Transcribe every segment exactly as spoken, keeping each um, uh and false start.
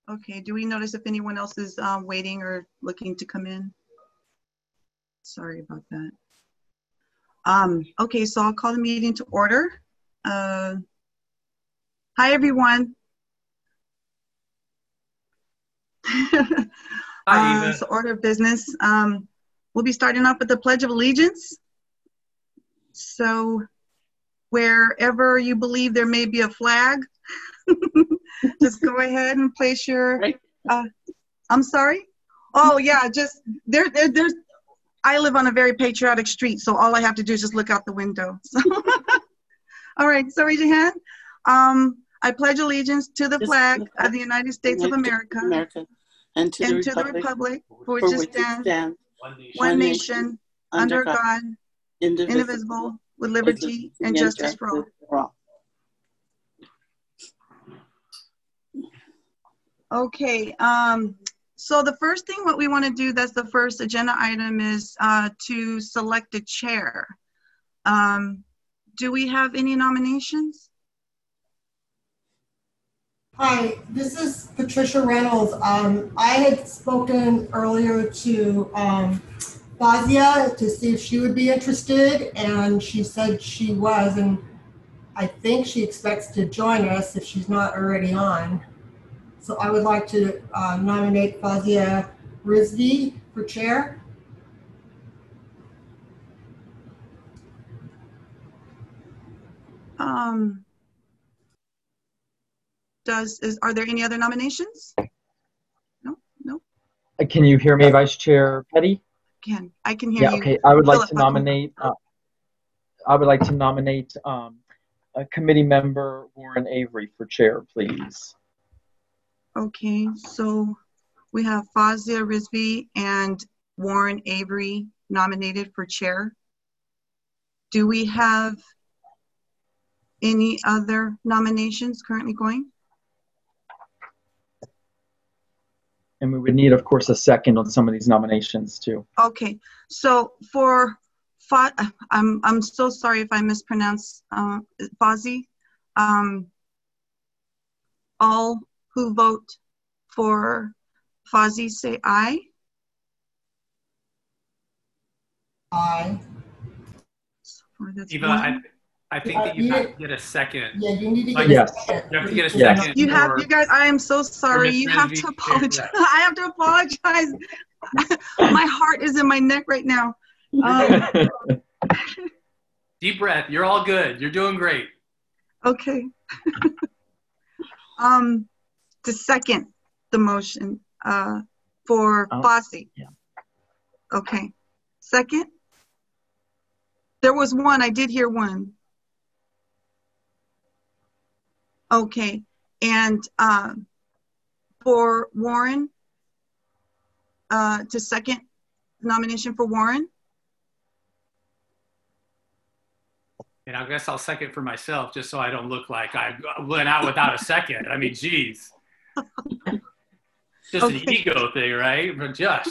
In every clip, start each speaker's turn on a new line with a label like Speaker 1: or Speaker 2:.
Speaker 1: Okay, do we notice if anyone else is um, waiting or looking to come in? Sorry about that. Um, okay, so I'll call the meeting to order. Uh, hi, everyone.
Speaker 2: Hi,
Speaker 1: uh,
Speaker 2: Eva.
Speaker 1: so order of business. Um, we'll be starting off with the Pledge of Allegiance. So wherever you believe there may be a flag, just go ahead and place your, uh, I'm sorry? Oh yeah, just, there, there, there's, I live on a very patriotic street, so all I have to do is just look out the window. So all right, so raise your hand. Um, I pledge allegiance to the flag of the United States of America,
Speaker 3: America and to,
Speaker 1: and
Speaker 3: the,
Speaker 1: to
Speaker 3: republic
Speaker 1: the republic for which
Speaker 3: for
Speaker 1: it
Speaker 3: which it
Speaker 1: stands,
Speaker 3: stands,
Speaker 2: One nation.
Speaker 1: one nation, under God,
Speaker 3: indivisible,
Speaker 1: indivisible, with liberty and justice for all.
Speaker 3: for all.
Speaker 1: Okay, um, so the first thing what we want to do, that's the first agenda item, is uh, to select a chair. Um, do we have any nominations?
Speaker 4: Hi, this is Patricia Reynolds. Um, I had spoken earlier to um, Fazia to see if she would be interested, and she said she was, and I think she expects to join us if she's not already on. So I would like to uh, nominate Fazia Rizvi for chair.
Speaker 1: Um, does, is, are there any other nominations? No, no.
Speaker 5: Can you hear me, Vice Chair Petty?
Speaker 1: Can, I can hear
Speaker 5: yeah,
Speaker 1: you.
Speaker 5: okay. I would like
Speaker 1: Philip,
Speaker 5: to nominate, uh, I would like to nominate um, a committee member, Warren Avery, for chair, please.
Speaker 1: Okay, so we have Fazia Rizvi and Warren Avery nominated for chair. Do we have any other nominations currently going?
Speaker 5: And we would need, of course, a second on some of these nominations too.
Speaker 1: Okay, so for Fa I'm I'm so sorry if I mispronounce uh, Fazi. Um, all who vote for Fazi say aye.
Speaker 4: Aye.
Speaker 2: Eva, I, I think
Speaker 4: Uh,
Speaker 2: that you
Speaker 4: you-
Speaker 2: have to get a second.
Speaker 4: Yeah, you need to
Speaker 2: Like,
Speaker 4: get
Speaker 5: Yes.
Speaker 4: a second.
Speaker 2: You have to get a
Speaker 5: Yes.
Speaker 2: second.
Speaker 1: You have,
Speaker 2: for-
Speaker 1: you guys, I am so sorry.
Speaker 2: Miss
Speaker 1: You have
Speaker 2: Rizvi
Speaker 1: to
Speaker 2: to chair,
Speaker 1: apologize.
Speaker 2: yeah.
Speaker 1: I have to apologize. My heart is in my neck right now. Um,
Speaker 2: Deep breath. You're all good. You're doing great.
Speaker 1: okay. um, to second the motion uh, for
Speaker 5: Oh,
Speaker 1: Fossey.
Speaker 5: yeah.
Speaker 1: Okay. Second? There was one. I did hear one. Okay. And uh, for Warren, uh, to second nomination for Warren?
Speaker 2: And I guess I'll second for myself just so I don't look like I went out without a second. I mean, geez. Just
Speaker 1: Okay.
Speaker 2: an ego thing, right? But Josh.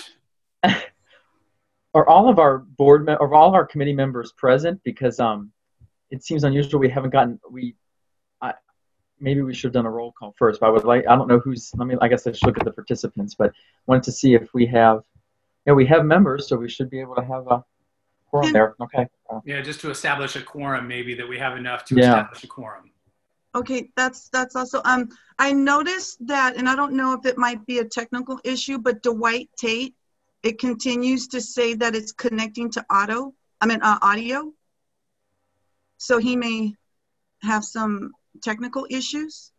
Speaker 5: Are all of our board, me or all our committee members present? Because um, it seems unusual we haven't gotten, we, I, maybe we should have done a roll call first, but I would like, I don't know who's, let me, I guess I should look at the participants, but wanted to see if we have, you know, we have members, so we should be able to have a quorum
Speaker 1: Yeah.
Speaker 5: there. Okay. Uh,
Speaker 2: Yeah, just to establish a quorum, maybe that we have enough to
Speaker 5: Yeah.
Speaker 2: establish a quorum.
Speaker 1: Okay, that's that's also, um, I noticed that, and I don't know if it might be a technical issue, but Dwight Tate, it continues to say that it's connecting to auto, I mean, uh, audio. So he may have some technical issues.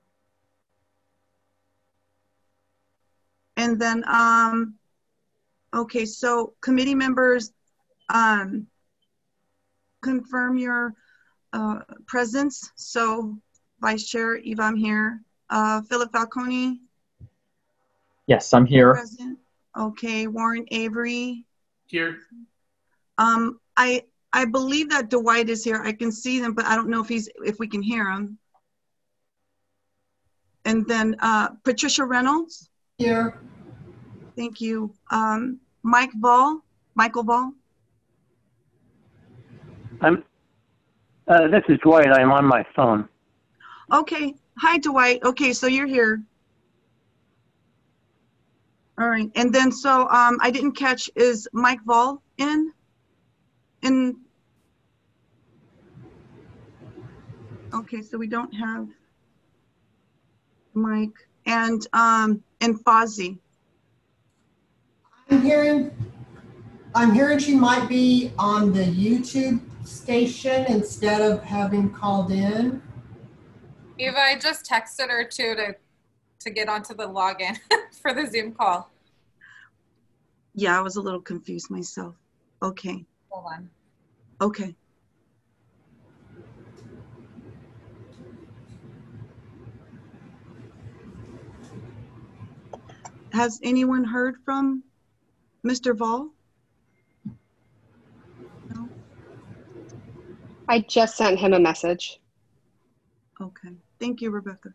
Speaker 1: And then, um, okay, so committee members, um, confirm your uh, presence. So Vice Chair Eva, I'm here. Uh, Philip Falcone,
Speaker 5: yes, I'm here.
Speaker 1: present. Okay, Warren Avery.
Speaker 2: Here.
Speaker 1: Um, I I believe that Dwight is here. I can see them, but I don't know if he's if we can hear him. And then uh, Patricia Reynolds.
Speaker 4: Here.
Speaker 1: Thank you. Um, Mike Ball, Michael Ball.
Speaker 6: I'm, uh, this is Dwight. I'm on my phone.
Speaker 1: Okay. Hi, Dwight. Okay, so you're here. All right, and then so um, I didn't catch, is Mike Vol in? In? Okay, so we don't have Mike and um, and Fozzie.
Speaker 4: I'm hearing, I'm hearing she might be on the YouTube station instead of having called in.
Speaker 7: Eva, I just texted her too to to get onto the login for the Zoom call.
Speaker 1: Yeah, I was a little confused myself. Okay.
Speaker 7: Hold on.
Speaker 1: Okay. Has anyone heard from Mister Vol? No?
Speaker 8: I just sent him a message.
Speaker 1: Okay. Thank you, Rebecca.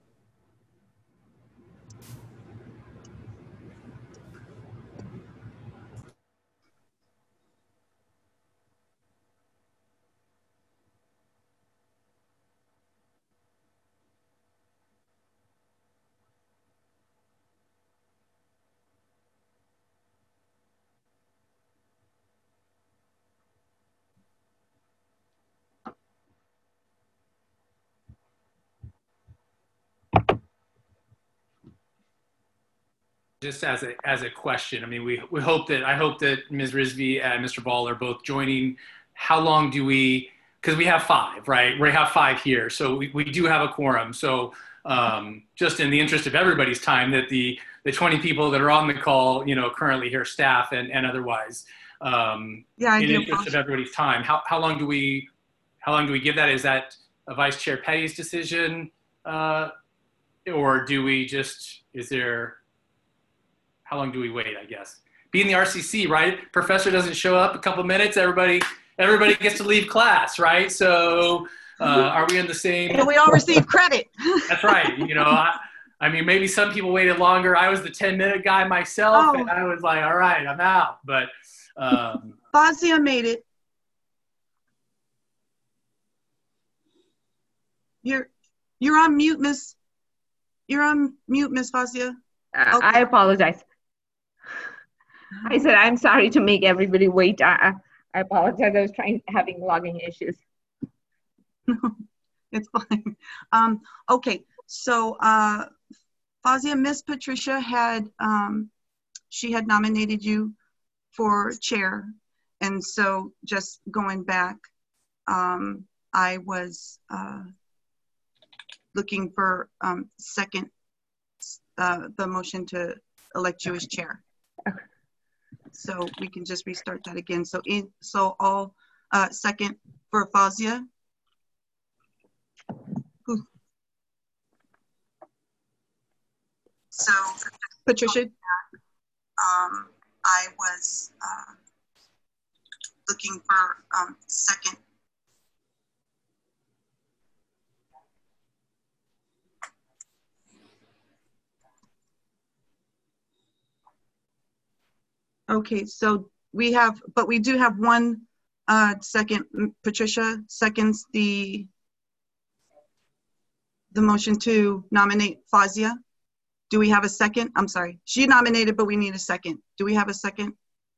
Speaker 2: Just as a as a question, I mean, we we hope that I hope that Miz Rizvi and Mister Ball are both joining. How long do we? Because we have five, right? We have five here, so we, we do have a quorum. So um, just in the interest of everybody's time, that the the twenty people that are on the call, you know, currently here, staff and and otherwise, um,
Speaker 1: Yeah, I
Speaker 2: in
Speaker 1: do.
Speaker 2: interest of everybody's time, how how long do we how long do we give that? Is that a Vice Chair Petty's decision, uh, or do we just is there? How long do we wait, I guess? Being the R C C, right? Professor doesn't show up a couple minutes, everybody everybody gets to leave class, right? So uh, are we in the same?
Speaker 1: And we all receive credit.
Speaker 2: That's right. You know, I, I mean, maybe some people waited longer. I was the ten minute guy myself,
Speaker 1: Oh.
Speaker 2: and I was like, all right, I'm out. But um,
Speaker 1: Fazia made it. You're you're on mute, Miss. You're on mute, Miss Fazia.
Speaker 9: Uh,
Speaker 1: Okay.
Speaker 9: I apologize. I said, I'm sorry to make everybody wait. I, I apologize. I was trying, having logging issues.
Speaker 1: It's fine. Um, okay, so uh, Fazia, Miss Patricia had, um, she had nominated you for chair. And so just going back, um, I was uh, looking for um, second, uh, the motion to elect you as chair.
Speaker 9: Okay.
Speaker 1: So we can just restart that again. So in, so all uh, second for Fazia. Who? So Patricia, um, I was uh, looking for um, second. Okay, so we have, but we do have one uh, second. Patricia seconds the the motion to nominate Fazia. Do we have a second? I'm sorry. She nominated, but we need a second. Do we have a second?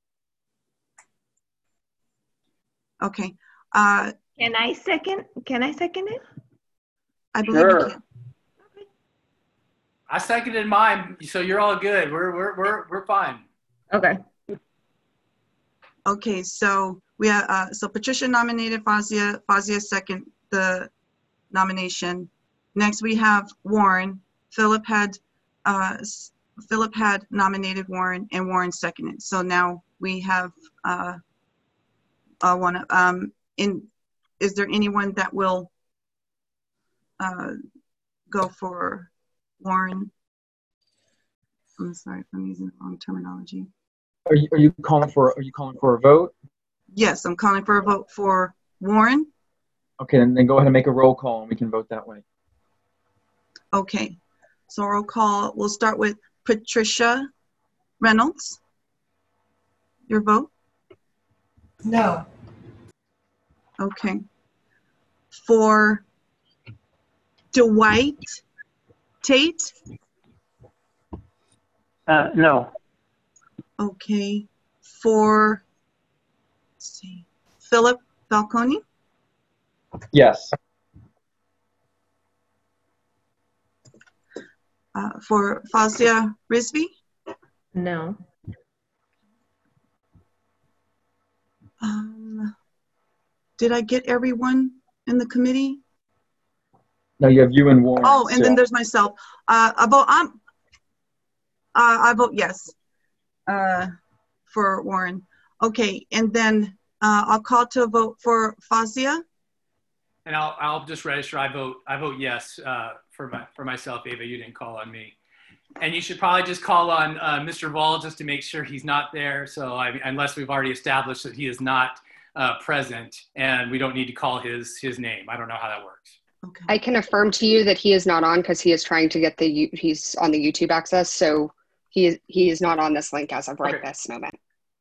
Speaker 1: Okay. Uh,
Speaker 9: Can I second? Can I second it?
Speaker 1: I believe you
Speaker 6: Sure.
Speaker 1: can.
Speaker 2: I seconded mine, so you're all good. We're we're we're we're fine.
Speaker 9: Okay.
Speaker 1: Okay, so we have, uh, so Patricia nominated Fazia, Fazia second the nomination. Next we have Warren. Philip had, uh, s- Philip had nominated Warren and Warren seconded. So now we have, uh, uh, one, um, in, is there anyone that will, uh, go for Warren? I'm sorry if I'm using the wrong terminology.
Speaker 5: Are you, are you calling for, are you calling for a vote?
Speaker 1: Yes, I'm calling for a vote for Warren.
Speaker 5: Okay, then, then go ahead and make a roll call and we can vote that way.
Speaker 1: Okay, so roll call, we'll start with Patricia Reynolds. Your vote?
Speaker 4: No.
Speaker 1: Okay. For Dwight Tate?
Speaker 6: Uh, no.
Speaker 1: Okay. For, let's see, Philip Falcone,
Speaker 5: Yes.
Speaker 1: uh, for Fazia Rizvi,
Speaker 9: No.
Speaker 1: um, did I get everyone in the committee?
Speaker 5: No, you have you and Warren.
Speaker 1: Oh, and then
Speaker 5: still.
Speaker 1: there's myself. Uh, I vote, I'm, uh, I vote yes, uh, for Warren. Okay, and then, uh, I'll call to a vote for Fazia.
Speaker 2: And I'll, I'll just register, I vote, I vote yes uh, for, my, for myself, Ava, you didn't call on me. And you should probably just call on uh, Mister Vall just to make sure he's not there. So I, unless we've already established that he is not uh, present and we don't need to call his, his name. I don't know how that works.
Speaker 1: Okay.
Speaker 8: I can affirm to you that he is not on because he is trying to get the, you- he's on the YouTube access. So he is, he is not on this link as of right
Speaker 2: Okay.
Speaker 8: this moment.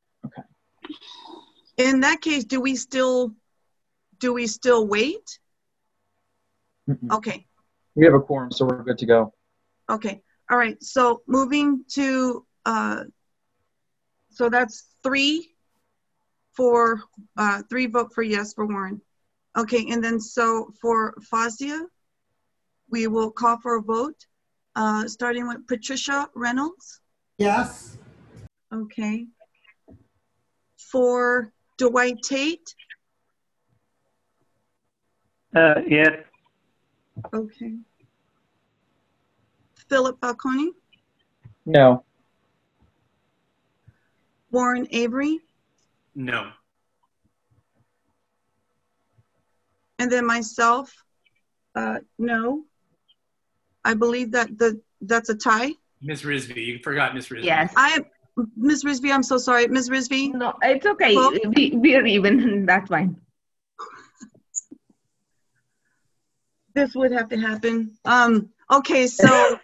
Speaker 1: In that case, do we still, do we still wait?
Speaker 5: Mm-mm.
Speaker 1: Okay,
Speaker 5: We have a quorum, so we're good to go.
Speaker 1: okay. All right, so moving to, uh, so that's three for, uh, three vote for yes for Warren. Okay, and then so for Fazia, we will call for a vote, uh, starting with Patricia Reynolds.
Speaker 4: Yes.
Speaker 1: Okay. For Dwight Tate.
Speaker 6: Uh, yes.
Speaker 1: Okay. Philip Falcone.
Speaker 5: No.
Speaker 1: Warren Avery.
Speaker 2: No.
Speaker 1: And then myself, uh, no. I believe that the that's a tie.
Speaker 2: Miz Rizvi, you forgot Miz Rizvi.
Speaker 9: Yes.
Speaker 1: I am, Miz Rizvi, I'm so sorry. Miz Rizvi,
Speaker 9: No, it's okay.
Speaker 1: Well-
Speaker 9: we, we are even. That's fine.
Speaker 1: this would have to happen. Um, okay, so,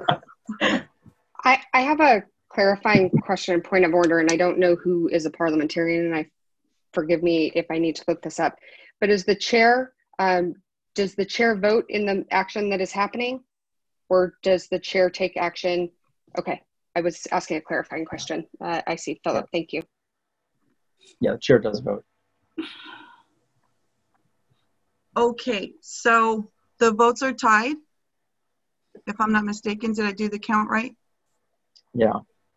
Speaker 8: I, I have a clarifying question and point of order, and I don't know who is a parliamentarian, and I forgive me if I need to look this up. But is the chair, um, does the chair vote in the action that is happening? Or does the chair take action? Okay, I was asking a clarifying question. Uh, I see, Philip, thank you.
Speaker 5: Yeah, the chair does vote.
Speaker 1: okay, so the votes are tied. If I'm not mistaken, did I do the count right?
Speaker 5: Yeah.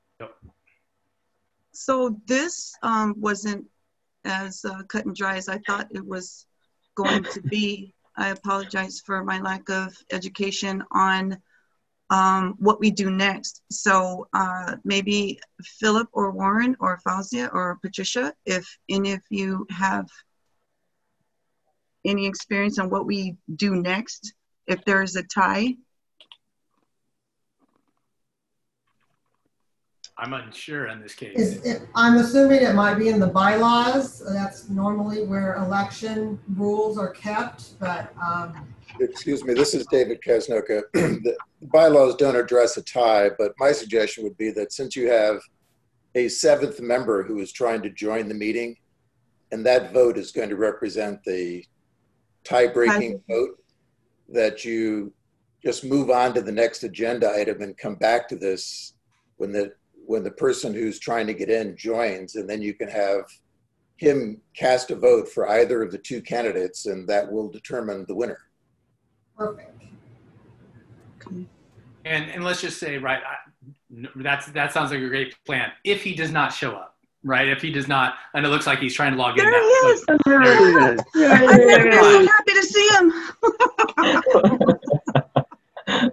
Speaker 1: So this um, wasn't as uh, cut and dry as I thought it was going to be. I apologize for my lack of education on um, what we do next. So uh, maybe Philip or Warren or Fazia or Patricia, if any of you have any experience on what we do next, if there is a tie.
Speaker 2: I'm unsure in this case.
Speaker 4: Is it, I'm assuming it might be in the bylaws. That's normally where election rules are kept, but um,
Speaker 10: Excuse me, this is David Kaznoka. The bylaws don't address a tie, but my suggestion would be that since you have a seventh member who is trying to join the meeting, and that vote is going to represent the tie-breaking vote, that you just move on to the next agenda item and come back to this when the when the person who's trying to get in joins, and then you can have him cast a vote for either of the two candidates, and that will determine the winner.
Speaker 4: perfect.
Speaker 2: And, and let's just say, right, I, that's, that sounds like a great plan. If he does not show up, right? If he does not, and it looks like he's trying to log in
Speaker 1: There
Speaker 2: now.
Speaker 1: he is.
Speaker 2: So-
Speaker 1: I'm so happy to see him.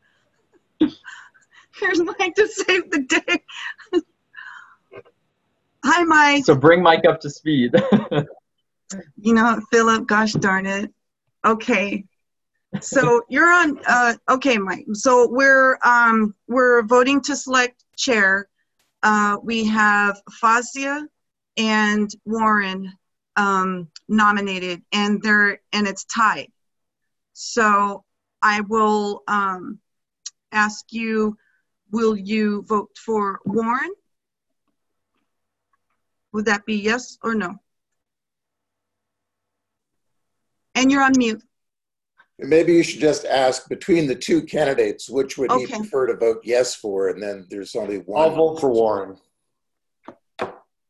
Speaker 1: Here's Mike to save the day. Hi, Mike.
Speaker 5: So bring Mike up to speed.
Speaker 1: You know, Philip, gosh darn it. Okay. So you're on, uh, okay, Mike. So we're, um, we're voting to select chair. Uh, we have Fazia and Warren um, nominated, and they're, and it's tied. So I will um, ask you, will you vote for Warren? Would that be yes or no? And you're on mute.
Speaker 10: Maybe you should just ask between the two candidates, which would he
Speaker 1: Okay.
Speaker 10: prefer to vote yes for? And then there's only one.
Speaker 11: I'll vote for Warren.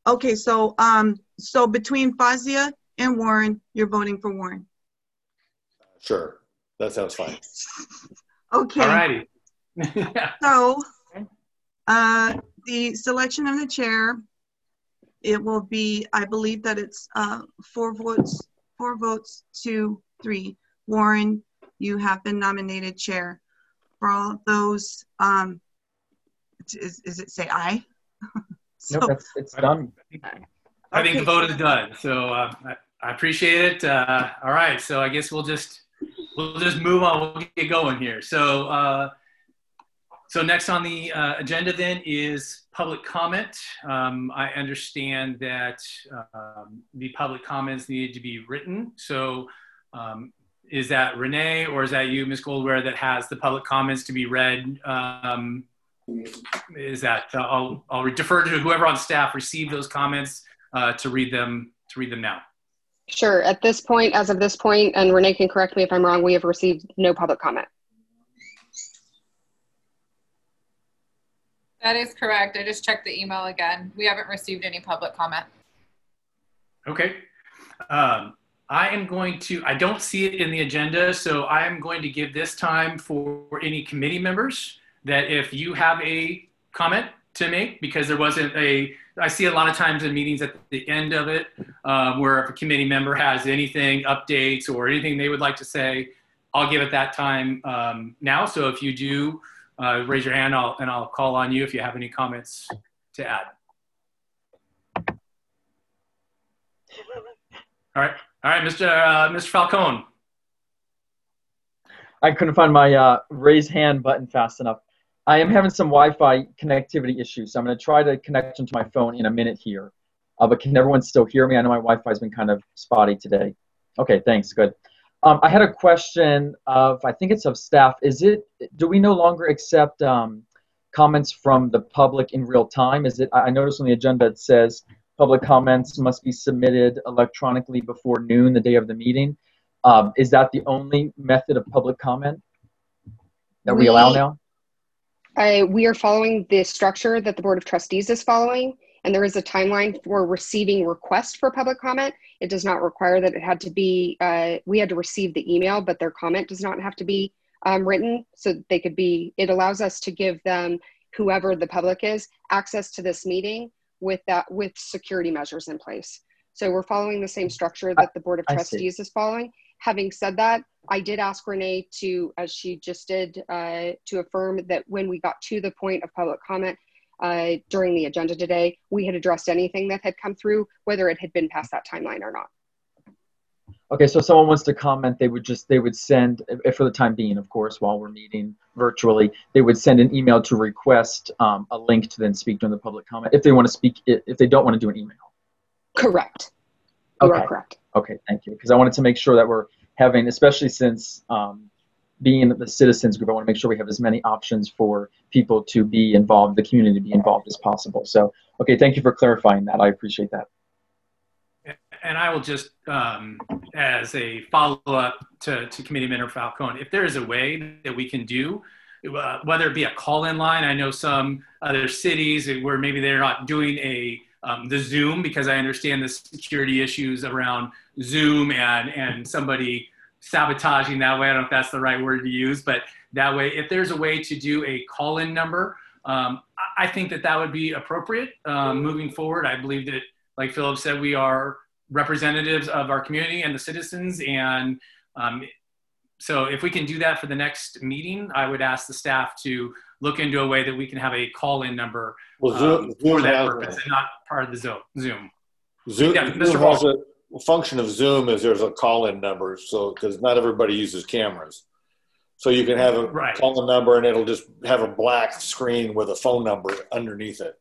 Speaker 1: Okay, so um, so between Fazia and Warren, you're voting for Warren.
Speaker 11: Sure, that sounds fine.
Speaker 1: Okay.
Speaker 2: All righty.
Speaker 1: So uh, the selection of the chair, it will be, I believe that it's uh, four votes, four votes to three. Warren, you have been nominated chair. For all those, um, is, is it say aye?
Speaker 5: So, nope, that's, it's done.
Speaker 2: I think
Speaker 1: okay,
Speaker 2: the vote
Speaker 1: so
Speaker 2: is done. So uh, I, I appreciate it. Uh, all right. So I guess we'll just we'll just move on. We'll get going here. So uh, so next on the uh, agenda then is public comment. Um, I understand that um, the public comments needed to be written. So um, is that Renee or is that you, Miz Goldware, that has the public comments to be read? Um, is that uh, I'll, I'll defer to whoever on staff received those comments uh, to read them to read them now.
Speaker 8: Sure. At this point, as of this point, and Renee can correct me if I'm wrong, we have received no public comment.
Speaker 7: That is correct. I just checked the email again. We haven't received any public comment.
Speaker 2: Okay. Um, I am going to, I don't see it in the agenda, so I am going to give this time for any committee members that if you have a comment to make, because there wasn't a, I see a lot of times in meetings at the end of it, um, where if a committee member has anything, updates or anything they would like to say, I'll give it that time um, now. So if you do, uh, raise your hand I'll, and I'll call on you if you have any comments to add. All right, all right, Mister Uh, Mister Falcone.
Speaker 5: I couldn't find my uh, raise hand button fast enough. I am having some Wi-Fi connectivity issues, so I'm going to try to connect into my phone in a minute here. Uh, but can everyone still hear me? I know my Wi-Fi has been kind of spotty today. Okay, thanks, good. Um, I had a question of, I think it's of staff. Is it, do we no longer accept um, comments from the public in real time? Is it, I noticed on the agenda it says public comments must be submitted electronically before noon the day of the meeting. Um, is that the only method of public comment that we, we allow now?
Speaker 8: Uh, we are following the structure that the Board of Trustees is following, and there is a timeline for receiving requests for public comment. It does not require that it had to be, uh, we had to receive the email, but their comment does not have to be um, written, so they could be, it allows us to give them, whoever the public is, access to this meeting with that, with security measures in place. So we're following the same structure that the Board of Trustees is following. Having said that, I did ask Renee to, as she just did, uh, to affirm that when we got to the point of public comment uh, during the agenda today, we had addressed anything that had come through, whether it had been past that timeline or not.
Speaker 5: Okay, so if someone wants to comment, they would just, they would send, if for the time being, of course, while we're meeting virtually, they would send an email to request um, a link to then speak during the public comment, if they want to speak, if they don't want to do an email.
Speaker 8: Correct. You
Speaker 5: okay.
Speaker 8: are correct.
Speaker 5: Okay, thank you. Because I wanted to make sure that we're having, especially since um, being the citizens group, I want to make sure we have as many options for people to be involved, the community to be involved as possible. So, okay, thank you for clarifying that. I appreciate that.
Speaker 2: And I will just, um, as a follow-up to, to Committee Member Falcone, if there is a way that we can do, uh, whether it be a call-in line, I know some other cities where maybe they're not doing a Um, the Zoom, because I understand the security issues around Zoom and, and somebody sabotaging that way. I don't know if that's the right word to use, but that way, if there's a way to do a call-in number, um, I think that that would be appropriate um, moving forward. I believe that, like Philip said, we are representatives of our community and the citizens. And um, so if we can do that for the next meeting, I would ask the staff to look into a way that we can have a call-in number
Speaker 11: well, Zoom,
Speaker 2: um,
Speaker 11: Zoom
Speaker 2: for that
Speaker 11: has
Speaker 2: purpose and not part of the Zoom. Zoom.
Speaker 11: Zoom,
Speaker 2: yeah,
Speaker 11: Zoom
Speaker 2: Mister
Speaker 11: has
Speaker 2: Ball.
Speaker 11: a function of Zoom is there's a call-in number, so because not everybody uses cameras, so you can have a
Speaker 2: right.
Speaker 11: call-in number and it'll just have a black screen with a phone number underneath it.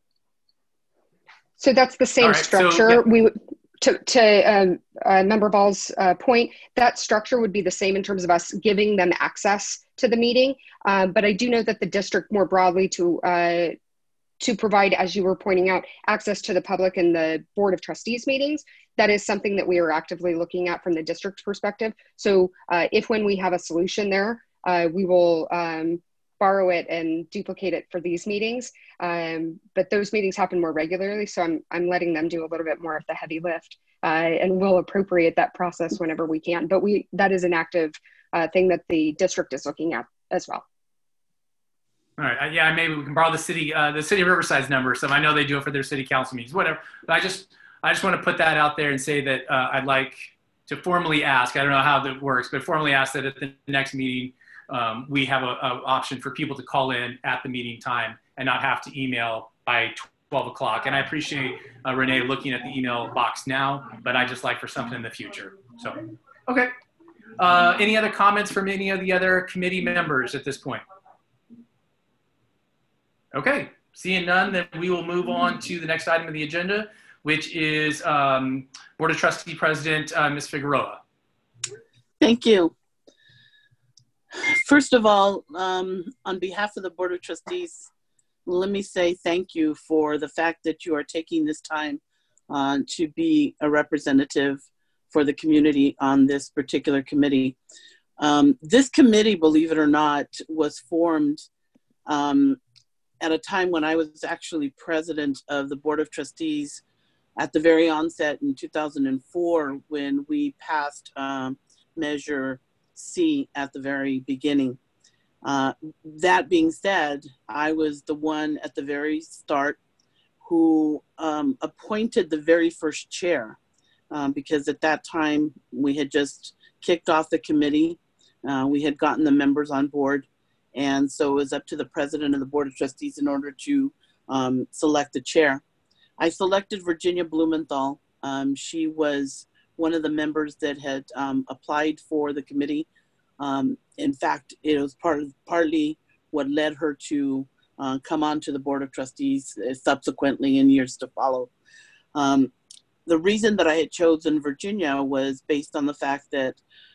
Speaker 8: So that's the same
Speaker 2: right,
Speaker 8: structure.
Speaker 2: so, yeah.
Speaker 8: We to to um, uh, Member Ball's uh, point, that structure would be the same in terms of us giving them access to the meeting. Um, but I do know that the district more broadly to uh, to provide, as you were pointing out, access to the public in the Board of Trustees meetings. That is something that we are actively looking at from the district perspective. So uh, if when we have a solution there, uh, we will um, borrow it and duplicate it for these meetings. Um, but those meetings happen more regularly, so I'm, I'm letting them do a little bit more of the heavy lift, uh, and we'll appropriate that process whenever we can. But we that is an active uh, thing that the district is looking at as well.
Speaker 2: All right, uh, yeah, maybe we can borrow the city, uh, the city of Riverside's number. So I know they do it for their city council meetings, whatever. But I just, I just want to put that out there and say that uh, I'd like to formally ask. I don't know how that works, but formally ask that at the next meeting um, we have a, a option for people to call in at the meeting time and not have to email by twelve o'clock. And I appreciate uh, Renee looking at the email box now, but I just like for something in the future. So, okay. Uh, any other comments from any of the other committee members at this point? Okay, seeing none, then we will move on to the next item of the agenda, which is um, Board of Trustee President, uh, Miz Figueroa.
Speaker 3: Thank you. First of all, um, on behalf of the Board of Trustees, let me say thank you for the fact that you are taking this time uh, to be a representative for the community on this particular committee. Um, this committee, believe it or not, was formed um, at a time when I was actually president of the Board of Trustees at the very onset in two thousand four, when we passed um, Measure C at the very beginning. Uh, that being said, I was the one at the very start who um, appointed the very first chair, um, because at that time we had just kicked off the committee. Uh, we had gotten the members on board, and so it was up to the president of the Board of Trustees in order to um, select the chair. I selected Virginia Blumenthal. Um, she was one of the members that had um, applied for the committee. Um, in fact, it was part of, partly what led her to uh, come on to the Board of Trustees uh, subsequently in years to follow. Um, the reason that I had chosen Virginia was based on the fact that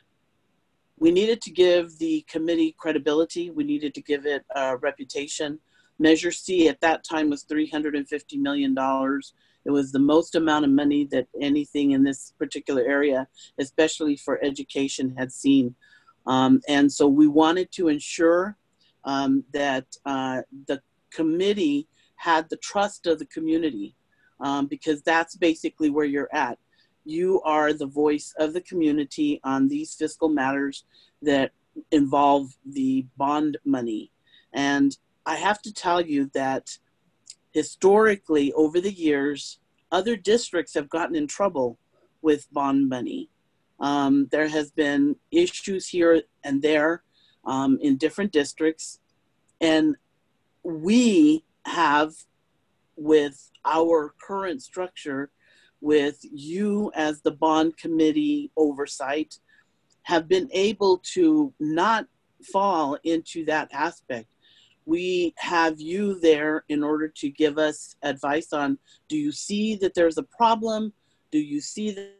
Speaker 3: we needed to give the committee credibility. We needed to give it a reputation. Measure C at that time was three hundred fifty million dollars. It was the most amount of money that anything in this particular area, especially for education, had seen. Um, and so we wanted to ensure um, that uh, the committee had the trust of the community, um, because that's basically where you're at. You are the voice of the community on these fiscal matters that involve the bond money. And I have to tell you that historically, over the years, other districts have gotten in trouble with bond money. Um, there has been issues here and there um, in different districts. And we have, with our current structure, with you as the bond committee oversight, have been able to not fall into that aspect. We have you there in order to give us advice on, do you see that there's a problem? Do you see the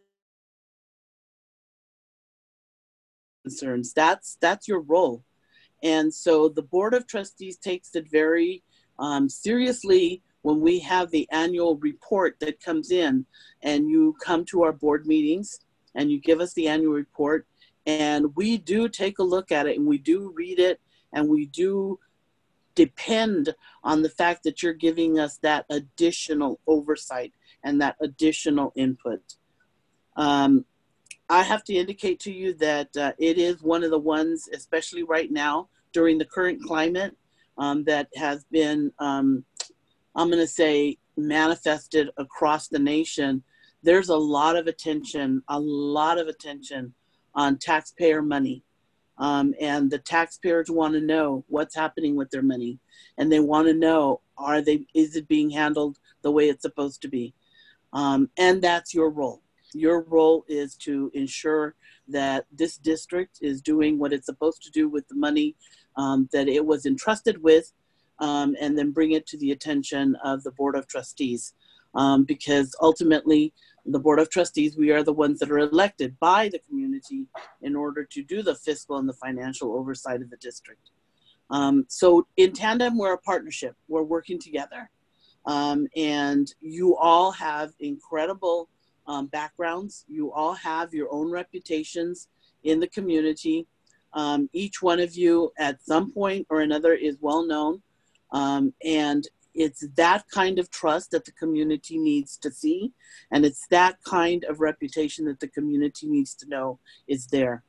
Speaker 3: concerns? That's, that's your role. And so the Board of Trustees takes it very um, seriously when we have the annual report that comes in, and you come to our board meetings and you give us the annual report, and we do take a look at it and we do read it, and we do depend on the fact that you're giving us that additional oversight and that additional input. Um, I have to indicate to you that uh, it is one of the ones, especially right now during the current climate, um, that has been, um, I'm going to say, manifested across the nation. There's a lot of attention, a lot of attention on taxpayer money. Um, and the taxpayers want to know what's happening with their money. And they want to know, are they, is it being handled the way it's supposed to be? Um, and that's your role. Your role is to ensure that this district is doing what it's supposed to do with the money um, that it was entrusted with, um, and then bring it to the attention of the Board of Trustees. Um, because ultimately, the Board of Trustees, we are the ones that are elected by the community in order to do the fiscal and the financial oversight of the district. Um, so in tandem, we're a partnership. We're working together. Um, and you all have incredible um, backgrounds. You all have your own reputations in the community. Um, each one of you at some point or another is well known. Um, and it's that kind of trust that the community needs to see. And it's that kind of reputation that the community needs to know is there.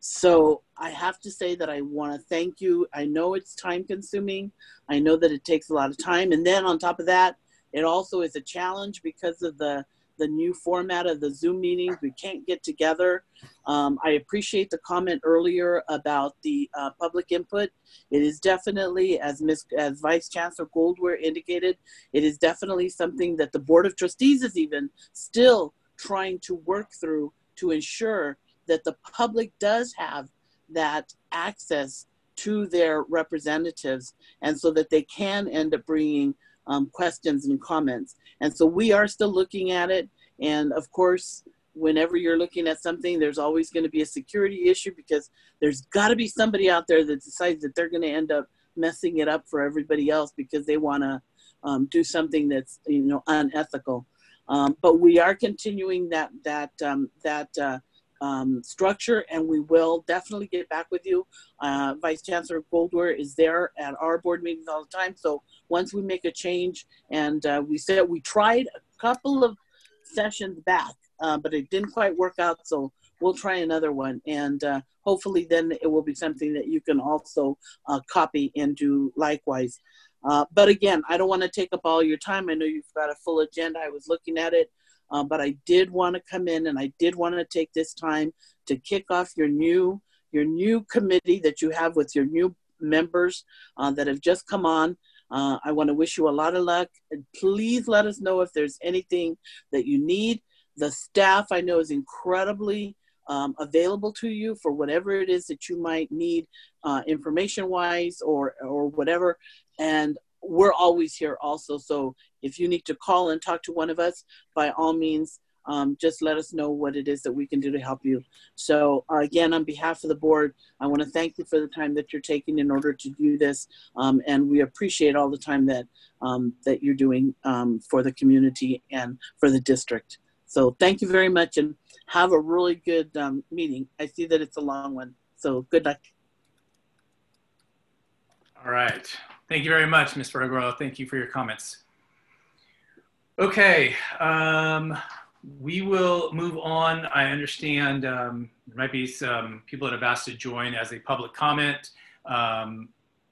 Speaker 3: So I have to say that I want to thank you. I know it's time consuming. I know that it takes a lot of time. And then on top of that, it also is a challenge because of the, the new format of the Zoom meetings. We can't get together. Um, I appreciate the comment earlier about the uh, public input. It is definitely, as Miz as Vice Chancellor Goldware indicated, it is definitely something that the Board of Trustees is even still trying to work through to ensure that the public does have that access to their representatives, and so that they can end up bringing um, questions and comments. And so we are still looking at it. And of course, whenever you're looking at something, there's always going to be a security issue, because there's got to be somebody out there that decides that they're going to end up messing it up for everybody else because they want to um, do something that's, you know, unethical. Um, but we are continuing that that um, that uh, um, structure, and we will definitely get back with you. Uh, Vice Chancellor Goldware is there at our board meetings all the time. So once we make a change, and uh, we said we tried a couple of sessions back, uh, but it didn't quite work out. So we'll try another one, and uh, hopefully then it will be something that you can also uh, copy and do likewise. Uh, but again, I don't want to take up all your time. I know you've got a full agenda. I was looking at it. Uh, but I did want to come in, and I did want to take this time to kick off your new your new committee that you have with your new members uh, that have just come on. Uh, I want to wish you a lot of luck. And please let us know if there's anything that you need. The staff, I know, is incredibly um, available to you for whatever it is that you might need uh, information-wise or or whatever. And we're always here also. So if you need to call and talk to one of us, by all means, um, just let us know what it is that we can do to help you. So uh, again, on behalf of the board, I want to thank you for the time that you're taking in order to do this. Um, and we appreciate all the time that, um, that you're doing um, for the community and for the district. So thank you very much, and have a really good um, meeting. I see that it's a long one, so good luck.
Speaker 2: All right. Thank you very much, Miz Figueroa. Thank you for your comments. Okay, um, we will move on. I understand um, there might be some people that have asked to join as a public comment. Um,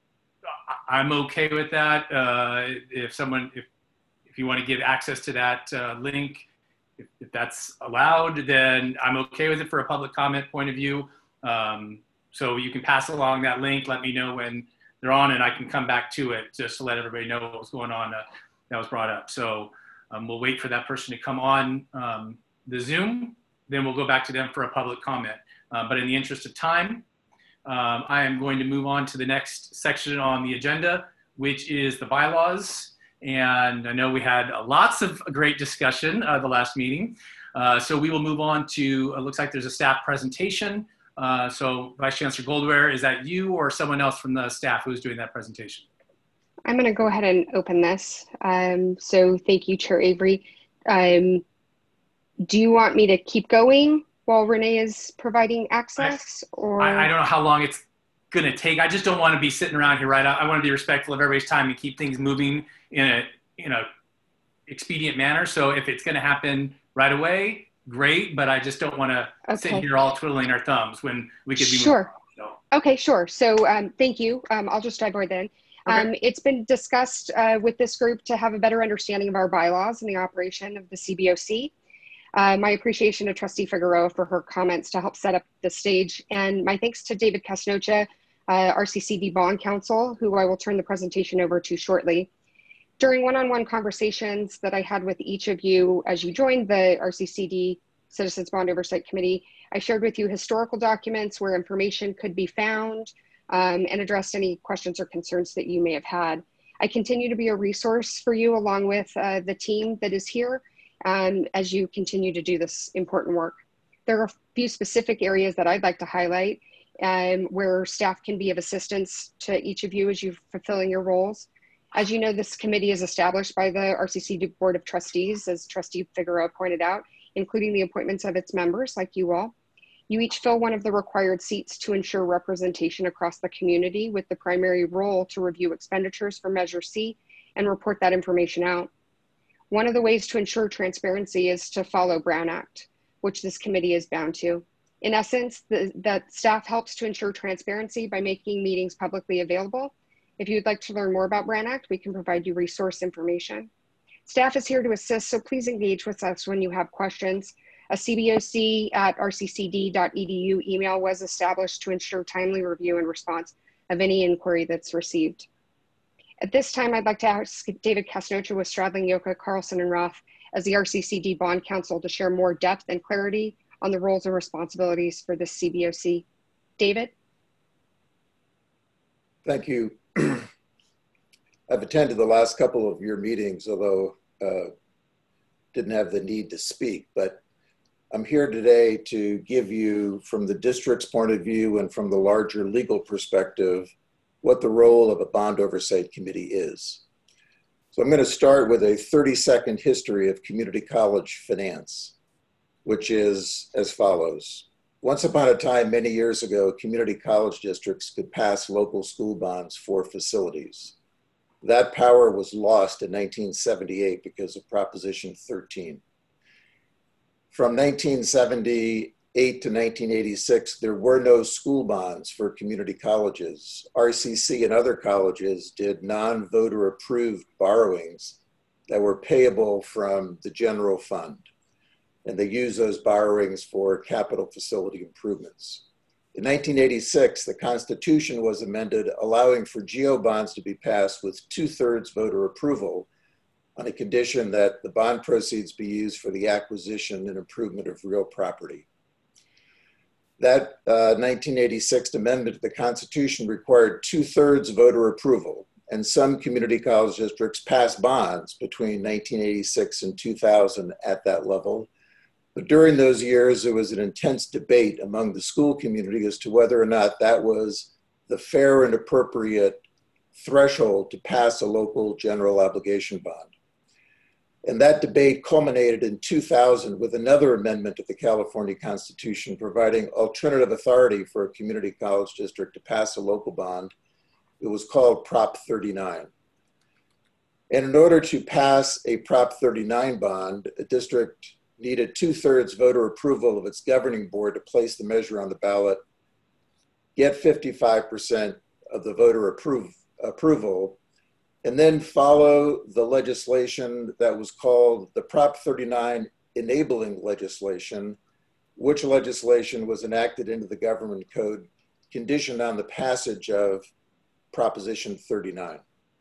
Speaker 2: I'm okay with that. Uh, if someone, if, if you want to give access to that uh, link, if, if that's allowed, then I'm okay with it for a public comment point of view. Um, so you can pass along that link. Let me know when they're on, and I can come back to it just to let everybody know what was going on uh, that was brought up. So um, we'll wait for that person to come on um, the Zoom, then we'll go back to them for a public comment. Uh, but in the interest of time, um, I am going to move on to the next section on the agenda, which is the bylaws. And I know we had uh, lots of great discussion uh, the last meeting. Uh, so we will move on to, it looks like there's a staff presentation. Uh, so Vice Chancellor Goldware, is that you or someone else from the staff who's doing that presentation?
Speaker 8: I'm going to go ahead and open this. Um, so thank you, Chair Avery. Um, do you want me to keep going while Renee is providing access? I, or
Speaker 2: I, I don't know how long it's going to take. I just don't want to be sitting around here, right? I, I want to be respectful of everybody's time and keep things moving in a, in a expedient manner. So if it's going to happen right away, great, but I just don't want to okay. sit here all twiddling our thumbs when we could be
Speaker 8: sure.
Speaker 2: moving.
Speaker 8: So. Okay, sure. So um, thank you. Um, I'll just dive right in. Okay. Um, it's been discussed uh, with this group to have a better understanding of our bylaws and the operation of the C B O C. Uh, my appreciation to Trustee Figueroa for her comments to help set up the stage, and my thanks to David Casnocha, uh, R C C D Bond Counsel, who I will turn the presentation over to shortly. During one-on-one conversations that I had with each of you as you joined the R C C D Citizens Bond Oversight Committee, I shared with you historical documents where information could be found um, and addressed any questions or concerns that you may have had. I continue to be a resource for you along with uh, the team that is here um, as you continue to do this important work. There are a few specific areas that I'd like to highlight um, where staff can be of assistance to each of you as you're fulfilling your roles. As you know, this committee is established by the R C C D Board of Trustees, as Trustee Figueroa pointed out, including the appointments of its members like you all. You each fill one of the required seats to ensure representation across the community, with the primary role to review expenditures for Measure C and report that information out. One of the ways to ensure transparency is to follow Brown Act, which this committee is bound to. In essence, the, that staff helps to ensure transparency by making meetings publicly available. If you'd like to learn more about Brown Act, we can provide you resource information. Staff is here to assist, so please engage with us when you have questions. A C B O C at r c c d dot e d u email was established to ensure timely review and response of any inquiry that's received. At this time, I'd like to ask David Casnocha with Stradling, Yoka, Carlson, and Roth as the R C C D Bond Counsel to share more depth and clarity on the roles and responsibilities for this C B O C. David?
Speaker 10: Thank you. I've attended the last couple of your meetings, although uh, didn't have the need to speak, but I'm here today to give you, from the district's point of view and from the larger legal perspective, what the role of a bond oversight committee is. So I'm going to start with a thirty second history of community college finance, which is as follows. Once upon a time, many years ago, community college districts could pass local school bonds for facilities. That power was lost in nineteen seventy-eight because of Proposition thirteen. From nineteen seventy-eight to nineteen eighty-six, there were no school bonds for community colleges. R C C and other colleges did non-voter approved borrowings that were payable from the general fund, and they used those borrowings for capital facility improvements. In nineteen eighty-six, the Constitution was amended, allowing for G O bonds to be passed with two-thirds voter approval on a condition that the bond proceeds be used for the acquisition and improvement of real property. That uh, nineteen eighty-six amendment to the Constitution required two-thirds voter approval, and some community college districts passed bonds between nineteen eighty-six and two thousand at that level. But during those years, there was an intense debate among the school community as to whether or not that was the fair and appropriate threshold to pass a local general obligation bond. And that debate culminated in two thousand with another amendment to the California Constitution providing alternative authority for a community college district to pass a local bond. It was called Prop thirty-nine. And in order to pass a Prop thirty-nine bond, a district needed two-thirds voter approval of its governing board to place the measure on the ballot, get fifty-five percent of the voter approve, approval, and then follow the legislation that was called the Prop thirty-nine enabling legislation, which legislation was enacted into the government code conditioned on the passage of Proposition thirty-nine.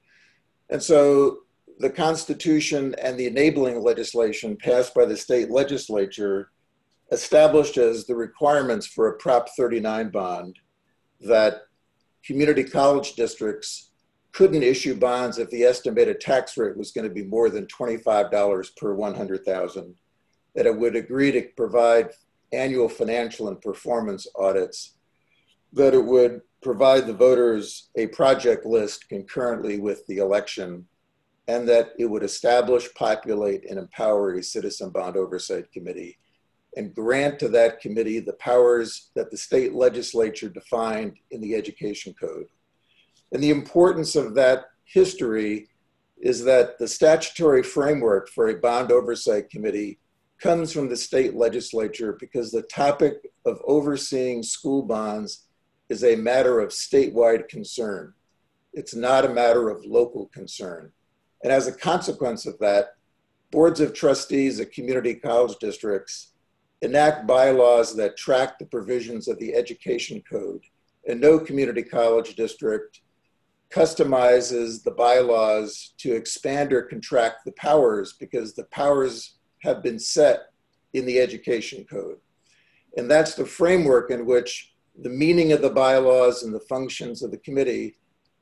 Speaker 10: And so the Constitution and the enabling legislation passed by the state legislature established as the requirements for a Prop thirty-nine bond that community college districts couldn't issue bonds if the estimated tax rate was going to be more than twenty-five dollars per one hundred thousand, that it would agree to provide annual financial and performance audits, that it would provide the voters a project list concurrently with the election, and that it would establish, populate, and empower a citizen bond oversight committee and grant to that committee the powers that the state legislature defined in the education code. And the importance of that history is that the statutory framework for a bond oversight committee comes from the state legislature because the topic of overseeing school bonds is a matter of statewide concern. It's not a matter of local concern. And as a consequence of that, boards of trustees at community college districts enact bylaws that track the provisions of the education code, and no community college district customizes the bylaws to expand or contract the powers because the powers have been set in the education code. And that's the framework in which the meaning of the bylaws and the functions of the committee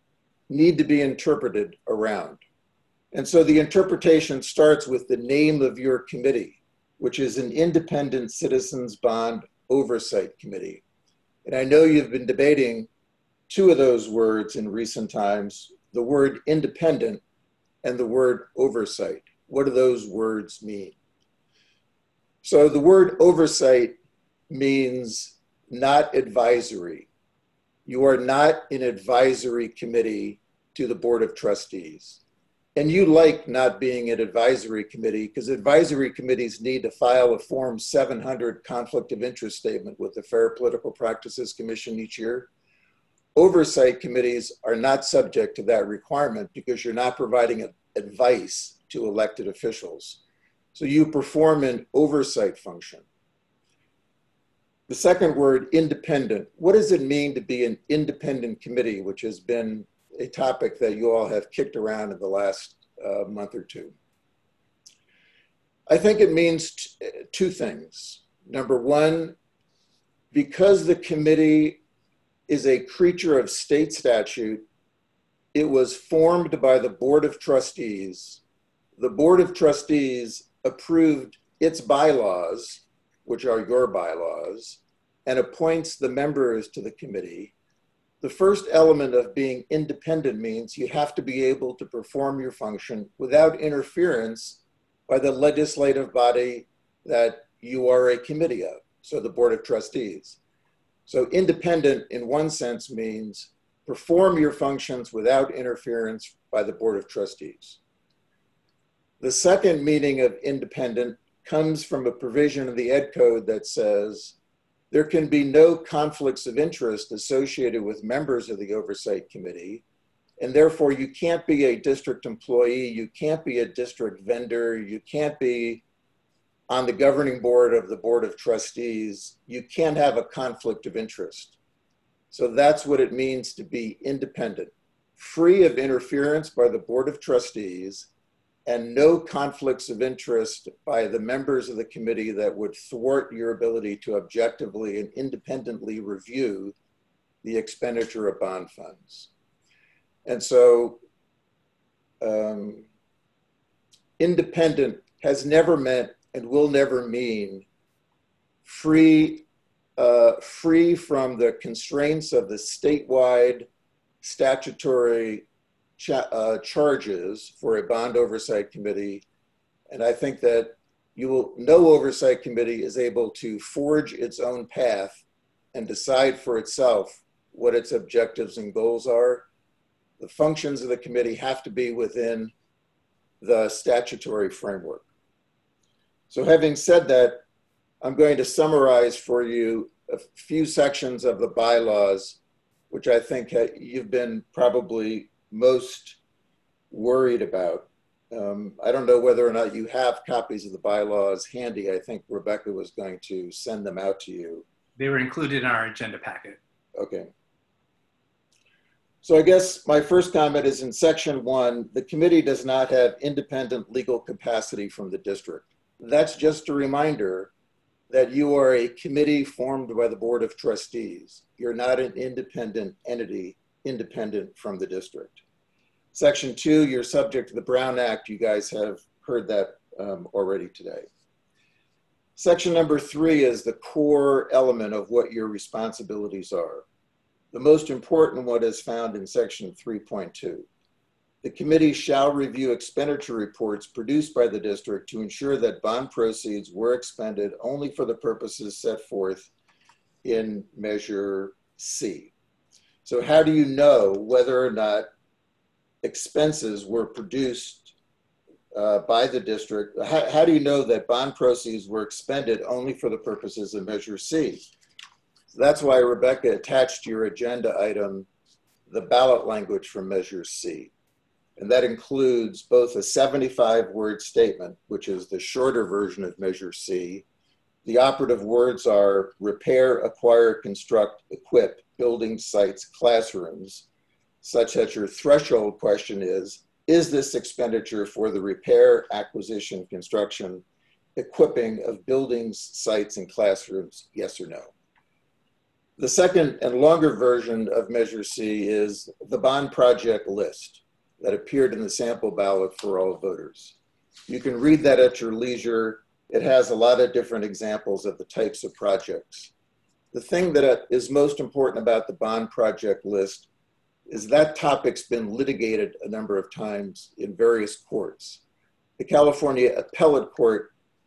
Speaker 10: need to be interpreted around. And so the interpretation starts with the name of your committee, which is an Independent Citizens Bond Oversight Committee. And I know you've been debating two of those words in recent times, the word independent and the word oversight. What do those words mean? So the word oversight means not advisory. You are not an advisory committee to the Board of Trustees. And you like not being an advisory committee because advisory committees need to file a Form seven hundred conflict of interest statement with the Fair Political Practices Commission each year. Oversight committees are not subject to that requirement because you're not providing advice to elected officials. So you perform an oversight function. The second word, independent. What does it mean to be an independent committee, which has been a topic that you all have kicked around in the last uh, month or two? I think it means t- two things. Number one, because the committee is a creature of state statute, it was formed by the Board of Trustees. The Board of Trustees approved its bylaws, which are your bylaws, and appoints the members to the committee. The first element of being independent means you have to be able to perform your function without interference by the legislative body that you are a committee of, so the Board of Trustees. So independent in one sense means perform your functions without interference by the Board of Trustees. The second meaning of independent comes from a provision of the Ed Code that says there can be no conflicts of interest associated with members of the Oversight Committee, and therefore you can't be a district employee, you can't be a district vendor, you can't be on the governing board of the Board of Trustees, you can't have a conflict of interest. So that's what it means to be independent, free of interference by the Board of Trustees, and no conflicts of interest by the members of the committee that would thwart your ability to objectively and independently review the expenditure of bond funds. And so um, independent has never meant and will never mean free, uh, free from the constraints of the statewide statutory cha uh, charges for a bond oversight committee. And I think that you will, no oversight committee is able to forge its own path and decide for itself what its objectives and goals are. The functions of the committee have to be within the statutory framework. So having said that, I'm going to summarize for you a few sections of the bylaws, which I think you've been probably most worried about. Um, I don't know whether or not you have copies of the bylaws handy. I think Rebecca was going to send them out to you.
Speaker 2: They were included in our agenda packet.
Speaker 10: Okay. So I guess my first comment is in section one, the committee does not have independent legal capacity from the district. That's just a reminder that you are a committee formed by the Board of Trustees. You're not an independent entity, independent from the district. Section two, you're subject to the Brown Act. You guys have heard that um, already today. Section number three is the core element of what your responsibilities are. The most important one is found in section three point two. The committee shall review expenditure reports produced by the district to ensure that bond proceeds were expended only for the purposes set forth in Measure C. So how do you know whether or not expenses were produced uh, by the district? How, how do you know that bond proceeds were expended only for the purposes of Measure C? So that's why Rebecca attached to your agenda item the ballot language from Measure C. And that includes both a seventy-five word statement, which is the shorter version of Measure C. The operative words are repair, acquire, construct, equip, buildings, sites, classrooms, such that your threshold question is, is this expenditure for the repair, acquisition, construction, equipping of buildings, sites, and classrooms, yes or no? The second and longer version of Measure C is the bond project list that appeared in the sample ballot for all voters. You can read that at your leisure. It has a lot of different examples of the types of projects. The thing that is most important about the bond project list is that topic's been litigated a number of times in various courts. The California Appellate Court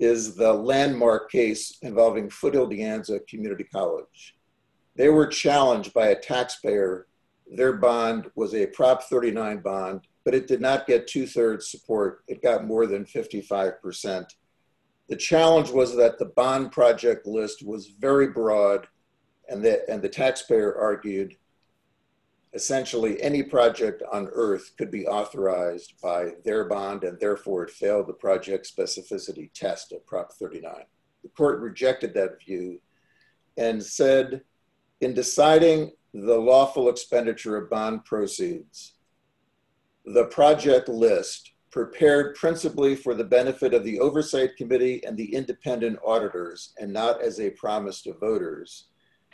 Speaker 10: is the landmark case involving Foothill De Anza Community College. They were challenged by a taxpayer. Their bond was a Prop thirty-nine bond, but it did not get two-thirds support. It got more than fifty-five percent. The challenge was that the bond project list was very broad, and the, and the taxpayer argued essentially any project on earth could be authorized by their bond, and therefore it failed the project specificity test of Prop thirty-nine. The court rejected that view and said, in deciding the lawful expenditure of bond proceeds, the project list, prepared principally for the benefit of the Oversight Committee and the independent auditors, and not as a promise to voters,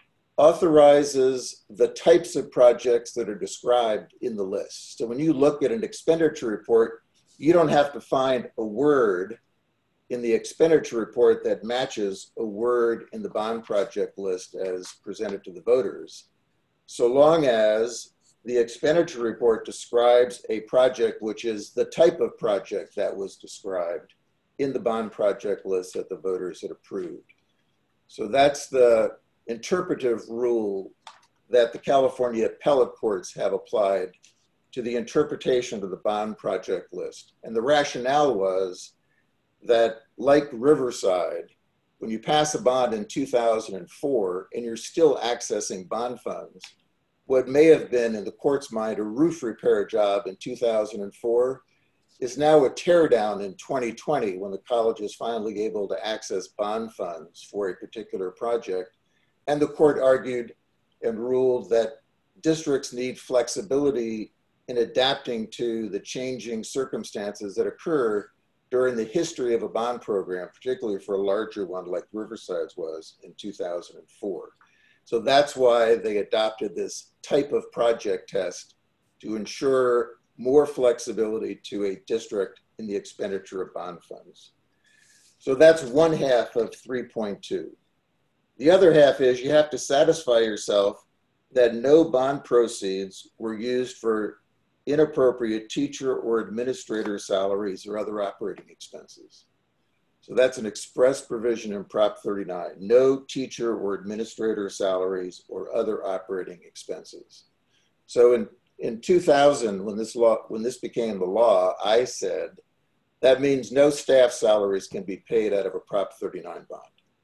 Speaker 10: authorizes the types of projects that are described in the list. So when you look at an expenditure report, you don't have to find a word in the expenditure report that matches a word in the bond project list as presented to the voters, so long as the expenditure report describes a project which is the type of project that was described in the bond project list that the voters had approved. So that's the interpretive rule that the California appellate courts have applied to the interpretation of the bond project list. And the rationale was that, like Riverside, when you pass a bond in two thousand four and you're still accessing bond funds, what may have been in the court's mind a roof repair job in two thousand four is now a teardown in twenty twenty when the college is finally able to access bond funds for a particular project. And the court argued and ruled that districts need flexibility in adapting to the changing circumstances that occur during the history of a bond program, particularly for a larger one like Riverside's was in two thousand four. So that's why they adopted this type of project test to ensure more flexibility to a district in the expenditure of bond funds. So that's one half of three point two. The other half is you have to satisfy yourself that no bond proceeds were used for inappropriate teacher or administrator salaries or other operating expenses. So that's an express provision in Prop thirty-nine, no teacher or administrator salaries or other operating expenses. So in, in two thousand, when this law, when this became the law, I said, that means no staff salaries can be paid out of a Prop thirty-nine bond.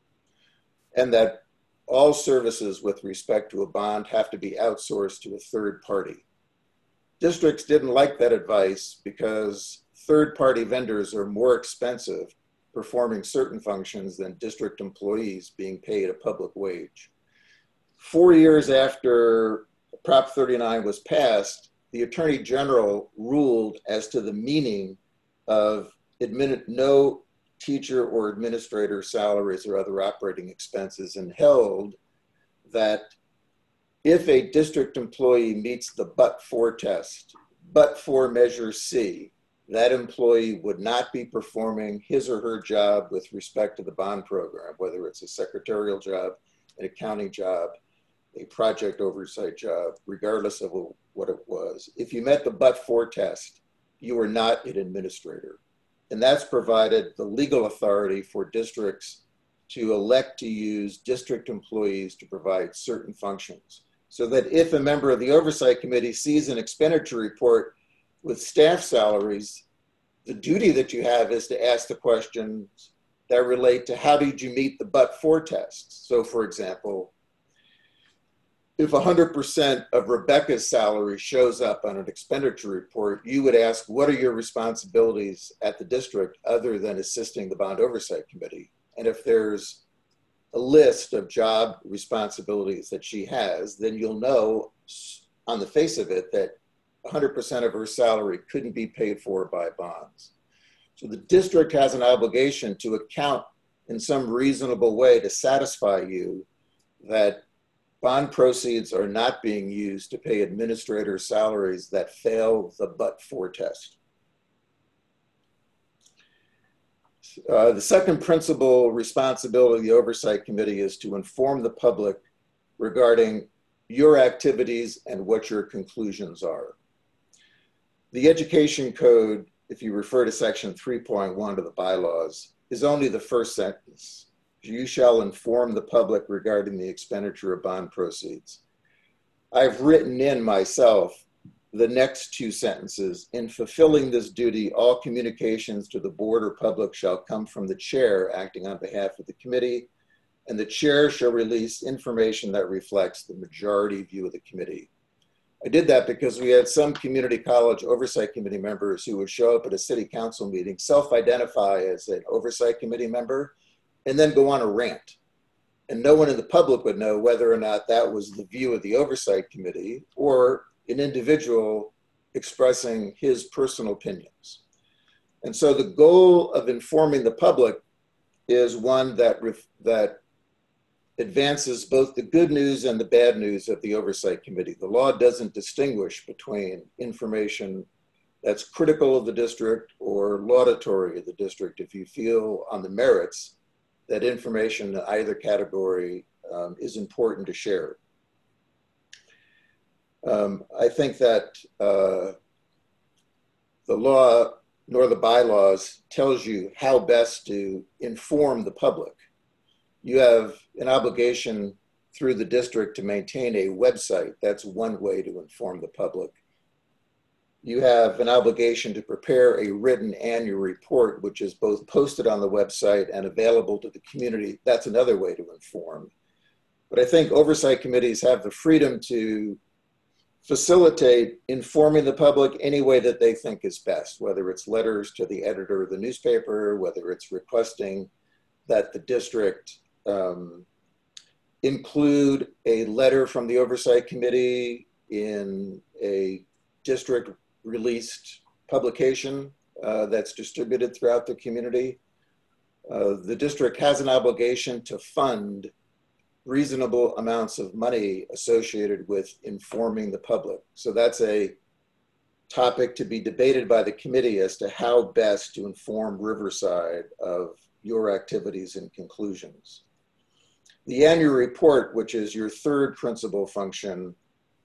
Speaker 10: And that all services with respect to a bond have to be outsourced to a third party. Districts didn't like that advice because third-party vendors are more expensive performing certain functions than district employees being paid a public wage. Four years after Prop thirty-nine was passed, the Attorney General ruled as to the meaning of admin- no teacher or administrator salaries or other operating expenses, and held that if a district employee meets the but-for test, but-for measure C, that employee would not be performing his or her job with respect to the bond program, whether it's a secretarial job, an accounting job, a project oversight job, regardless of what it was. If you met the but-for test, you were not an administrator. And that's provided the legal authority for districts to elect to use district employees to provide certain functions. So that if a member of the Oversight Committee sees an expenditure report with staff salaries, the duty that you have is to ask the questions that relate to how did you meet the but-for tests. So for example, if one hundred percent of Rebecca's salary shows up on an expenditure report, you would ask, what are your responsibilities at the district other than assisting the Bond Oversight Committee? And if there's a list of job responsibilities that she has, then you'll know on the face of it that one hundred percent of her salary couldn't be paid for by bonds. So the district has an obligation to account in some reasonable way to satisfy you that bond proceeds are not being used to pay administrator salaries that fail the but-for test. Uh, the second principal responsibility of the Oversight Committee is to inform the public regarding your activities and what your conclusions are. The Education Code, if you refer to section three point one of the bylaws, is only the first sentence. You shall inform the public regarding the expenditure of bond proceeds. I've written in myself the next two sentences. In fulfilling this duty, all communications to the board or public shall come from the chair acting on behalf of the committee, and the chair shall release information that reflects the majority view of the committee. I did that because we had some community college oversight committee members who would show up at a city council meeting, self-identify as an oversight committee member, and then go on a rant. And no one in the public would know whether or not that was the view of the oversight committee or an individual expressing his personal opinions. And so the goal of informing the public is one that, that advances both the good news and the bad news of the Oversight Committee. The law doesn't distinguish between information that's critical of the district or laudatory of the district if you feel on the merits that information in either category um, is important to share. Um, I think that uh, the law nor the bylaws tells you how best to inform the public. You have an obligation through the district to maintain a website. That's one way to inform the public. You have an obligation to prepare a written annual report, which is both posted on the website and available to the community. That's another way to inform. But I think oversight committees have the freedom to facilitate informing the public any way that they think is best, whether it's letters to the editor of the newspaper, whether it's requesting that the district um, include a letter from the oversight committee in a district released publication uh, that's distributed throughout the community. Uh, the district has an obligation to fund reasonable amounts of money associated with informing the public. So that's a topic to be debated by the committee as to how best to inform Riverside of your activities and conclusions. The annual report, which is your third principal function,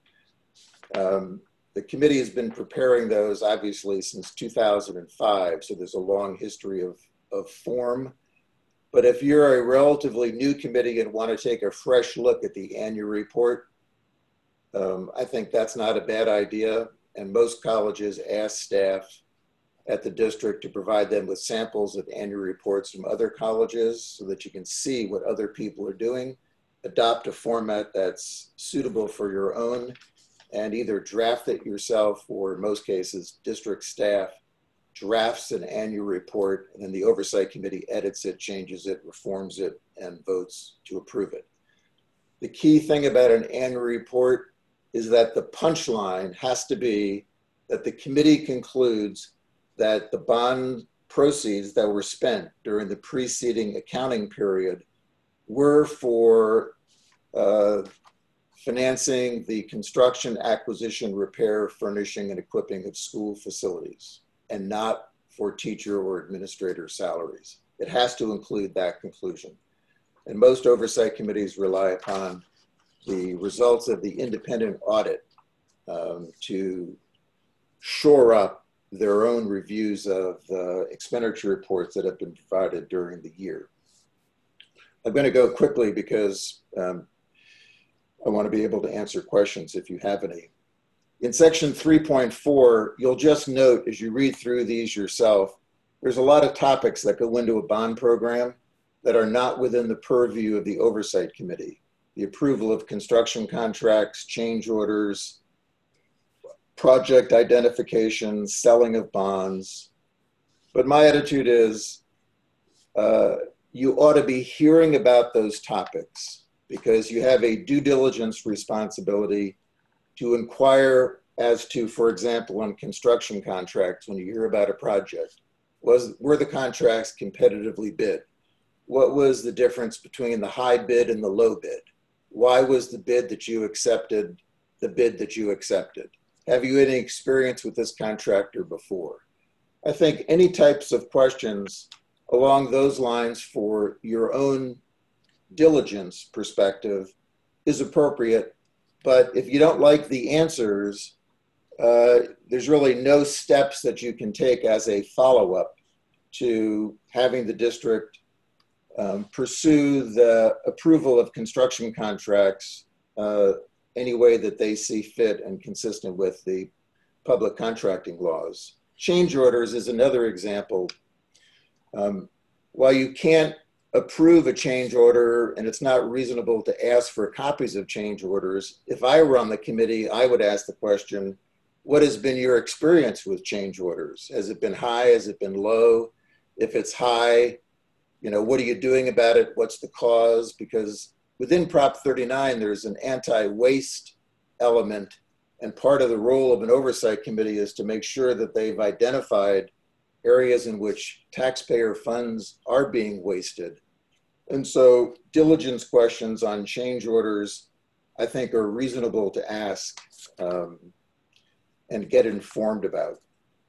Speaker 10: um, the committee has been preparing those obviously since two thousand five, so there's a long history of, of form. But if you're a relatively new committee and want to take a fresh look at the annual report, um, I think that's not a bad idea. And most colleges ask staff at the district to provide them with samples of annual reports from other colleges so that you can see what other people are doing, adopt a format that's suitable for your own, and either draft it yourself or in most cases, district staff drafts an annual report, and then the oversight committee edits it, changes it, reforms it, and votes to approve it. The key thing about an annual report is that the punchline has to be that the committee concludes that the bond proceeds that were spent during the preceding accounting period were for uh, financing the construction, acquisition, repair, furnishing, and equipping of school facilities, and not for teacher or administrator salaries. It has to include that conclusion. And most oversight committees rely upon the results of the independent audit um, to shore up their own reviews of the expenditure reports that have been provided during the year. I'm going to go quickly because um, I want to be able to answer questions if you have any. In section three point four, you'll just note as you read through these yourself, there's a lot of topics that go into a bond program that are not within the purview of the oversight committee. The approval of construction contracts, change orders, project identification, selling of bonds. But my attitude is uh, you ought to be hearing about those topics because you have a due diligence responsibility to inquire as to, for example, on construction contracts, when you hear about a project, was, were the contracts competitively bid? What was the difference between the high bid and the low bid? Why was the bid that you accepted the bid that you accepted? Have you any experience with this contractor before? I think any types of questions along those lines for your own diligence perspective is appropriate. But if you don't like the answers, uh, there's really no steps that you can take as a follow-up to having the district um, pursue the approval of construction contracts uh, any way that they see fit and consistent with the public contracting laws. Change orders is another example. Um, while you can't approve a change order and it's not reasonable to ask for copies of change orders, if I were on the committee, I would ask the question, what has been your experience with change orders? Has it been high? Has it been low? If it's high, you know, what are you doing about it? What's the cause? Because within Prop thirty-nine, there's an anti-waste element, and part of the role of an oversight committee is to make sure that they've identified areas in which taxpayer funds are being wasted. And so diligence questions on change orders, I think, are reasonable to ask um, and get informed about.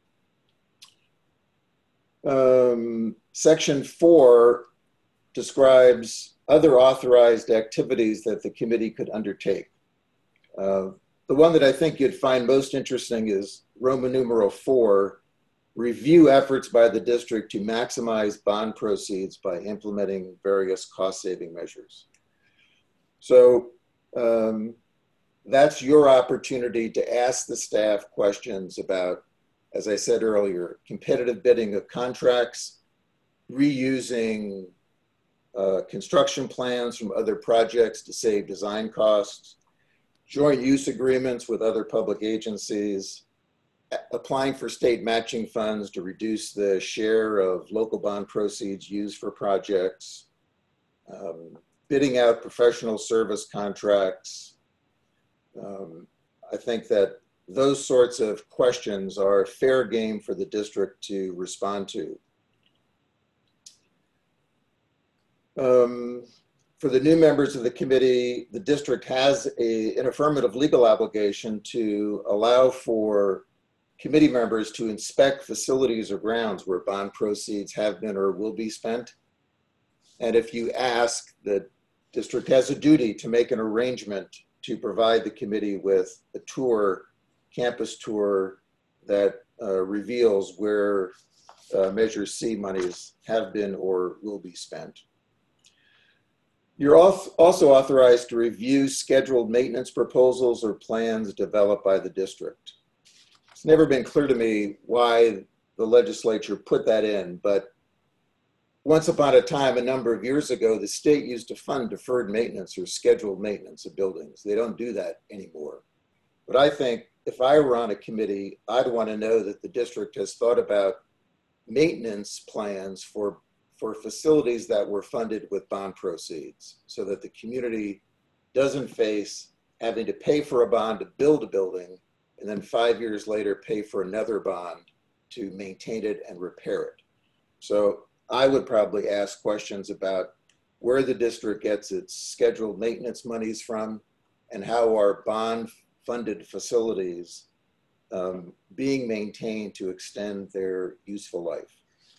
Speaker 10: Um, section four describes other authorized activities that the committee could undertake. Uh, the one that I think you'd find most interesting is Roman numeral four, review efforts by the district to maximize bond proceeds by implementing various cost-saving measures. So um, that's your opportunity to ask the staff questions about, as I said earlier, competitive bidding of contracts, reusing uh, construction plans from other projects to save design costs, joint use agreements with other public agencies, applying for state matching funds to reduce the share of local bond proceeds used for projects, um, bidding out professional service contracts. Um, I think that those sorts of questions are fair game for the district to respond to. Um, for the new members of the committee, the district has a, an affirmative legal obligation to allow for committee members to inspect facilities or grounds where bond proceeds have been or will be spent. And if you ask, the district has a duty to make an arrangement to provide the committee with a tour, campus tour that uh, reveals where uh, Measure C monies have been or will be spent. You're also authorized to review scheduled maintenance proposals or plans developed by the district. It's never been clear to me why the legislature put that in, but once upon a time, a number of years ago, the state used to fund deferred maintenance or scheduled maintenance of buildings. They don't do that anymore. But I think if I were on a committee, I'd want to know that the district has thought about maintenance plans for, for facilities that were funded with bond proceeds so that the community doesn't face having to pay for a bond to build a building and then five years later pay for another bond to maintain it and repair it. So I would probably ask questions about where the district gets its scheduled maintenance monies from and how are bond funded facilities um, being maintained to extend their useful life.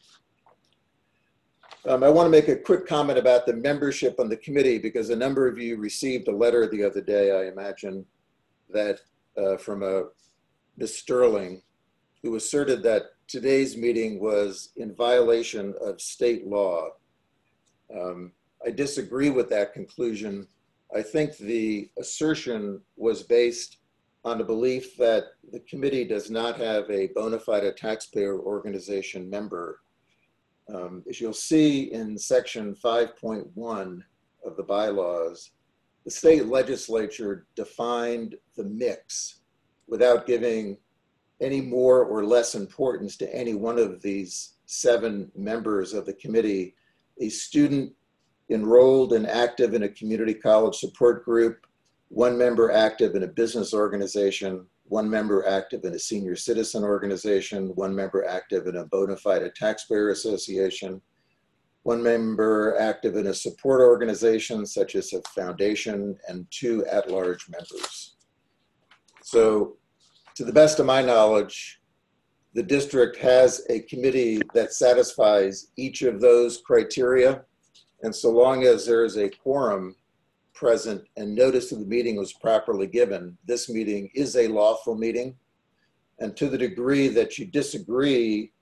Speaker 10: Um, I want to make a quick comment about the membership on the committee because a number of you received a letter the other day, I imagine, that uh, from a Miz Sterling, who asserted that today's meeting was in violation of state law. Um, I disagree with that conclusion. I think the assertion was based on the belief that the committee does not have a bona fide taxpayer organization member. Um, as you'll see in section five point one of the bylaws, the state legislature defined the mix without giving any more or less importance to any one of these seven members of the committee. A student enrolled and active in a community college support group, one member active in a business organization, one member active in a senior citizen organization, one member active in a bona fide taxpayer association, one member active in a support organization such as a foundation, and two at-large members. So to the best of my knowledge, the district has a committee that satisfies each of those criteria. And so long as there is a quorum present and notice of the meeting was properly given, this meeting is a lawful meeting. And to the degree that you disagree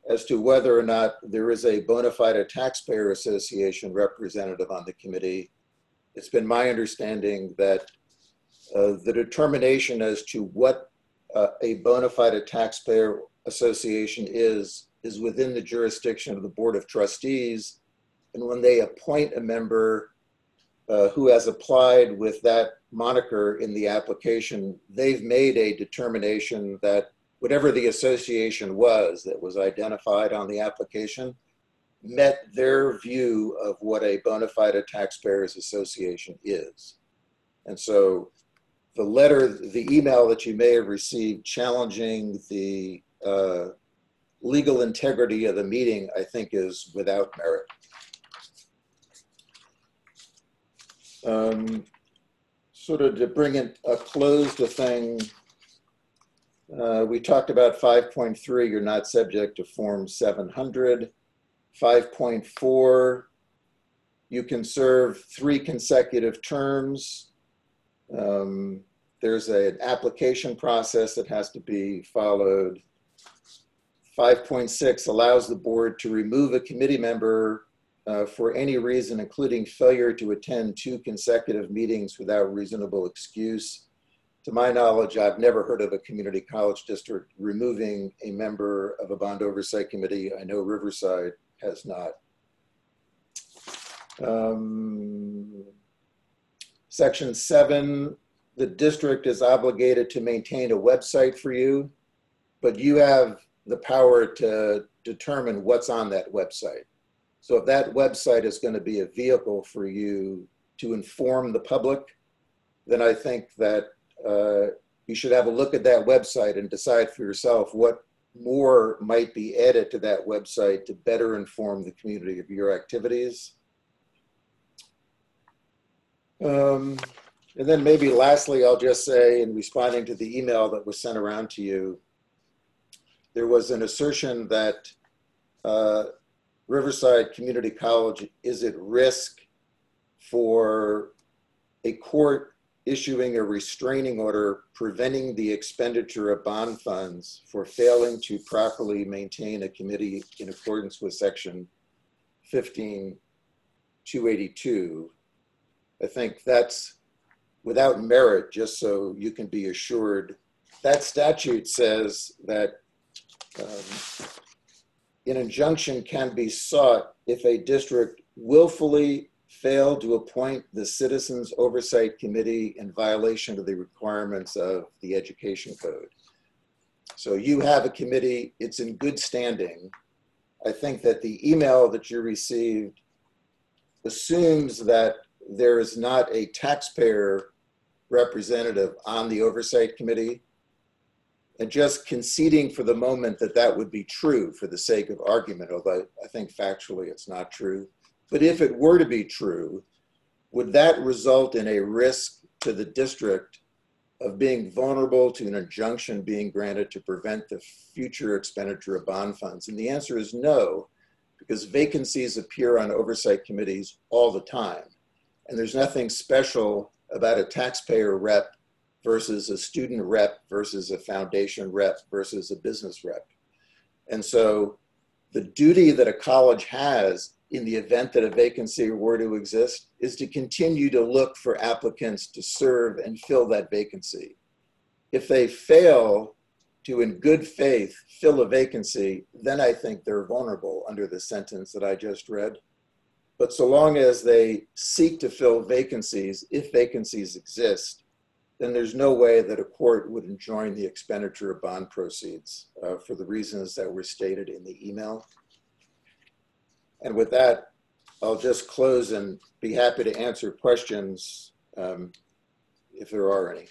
Speaker 10: as to whether or not there is a bona fide taxpayer association representative on the committee. It's been my understanding that uh, the determination as to what uh, a bona fide taxpayer association is, is within the jurisdiction of the Board of Trustees. And when they appoint a member uh, who has applied with that moniker in the application, they've made a determination that whatever the association was that was identified on the application met their view of what a bona fide taxpayers association is. And so the letter, the email that you may have received challenging the uh, legal integrity of the meeting, I think is without merit. Um, sort of to bring it a close to thing, uh, we talked about five point three, you're not subject to Form seven hundred. five point four, you can serve three consecutive terms. Um, there's a, an application process that has to be followed. five point six allows the board to remove a committee member uh, for any reason, including failure to attend two consecutive meetings without reasonable excuse. To my knowledge, I've never heard of a community college district removing a member of a bond oversight committee. I know Riverside has not. Um, section seven, the district is obligated to maintain a website for you, but you have the power to determine what's on that website. So if that website is going to be a vehicle for you to inform the public, then I think that uh, you should have a look at that website and decide for yourself what more might be added to that website to better inform the community of your activities. Um, and then maybe lastly, I'll just say, in responding to the email that was sent around to you, there was an assertion that uh, Riverside Community College is at risk for a court issuing a restraining order preventing the expenditure of bond funds for failing to properly maintain a committee in accordance with section fifteen two eighty-two. I think that's without merit, just so you can be assured. That statute says that um, an injunction can be sought if a district willfully failed to appoint the Citizens Oversight Committee in violation of the requirements of the Education Code. So you have a committee, it's in good standing. I think that the email that you received assumes that there is not a taxpayer representative on the Oversight Committee, and just conceding for the moment that that would be true for the sake of argument, although I think factually it's not true. But if it were to be true, would that result in a risk to the district of being vulnerable to an injunction being granted to prevent the future expenditure of bond funds? And the answer is no, because vacancies appear on oversight committees all the time. And there's nothing special about a taxpayer rep versus a student rep versus a foundation rep versus a business rep. And so the duty that a college has in the event that a vacancy were to exist is to continue to look for applicants to serve and fill that vacancy. If they fail to, in good faith, fill a vacancy, then I think they're vulnerable under the sentence that I just read. But so long as they seek to fill vacancies, if vacancies exist, then there's no way that a court would enjoin the expenditure of bond proceeds uh, for the reasons that were stated in the email. And with that, I'll just close and be happy to answer questions um, if there are any.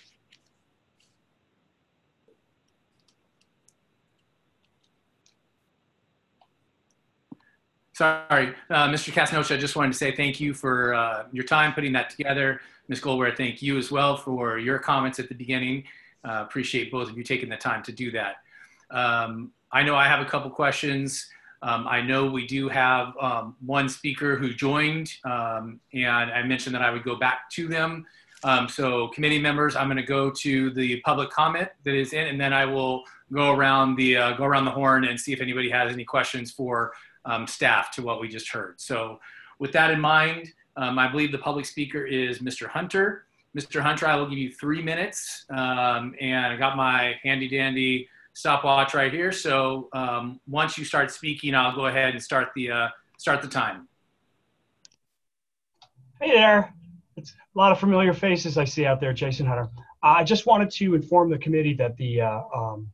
Speaker 2: Sorry, uh, Mister Casnocha, I just wanted to say thank you for uh, your time putting that together. Miz Goldware, thank you as well for your comments at the beginning. Uh, appreciate both of you taking the time to do that. Um, I know I have a couple questions. Um, I know we do have um, one speaker who joined, um, and I mentioned that I would go back to them. Um, so committee members, I'm going to go to the public comment that is in, and then I will go around the uh, go around the horn and see if anybody has any questions for um, staff to what we just heard. So with that in mind, um, I believe the public speaker is Mister Hunter. Mister Hunter, I will give you three minutes, um, and I got my handy dandy stopwatch right here. So um, once you start speaking, I'll go ahead and start the uh, start the time.
Speaker 12: Hey there. It's a lot of familiar faces I see out there, Jason Hunter. I just wanted to inform the committee that the uh, um,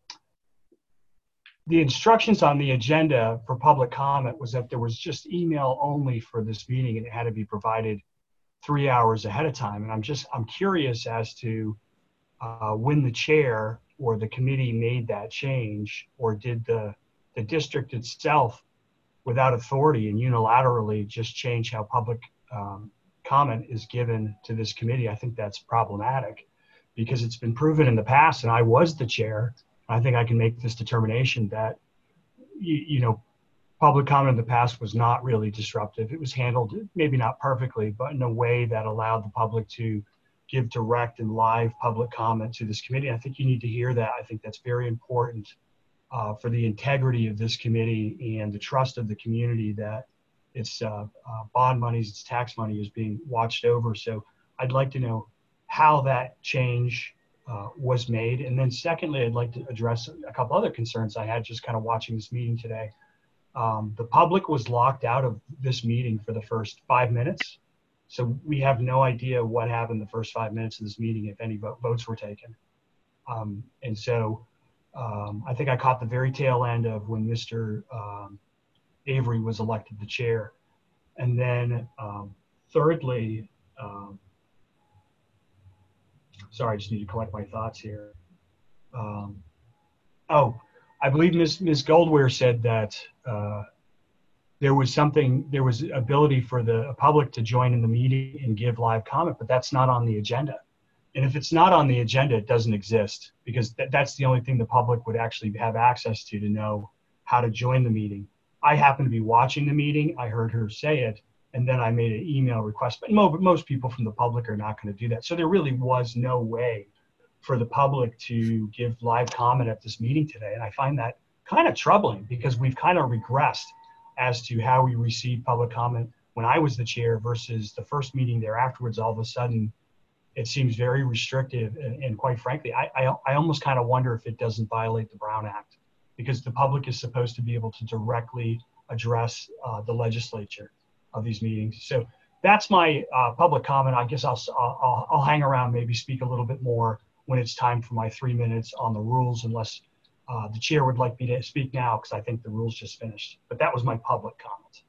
Speaker 12: the instructions on the agenda for public comment was that there was just email only for this meeting, and it had to be provided three hours ahead of time. And I'm just I'm curious as to uh, when the chair or the committee made that change, or did the the district itself, without authority and unilaterally, just change how public um, comment is given to this committee. I think that's problematic because it's been proven in the past, and I was the chair. I think I can make this determination that, you, you know, public comment in the past was not really disruptive. It was handled, maybe not perfectly, but in a way that allowed the public to give direct and live public comment to this committee. I think you need to hear that. I think that's very important uh, for the integrity of this committee and the trust of the community that its uh, uh, bond monies, its tax money is being watched over. So I'd like to know how that change uh, was made. And then secondly, I'd like to address a couple other concerns I had just kind of watching this meeting today. Um, the public was locked out of this meeting for the first five minutes. So we have no idea what happened the first five minutes of this meeting, if any vote, votes were taken. Um, and so um, I think I caught the very tail end of when Mister Um, Avery was elected the chair. And then um, thirdly, um, sorry, I just need to collect my thoughts here. Um, oh, I believe Miz Miz Goldware said that uh, there was something, there was ability for the public to join in the meeting and give live comment, but that's not on the agenda. And if it's not on the agenda, it doesn't exist, because th that's the only thing the public would actually have access to, to know how to join the meeting. I happened to be watching the meeting. I heard her say it, and then I made an email request. But mo most people from the public are not going to do that. So there really was no way for the public to give live comment at this meeting today. And I find that kind of troubling, because we've kind of regressed as to how we receive public comment when I was the chair versus the first meeting there afterwards. All of a sudden, it seems very restrictive. And, and quite frankly, I, I, I almost kind of wonder if it doesn't violate the Brown Act, because the public is supposed to be able to directly address uh, the legislature of these meetings. So that's my uh, public comment. I guess I'll, I'll, I'll hang around, maybe speak a little bit more when it's time for my three minutes on the rules, unless uh, the chair would like me to speak now, because I think the rules just finished. But that was my public comment.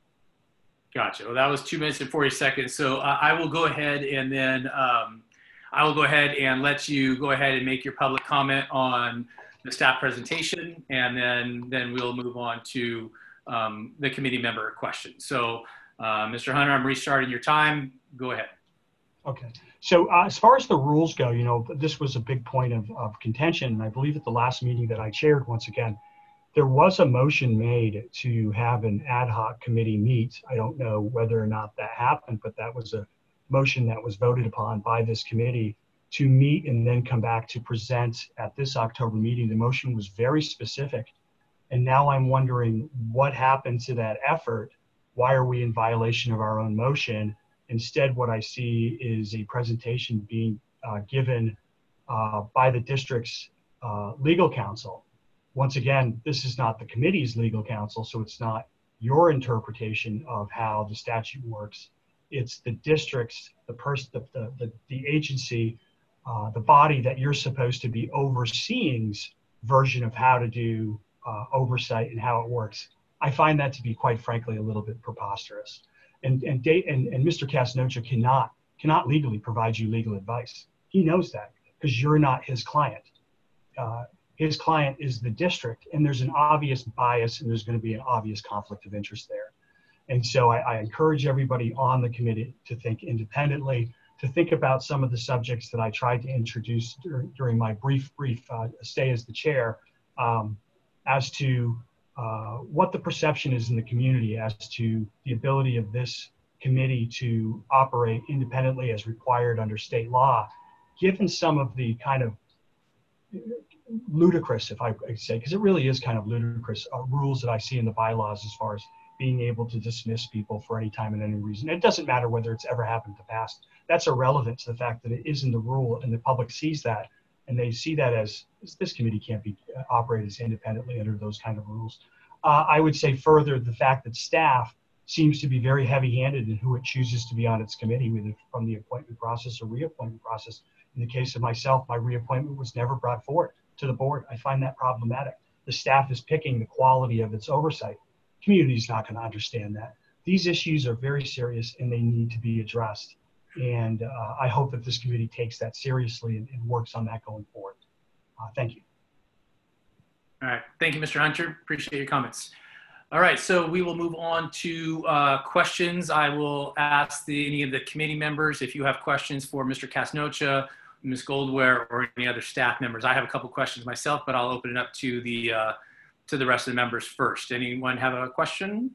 Speaker 2: Gotcha. Well, that was two minutes and forty seconds. So uh, I will go ahead and then um, I will go ahead and let you go ahead and make your public comment on the staff presentation, and then then we'll move on to um, the committee member questions. So uh, Mister Hunter, I'm restarting your time. Go ahead.
Speaker 12: Okay. So uh, as far as the rules go, you know, this was a big point of, of contention. And I believe at the last meeting that I chaired, once again, there was a motion made to have an ad hoc committee meet. I don't know whether or not that happened, but that was a motion that was voted upon by this committee to meet and then come back to present at this October meeting. The motion was very specific. And now I'm wondering what happened to that effort. Why are we in violation of our own motion? Instead, what I see is a presentation being uh, given uh, by the district's uh, legal counsel. Once again, this is not the committee's legal counsel, so it's not your interpretation of how the statute works. It's the district's, the person, the, the, the, the agency, uh, the body that you're supposed to be overseeing's version of how to do uh, oversight and how it works. I find that to be, quite frankly, a little bit preposterous. And, and, and, and Mister Casnocha cannot, cannot legally provide you legal advice. He knows that, because you're not his client. Uh, his client is the district, and there's an obvious bias, and there's going to be an obvious conflict of interest there. And so I, I encourage everybody on the committee to think independently, to think about some of the subjects that I tried to introduce dur during my brief, brief uh, stay as the chair, um, as to Uh, what the perception is in the community as to the ability of this committee to operate independently as required under state law, given some of the kind of ludicrous, if I could say, because it really is kind of ludicrous, uh, rules that I see in the bylaws as far as being able to dismiss people for any time and any reason. It doesn't matter whether it's ever happened in the past. That's irrelevant to the fact that it is in the rule, and the public sees that, and they see that as, this committee can't be uh, operated as independently under those kind of rules. Uh, I would say further, the fact that staff seems to be very heavy-handed in who it chooses to be on its committee, whether from the appointment process or reappointment process. In the case of myself, my reappointment was never brought forward to the board. I find that problematic. The staff is picking the quality of its oversight. Community is not going to understand that. These issues are very serious and they need to be addressed. And uh, I hope that this committee takes that seriously and, and works on that going forward. Uh, thank you.
Speaker 2: All right. Thank you, Mister Hunter. Appreciate your comments. All right. So we will move on to uh, questions. I will ask the, any of the committee members if you have questions for Mister Casnocha, Miz Goldware, or any other staff members. I have a couple questions myself, but I'll open it up to the uh, to the rest of the members first. Anyone have a question?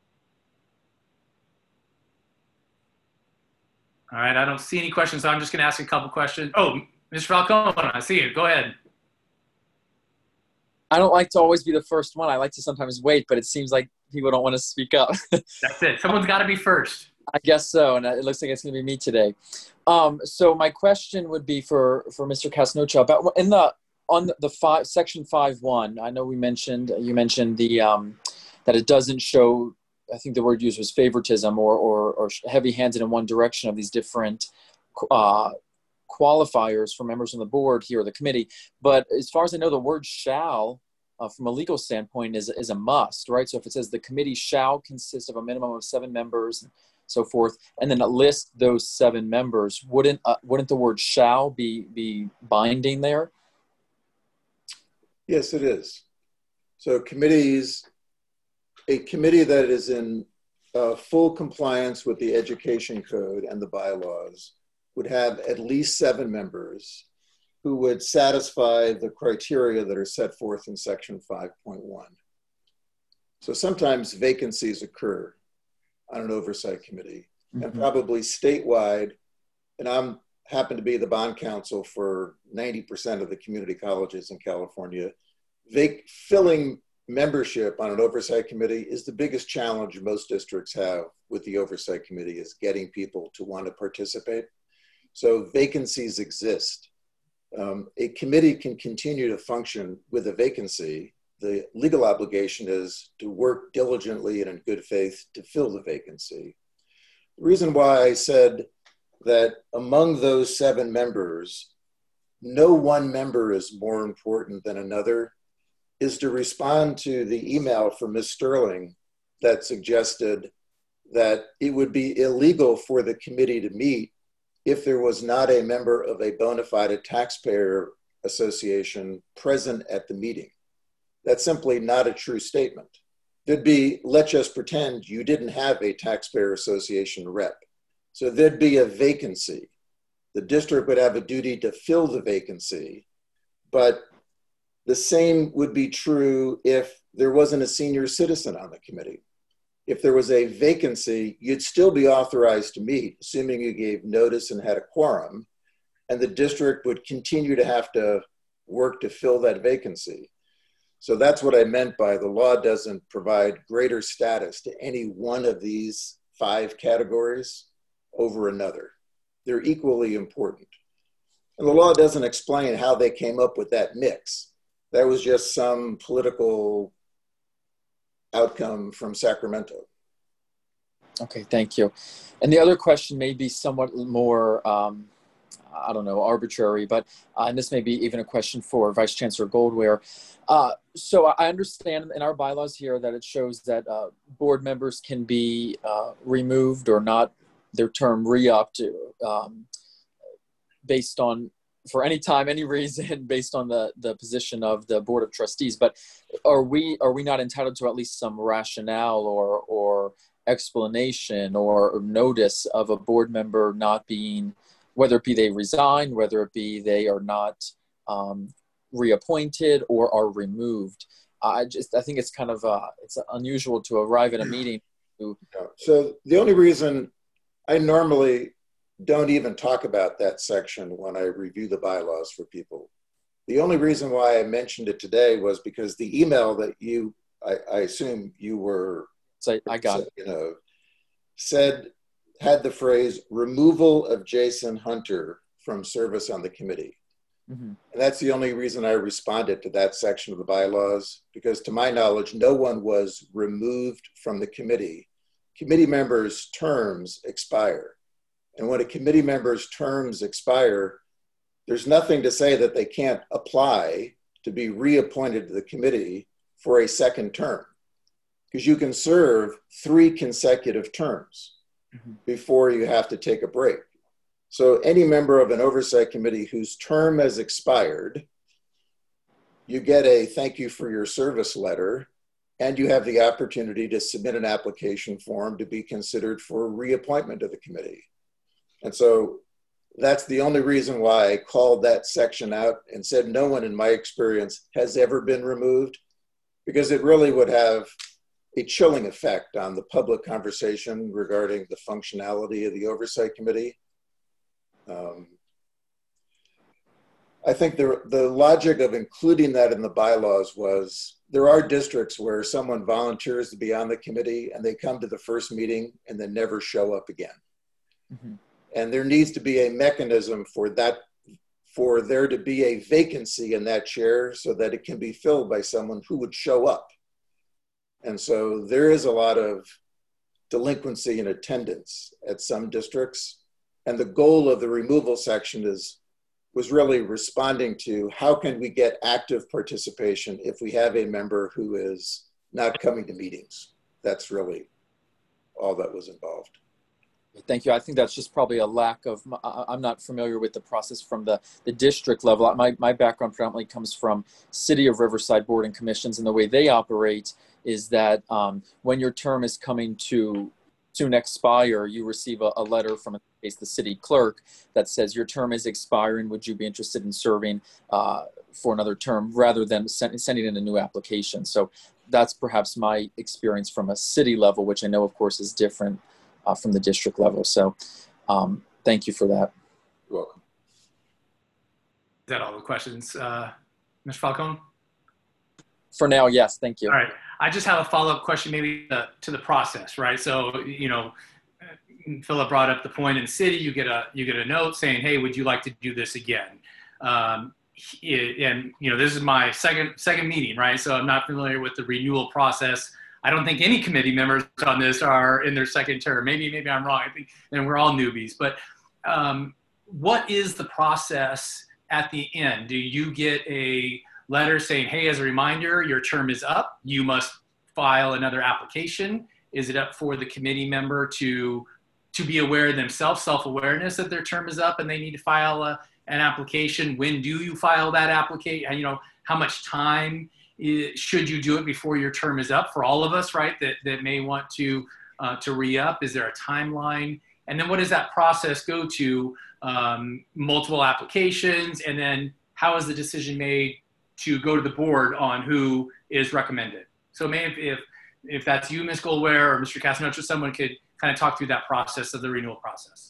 Speaker 2: All right, I don't see any questions, so I'm just going to ask a couple questions. Oh, Mister Falcone, I see you. Go ahead.
Speaker 13: I don't like to always be the first one. I like to sometimes wait, but it seems like people don't want to speak up.
Speaker 2: That's it. Someone's got to be first.
Speaker 13: I guess so, and it looks like it's going to be me today. Um, so my question would be for for Mister Casnocha about in the on the five section five one. I know we mentioned you mentioned the um, that it doesn't show. I think the word used was favoritism or or, or heavy-handed in one direction of these different uh, qualifiers for members on the board here or the committee. But as far as I know, the word "shall" uh, from a legal standpoint is is a must, right? So if it says the committee shall consist of a minimum of seven members, so forth, and then it lists those seven members, wouldn't uh, wouldn't the word "shall" be be binding there?
Speaker 10: Yes, it is. So committees, a committee that is in uh, full compliance with the education code and the bylaws would have at least seven members who would satisfy the criteria that are set forth in section five point one. So sometimes vacancies occur on an oversight committee, mm-hmm. and probably statewide, and I'm happen to be the bond counsel for ninety percent of the community colleges in California. Vac filling membership on an oversight committee is the biggest challenge most districts have with the oversight committee, is getting people to want to participate. So vacancies exist. Um, a committee can continue to function with a vacancy. The legal obligation is to work diligently and in good faith to fill the vacancy. The reason why I said that among those seven members, no one member is more important than another is to respond to the email from Miz Sterling that suggested that it would be illegal for the committee to meet if there was not a member of a bona fide taxpayer association present at the meeting. That's simply not a true statement. There'd be, let's just pretend you didn't have a taxpayer association rep. So there'd be a vacancy. The district would have a duty to fill the vacancy, but the same would be true if there wasn't a senior citizen on the committee. If there was a vacancy, you'd still be authorized to meet, assuming you gave notice and had a quorum, and the district would continue to have to work to fill that vacancy. So that's what I meant by the law doesn't provide greater status to any one of these five categories over another. They're equally important. And the law doesn't explain how they came up with that mix. That was just some political outcome from Sacramento.
Speaker 13: Okay, thank you. And the other question may be somewhat more, um, I don't know, arbitrary, but, uh, and this may be even a question for Vice Chancellor Goldware. Uh, so I understand in our bylaws here that it shows that uh, board members can be uh, removed or not their term re-upped um, based on, for any time, any reason, based on the, the position of the Board of Trustees. But are we are we not entitled to at least some rationale or or explanation or notice of a board member not being, whether it be they resign, whether it be they are not um, reappointed or are removed? I just I think it's kind of uh, it's unusual to arrive at a meeting
Speaker 10: So the only reason I normally don't even talk about that section when I review the bylaws for people. The only reason why I mentioned it today was because the email that you, I, I assume you were,
Speaker 13: so I got it.
Speaker 10: You know, said, had the phrase removal of Jason Hunter from service on the committee.
Speaker 13: Mm-hmm.
Speaker 10: And that's the only reason I responded to that section of the bylaws, because to my knowledge, no one was removed from the committee. Committee members' terms expire. And when a committee member's terms expire, there's nothing to say that they can't apply to be reappointed to the committee for a second term, because you can serve three consecutive terms
Speaker 13: mm-hmm.
Speaker 10: before you have to take a break. So any member of an oversight committee whose term has expired, you get a thank you for your service letter, and you have the opportunity to submit an application form to be considered for reappointment to the committee. And so that's the only reason why I called that section out and said no one in my experience has ever been removed, because it really would have a chilling effect on the public conversation regarding the functionality of the oversight committee. Um, I think the, the logic of including that in the bylaws was there are districts where someone volunteers to be on the committee and they come to the first meeting and then never show up again.
Speaker 13: Mm-hmm.
Speaker 10: And there needs to be a mechanism for that, for there to be a vacancy in that chair so that it can be filled by someone who would show up. And so there is a lot of delinquency in attendance at some districts. And the goal of the removal section is, was really responding to how can we get active participation if we have a member who is not coming to meetings. That's really all that was involved.
Speaker 13: Thank you. I think that's just probably a lack of, I'm not familiar with the process from the, the district level. My, my background predominantly comes from City of Riverside Board and Commissions, and the way they operate is that um, when your term is coming to soon expire, you receive a, a letter from, in this case, the city clerk that says your term is expiring. Would you be interested in serving uh, for another term, rather than send, sending in a new application? So that's perhaps my experience from a city level, which I know, of course, is different uh, from the district level. So um, thank you for that.
Speaker 10: You're welcome.
Speaker 2: Is that all the questions, uh, Mister Falcone?
Speaker 13: For now, yes. Thank you.
Speaker 2: All right. I just have a follow-up question maybe uh, to the process, right? So, you know, Philip brought up the point in the city, you get a, you get a note saying, hey, would you like to do this again? Um, it, and, you know, this is my second, second meeting, right? So I'm not familiar with the renewal process. I don't think any committee members on this are in their second term. Maybe, maybe I'm wrong. I think, and we're all newbies, but um, what is the process at the end? Do you get a letter saying, hey, as a reminder, your term is up, you must file another application? Is it up for the committee member to, to be aware themselves, self-awareness that their term is up and they need to file a, an application? When do you file that application? You know, how much time is, should you do it before your term is up for all of us, right, that, that may want to, uh, to re-up? Is there a timeline? And then what does that process go to? Um, multiple applications, and then how is the decision made to go to the board on who is recommended? So maybe if, if that's you, Miz Goldware, or Mister Castanuccio, someone could kind of talk through that process of the renewal process.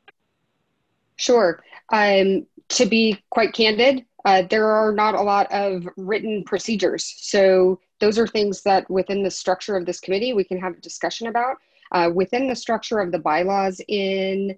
Speaker 8: Sure. Um, to be quite candid, uh, there are not a lot of written procedures. So those are things that within the structure of this committee, we can have a discussion about. Uh, within the structure of the bylaws in,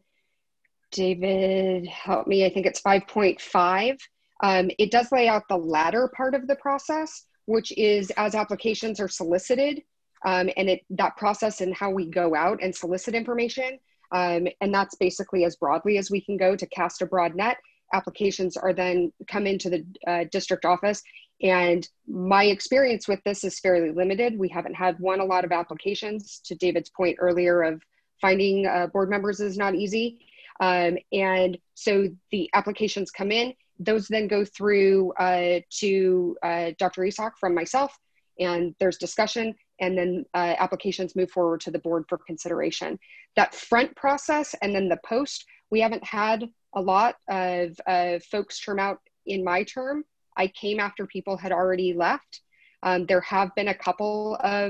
Speaker 8: David, help me, I think it's five point five. Um, it does lay out the latter part of the process, which is as applications are solicited, um, and it, that process and how we go out and solicit information. Um, and that's basically as broadly as we can go to cast a broad net. Applications are then come into the uh, district office. And my experience with this is fairly limited. We haven't had one, a lot of applications. To David's point earlier of finding uh, board members is not easy. Um, and so the applications come in. Those then go through uh, to uh, Doctor Isak from myself, and there's discussion, and then uh, applications move forward to the board for consideration. That front process and then the post, we haven't had a lot of uh, folks term out in my term. I came after people had already left. Um, there have been a couple of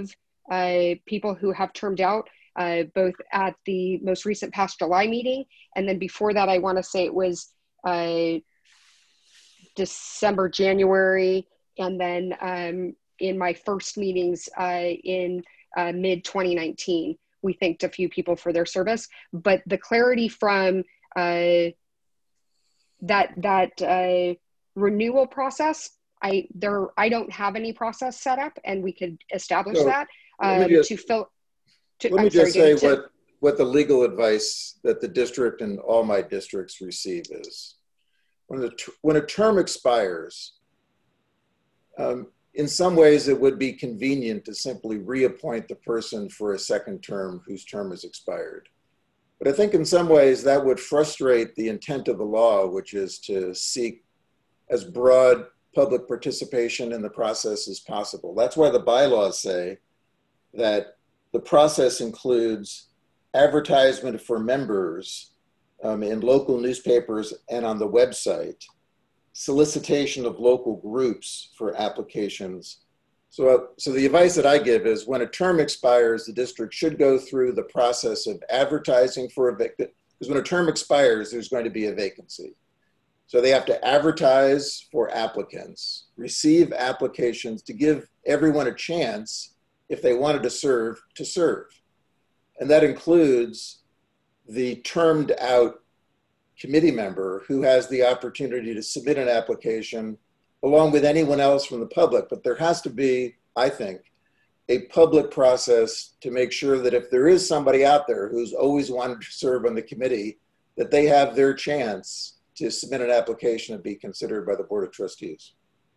Speaker 8: uh, people who have termed out, uh, both at the most recent past July meeting, and then before that, I want to say it was uh, December, January, and then um, in my first meetings uh, in uh, mid twenty nineteen, we thanked a few people for their service. But the clarity from uh, that that uh, renewal process, I there I don't have any process set up, and we could establish
Speaker 10: So,
Speaker 8: that
Speaker 10: let me
Speaker 8: um,
Speaker 10: just-
Speaker 8: to fill. To,
Speaker 10: Let me
Speaker 8: I'm sorry,
Speaker 10: just say
Speaker 8: David, to-
Speaker 10: what, what the legal advice that the district and all my districts receive is. When, the, when a term expires, um, in some ways it would be convenient to simply reappoint the person for a second term whose term has expired. But I think in some ways that would frustrate the intent of the law, which is to seek as broad public participation in the process as possible. That's why the bylaws say that the process includes advertisement for members um, in local newspapers and on the website, solicitation of local groups for applications. So, uh, so the advice that I give is when a term expires, the district should go through the process of advertising for a vacancy, because when a term expires, there's going to be a vacancy. So they have to advertise for applicants, receive applications to give everyone a chance if they wanted to serve, to serve. And that includes the termed out committee member who has the opportunity to submit an application along with anyone else from the public. But there has to be, I think, a public process to make sure that if there is somebody out there who's always wanted to serve on the committee, that they have their chance to submit an application and be considered by the Board of Trustees.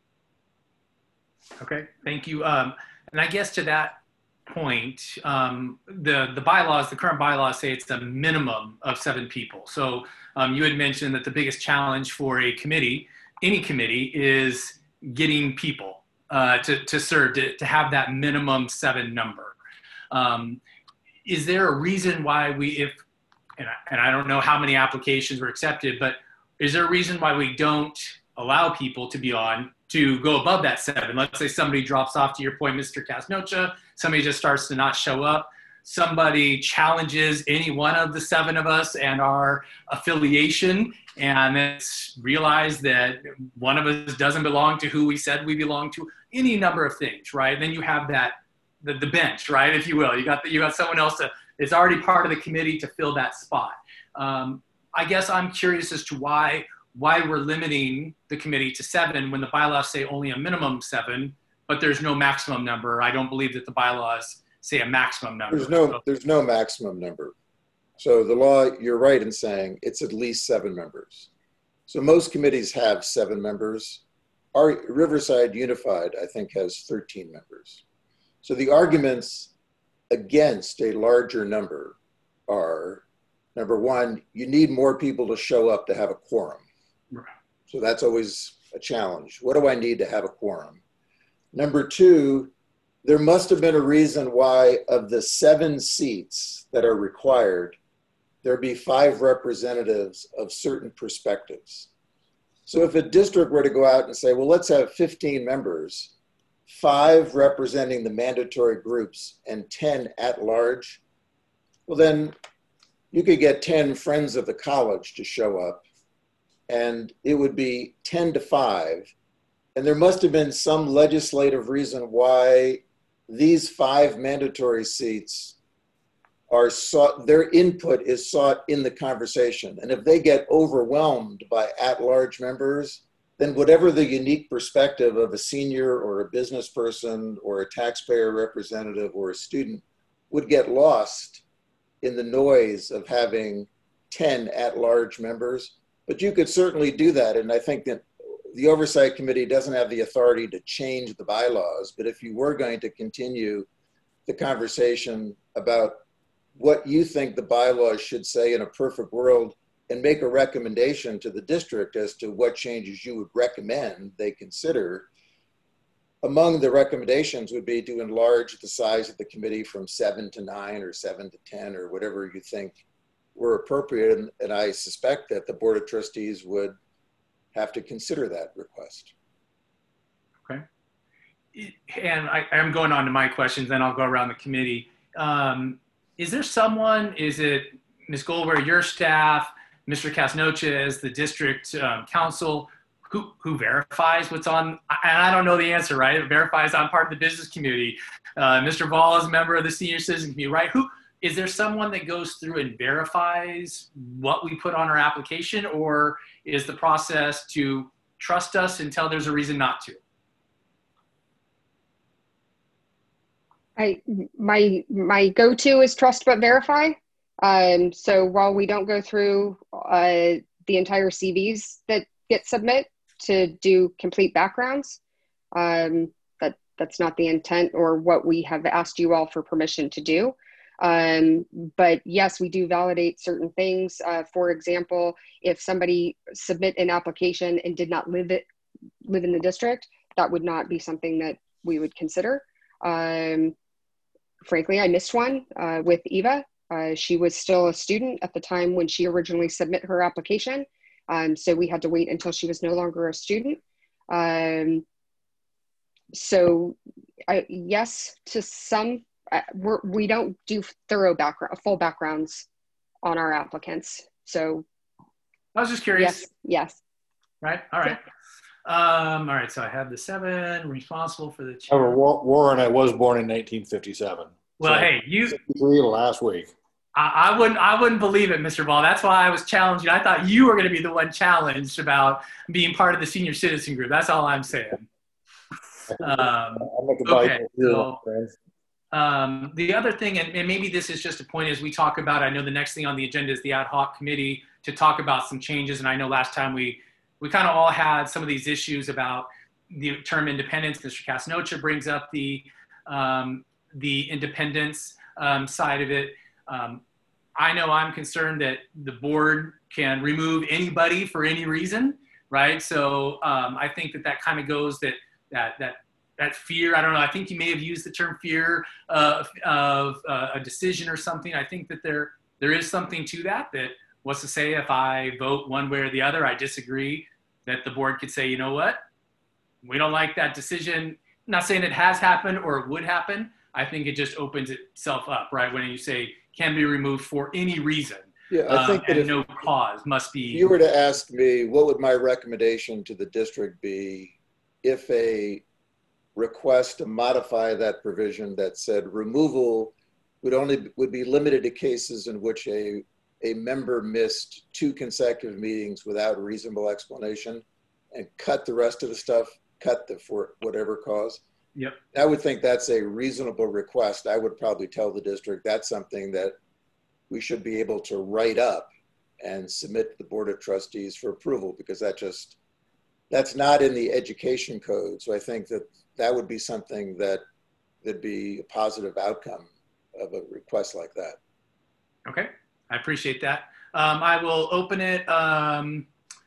Speaker 2: Okay, thank you. Um, and I guess to that point, um, the, the bylaws, the current bylaws say it's a minimum of seven people. So um, you had mentioned that the biggest challenge for a committee, any committee, is getting people uh, to, to serve, to, to have that minimum seven number. Um, is there a reason why we, if, and I, and I don't know how many applications were accepted, but is there a reason why we don't allow people to be on to go above that seven? Let's say somebody drops off, to your point, Mister Casnocha, somebody just starts to not show up, somebody challenges any one of the seven of us and our affiliation, and it's realized that one of us doesn't belong to who we said we belong to, any number of things, right? And then you have that, the, the bench, right, if you will. You got, the, you got someone else that is already part of the committee to fill that spot. Um, I guess I'm curious as to why why we're limiting the committee to seven when the bylaws say only a minimum of seven, but there's no maximum number. I don't believe that the bylaws say a maximum number.
Speaker 10: There's no,
Speaker 2: so.
Speaker 10: there's no maximum number. So the law, you're right in saying it's at least seven members. So most committees have seven members. Our Riverside Unified, I think, has thirteen members. So the arguments against a larger number are, number one, you need more people to show up to have a quorum.
Speaker 2: Right.
Speaker 10: So that's always a challenge. What do I need to have a quorum? Number two, there must have been a reason why of the seven seats that are required, there be five representatives of certain perspectives. So if a district were to go out and say, well, let's have fifteen members, five representing the mandatory groups and ten at large, well then you could get ten friends of the college to show up and it would be ten to five. And there must have been some legislative reason why these five mandatory seats are sought, their input is sought in the conversation. And if they get overwhelmed by at-large members, then whatever the unique perspective of a senior or a business person or a taxpayer representative or a student would get lost in the noise of having ten at-large members. But you could certainly do that. And I think that the Oversight Committee doesn't have the authority to change the bylaws, but if you were going to continue the conversation about what you think the bylaws should say in a perfect world and make a recommendation to the district as to what changes you would recommend they consider, among the recommendations would be to enlarge the size of the committee from seven to nine or seven to ten or whatever you think were appropriate. And, and I suspect that the Board of Trustees would have to consider that request.
Speaker 2: Okay. and I, I'm going on to my questions, then I'll go around the committee. Um, is there someone, is it Miz Goldware, your staff, Mister Casnocha as the district um, council, who, who verifies what's on, and I don't know the answer, right? It verifies I'm part of the business community. Uh, Mister Ball is a member of the senior citizen community, right? Who, is there someone that goes through and verifies what we put on our application, or is the process to trust us until there's a reason not to?
Speaker 8: I, my, my go-to is trust but verify. Um, so while we don't go through uh, the entire C Vs that get submit to do complete backgrounds, um, that, that's not the intent or what we have asked you all for permission to do. Um, but yes, we do validate certain things. Uh, for example, if somebody submit an application and did not live it, live in the district, that would not be something that we would consider. Um, frankly, I missed one uh, with Eva. Uh, she was still a student at the time when she originally submit her application. Um, so we had to wait until she was no longer a student. Um, so I, yes, to some, uh, we're, we don't do thorough background, full backgrounds on our applicants. So
Speaker 2: I was just curious.
Speaker 8: Yes, yes.
Speaker 2: Right, all right. Um, all right, so I have the seven, responsible for the chair.
Speaker 11: However, Warren, I was born in nineteen fifty-seven.
Speaker 2: Well,
Speaker 11: so
Speaker 2: hey, you.
Speaker 11: fifty-three last week.
Speaker 2: I, I wouldn't. I wouldn't believe it, Mister Ball. That's why I was challenging. I thought you were going to be the one challenged about being part of the senior citizen group. That's all I'm saying. Um, okay. So, um, the other thing, and, and maybe this is just a point as we talk about. I know the next thing on the agenda is the ad hoc committee to talk about some changes. And I know last time we. We kind of all had some of these issues about the term independence. Mister Casnocha brings up the, um, the independence um, side of it. Um, I know I'm concerned that the board can remove anybody for any reason, right? So um, I think that that kind of goes that, that, that, that fear, I don't know, I think you may have used the term fear uh, of uh, a decision or something. I think that there, there is something to that, that what's to say if I vote one way or the other, I disagree, that the board could say, you know what, we don't like that decision. I'm not saying it has happened or it would happen. I think it just opens itself up, right? When you say can be removed for any reason.
Speaker 10: Yeah, I think
Speaker 2: um,
Speaker 10: that
Speaker 2: and
Speaker 10: if
Speaker 2: no cause must be.
Speaker 10: you were to ask me, what would my recommendation to the district be if a request to modify that provision that said removal would only would be limited to cases in which a a member missed two consecutive meetings without a reasonable explanation and cut the rest of the stuff, cut the for whatever cause.
Speaker 2: Yep.
Speaker 10: I would think that's a reasonable request. I would probably tell the district that's something that we should be able to write up and submit to the Board of Trustees for approval, because that just, that's not in the education code. So I think that that would be something that would be a positive outcome of a request like that.
Speaker 2: Okay. I appreciate that. Um, I will open it. Um,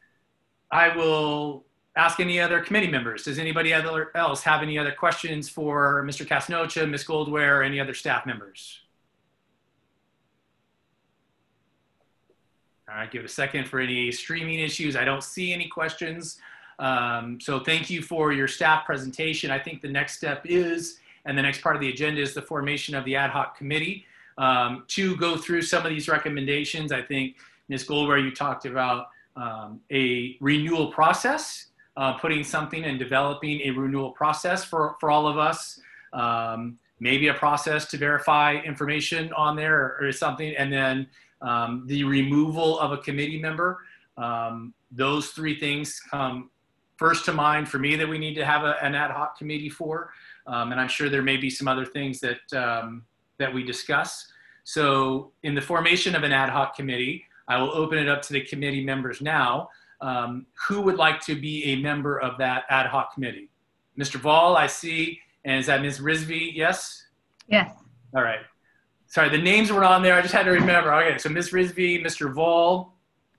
Speaker 2: I will ask any other committee members. Does anybody other else have any other questions for Mister Casnocha, Miz Goldware, or any other staff members? All right, give it a second for any streaming issues. I don't see any questions. Um, so thank you for your staff presentation. I think the next step is, and the next part of the agenda is the formation of the ad hoc committee. Um, to go through some of these recommendations. I think, Miz Goldware, you talked about um, a renewal process, uh, putting something and developing a renewal process for, for all of us. Um, maybe a process to verify information on there or, or something, and then um, the removal of a committee member. Um, those three things come first to mind for me that we need to have a, an ad hoc committee for. Um, and I'm sure there may be some other things that um, that we discuss. So in the formation of an ad hoc committee, I will open it up to the committee members now. Um, who would like to be a member of that ad hoc committee? Mister Vall, I see, and is that Miz Rizvi? Yes?
Speaker 9: Yes.
Speaker 2: All right. Sorry, the names were on there. I just had to remember. Okay, so Miz Rizvi, Mister Vall.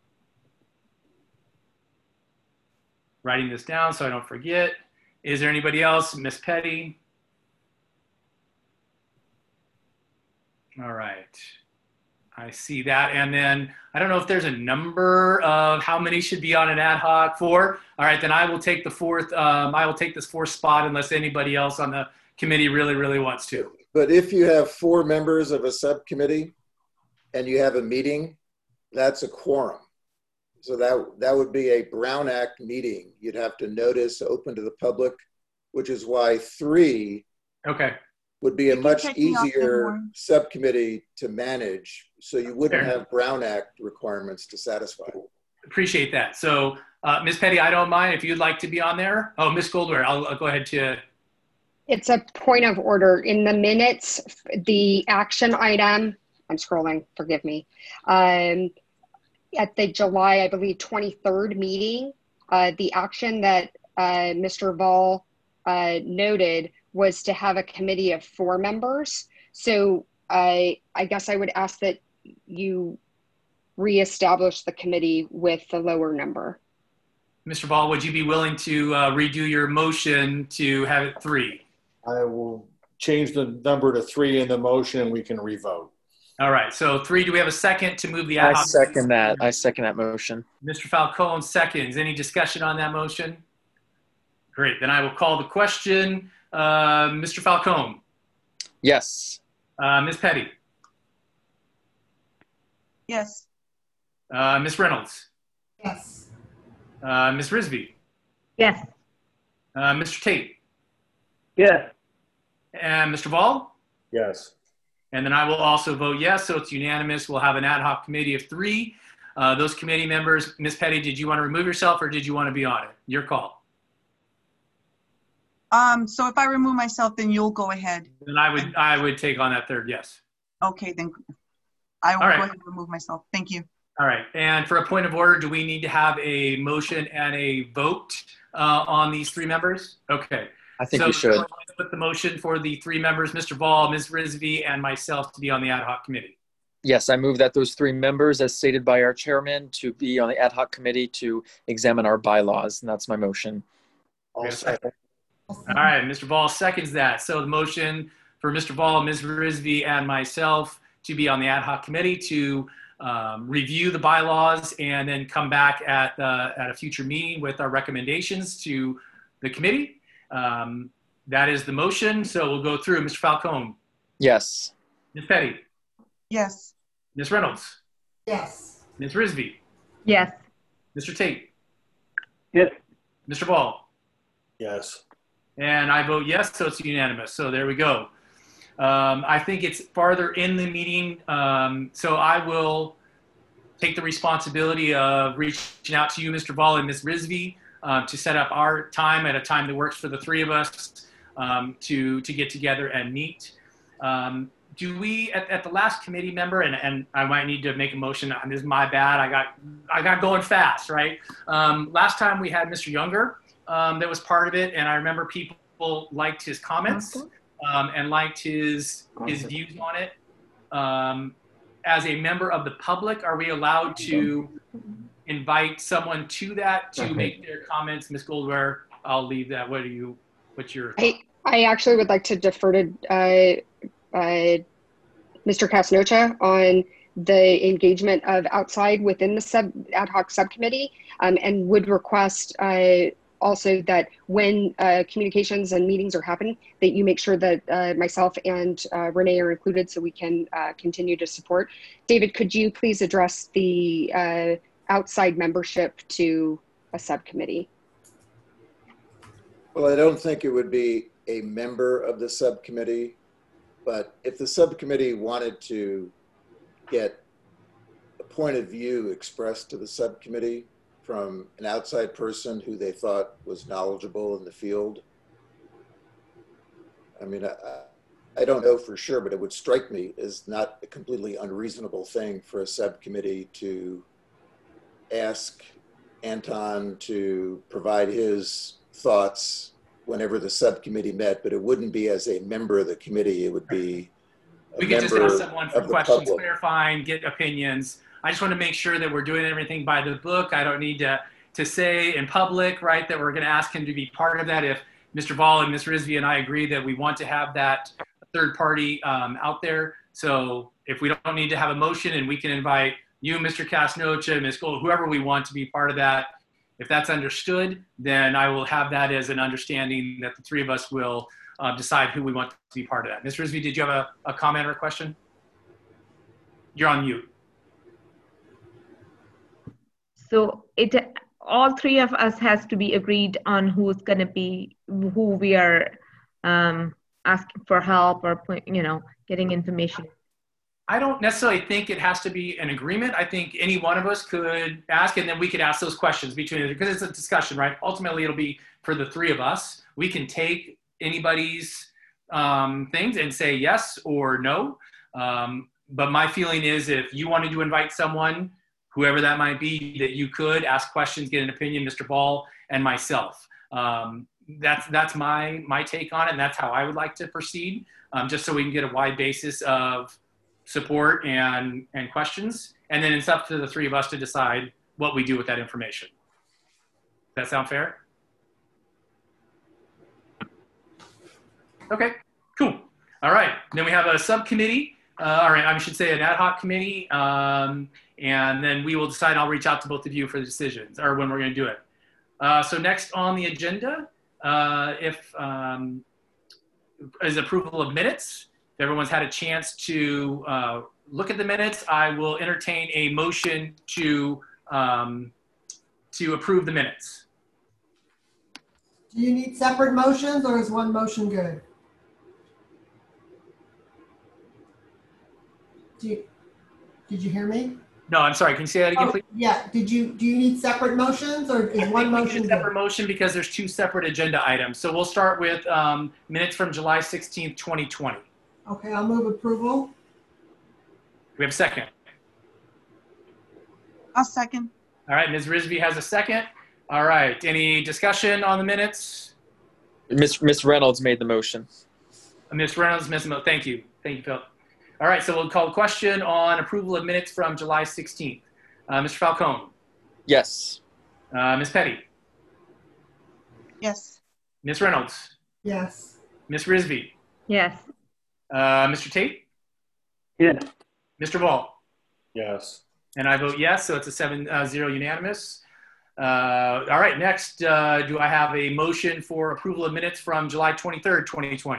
Speaker 2: Writing this down so I don't forget. Is there anybody else? Miz Petty? All right. I see that. And then I don't know if there's a number of how many should be on an ad hoc. Four. All right, then I will take the fourth. Um, I will take this fourth spot unless anybody else on the committee really, really wants to.
Speaker 10: But if you have four members of a subcommittee and you have a meeting, that's a quorum. So that, that would be a Brown Act meeting. You'd have to notice open to the public, which is why three
Speaker 2: okay.
Speaker 10: would be a much easier subcommittee to manage. So you wouldn't
Speaker 2: Fair.
Speaker 10: have Brown Act requirements to satisfy.
Speaker 2: Appreciate that. So uh, Miz Petty, I don't mind if you'd like to be on there. Oh, Miz Goldware, I'll, I'll go ahead to.
Speaker 8: It's a point of order. In the minutes, the action item, I'm scrolling, forgive me. Um, at the July, I believe, twenty-third meeting, uh, the action that uh, Mister Vol uh, noted was to have a committee of four members. So I, I guess I would ask that you reestablish the committee with the lower number.
Speaker 2: Mister Ball, would you be willing to uh, redo your motion to have it three?
Speaker 11: I will change the number to three in the motion and we can revote.
Speaker 2: All right, so three, do we have a second to move the ad
Speaker 13: I
Speaker 2: hoc?
Speaker 13: second that. I second that motion.
Speaker 2: Mister Falcone seconds. Any discussion on that motion? Great, then I will call the question. Uh, Mister Falcone?
Speaker 13: Yes.
Speaker 2: Uh, Miz Petty?
Speaker 1: Yes.
Speaker 2: Uh, Miz Reynolds?
Speaker 4: Yes.
Speaker 2: Uh, Miz Risby?
Speaker 9: Yes.
Speaker 2: Uh, Mister Tate?
Speaker 6: Yes.
Speaker 2: And Mister Ball?
Speaker 11: Yes.
Speaker 2: And then I will also vote yes, so it's unanimous. We'll have an ad hoc committee of three. Uh, those committee members, Miz Petty, did you want to remove yourself or did you want to be on it? Your call.
Speaker 1: Um, so if I remove myself, then you'll go ahead.
Speaker 2: Then I would, I would take on that third, yes.
Speaker 1: Okay, then I will
Speaker 2: All right.
Speaker 1: go ahead and remove myself. Thank you.
Speaker 2: All right, and for a point of order, do we need to have a motion and a vote uh, on these three members? Okay.
Speaker 13: I think
Speaker 2: so
Speaker 13: we should.
Speaker 2: let's put the motion for the three members, Mister Ball, Miz Risby, and myself to be on the ad hoc committee.
Speaker 13: Yes, I move that those three members, as stated by our chairman, to be on the ad hoc committee to examine our bylaws, and that's my motion.
Speaker 2: All right, Mister Ball seconds that. So the motion for Mister Ball, Miz Risby, and myself to be on the ad hoc committee to um, review the bylaws and then come back at, uh, at a future meeting with our recommendations to the committee. Um, that is the motion. So we'll go through. Mister Falcone?
Speaker 13: Yes.
Speaker 2: Miz Petty?
Speaker 1: Yes.
Speaker 2: Miz Reynolds?
Speaker 4: Yes.
Speaker 2: Miz Risby?
Speaker 9: Yes.
Speaker 2: Mister Tate?
Speaker 6: Yes.
Speaker 2: Mister Ball?
Speaker 11: Yes.
Speaker 2: And I vote yes, so it's unanimous. So there we go. Um, I think it's farther in the meeting. Um, so I will take the responsibility of reaching out to you, Mister Ball and Miz Risby, uh, to set up our time at a time that works for the three of us um, to, to get together and meet. Um, do we, at, at the last committee member, and, and I might need to make a motion, this is my bad, I got, I got going fast, right? Um, last time we had Mister Younger um, that was part of it, and I remember people liked his comments um, and liked his, his views on it. Um, as a member of the public, are we allowed to invite someone to that to
Speaker 8: Okay.
Speaker 2: make their comments? Miz Goldware, I'll leave that. What do you, what's your?
Speaker 8: I, I actually would like to defer to uh, uh, Mister Casnocha on the engagement of outside within the sub ad hoc subcommittee, um, and would request uh, also that when uh, communications and meetings are happening, that you make sure that uh, myself and uh, Renee are included so we can uh, continue to support. David, could you please address the uh, outside membership to a subcommittee?
Speaker 10: Well, I don't think it would be a member of the subcommittee, but if the subcommittee wanted to get a point of view expressed to the subcommittee from an outside person who they thought was knowledgeable in the field, I mean, I, I don't know for sure, but it would strike me as not a completely unreasonable thing for a subcommittee to ask Anton to provide his thoughts whenever the subcommittee met, but it wouldn't be as a member of the committee. It would be a
Speaker 2: We could just
Speaker 10: member
Speaker 2: ask someone for
Speaker 10: of the
Speaker 2: questions,
Speaker 10: public.
Speaker 2: clarifying, get opinions. I just want to make sure that we're doing everything by the book. I don't need to, to say in public, right, that we're going to ask him to be part of that. If Mister Ball and Miz Risby and I agree that we want to have that third party um, out there, So if we don't need to have a motion and we can invite you, Mister Casnocha, Miz Gold, whoever we want to be part of that, if that's understood, then I will have that as an understanding that the three of us will uh, decide who we want to be part of that. Miz Rizvi, did you have a, a comment or a question? You're on mute.
Speaker 9: So it all three of us has to be agreed on who's going to be, who we are um, asking for help or, you know, getting information.
Speaker 2: I don't necessarily think it has to be an agreement. I think any one of us could ask, and then we could ask those questions between, because it's a discussion, right? Ultimately, it'll be for the three of us. We can take anybody's um, things and say yes or no. Um, but my feeling is if you wanted to invite someone, whoever that might be, that you could ask questions, get an opinion, Mister Ball and myself. Um, that's that's my my take on it, and that's how I would like to proceed, um, just so we can get a wide basis of support and and questions, and then it's up to the three of us to decide what we do with that information. Does that sound fair? Okay, cool. All right, then we have a subcommittee, uh, all right, I should say an ad hoc committee, um, and then we will decide. I'll reach out to both of you for the decisions, or when we're going to do it. Uh, so next on the agenda uh, if um, is approval of minutes. If everyone's had a chance to uh, look at the minutes, I will entertain a motion to um, to approve the minutes.
Speaker 4: Do you need separate motions or is one motion good? Do you, did you hear me?
Speaker 2: No, I'm sorry. Can you say that again,
Speaker 4: oh,
Speaker 2: please?
Speaker 4: Yeah. Did you do you need separate motions or is one motion good?
Speaker 2: Separate motion because there's two separate agenda items. So we'll start with um, minutes from July sixteenth, twenty twenty.
Speaker 4: Okay, I'll move approval.
Speaker 2: We have a second.
Speaker 1: I'll second.
Speaker 2: All right, Miz Rizvi has a second. All right, any discussion on the minutes?
Speaker 13: Miss Miss Reynolds made the motion.
Speaker 2: Miz Reynolds, Miz Mo, thank you. Thank you, Phil. All right, so we'll call a question on approval of minutes from July sixteenth. Uh, Mister Falcone.
Speaker 13: Yes.
Speaker 2: Uh, Miz Petty.
Speaker 1: Yes.
Speaker 2: Miz Reynolds.
Speaker 4: Yes.
Speaker 2: Miz Rizvi.
Speaker 9: Yes.
Speaker 2: Uh, Mister Tate.
Speaker 6: Yes.
Speaker 2: Mister Ball.
Speaker 11: Yes.
Speaker 2: And I vote yes, so it's a seven uh, zero unanimous. Uh, all right, next, uh, do I have a motion for approval of minutes from July twenty-third, twenty twenty?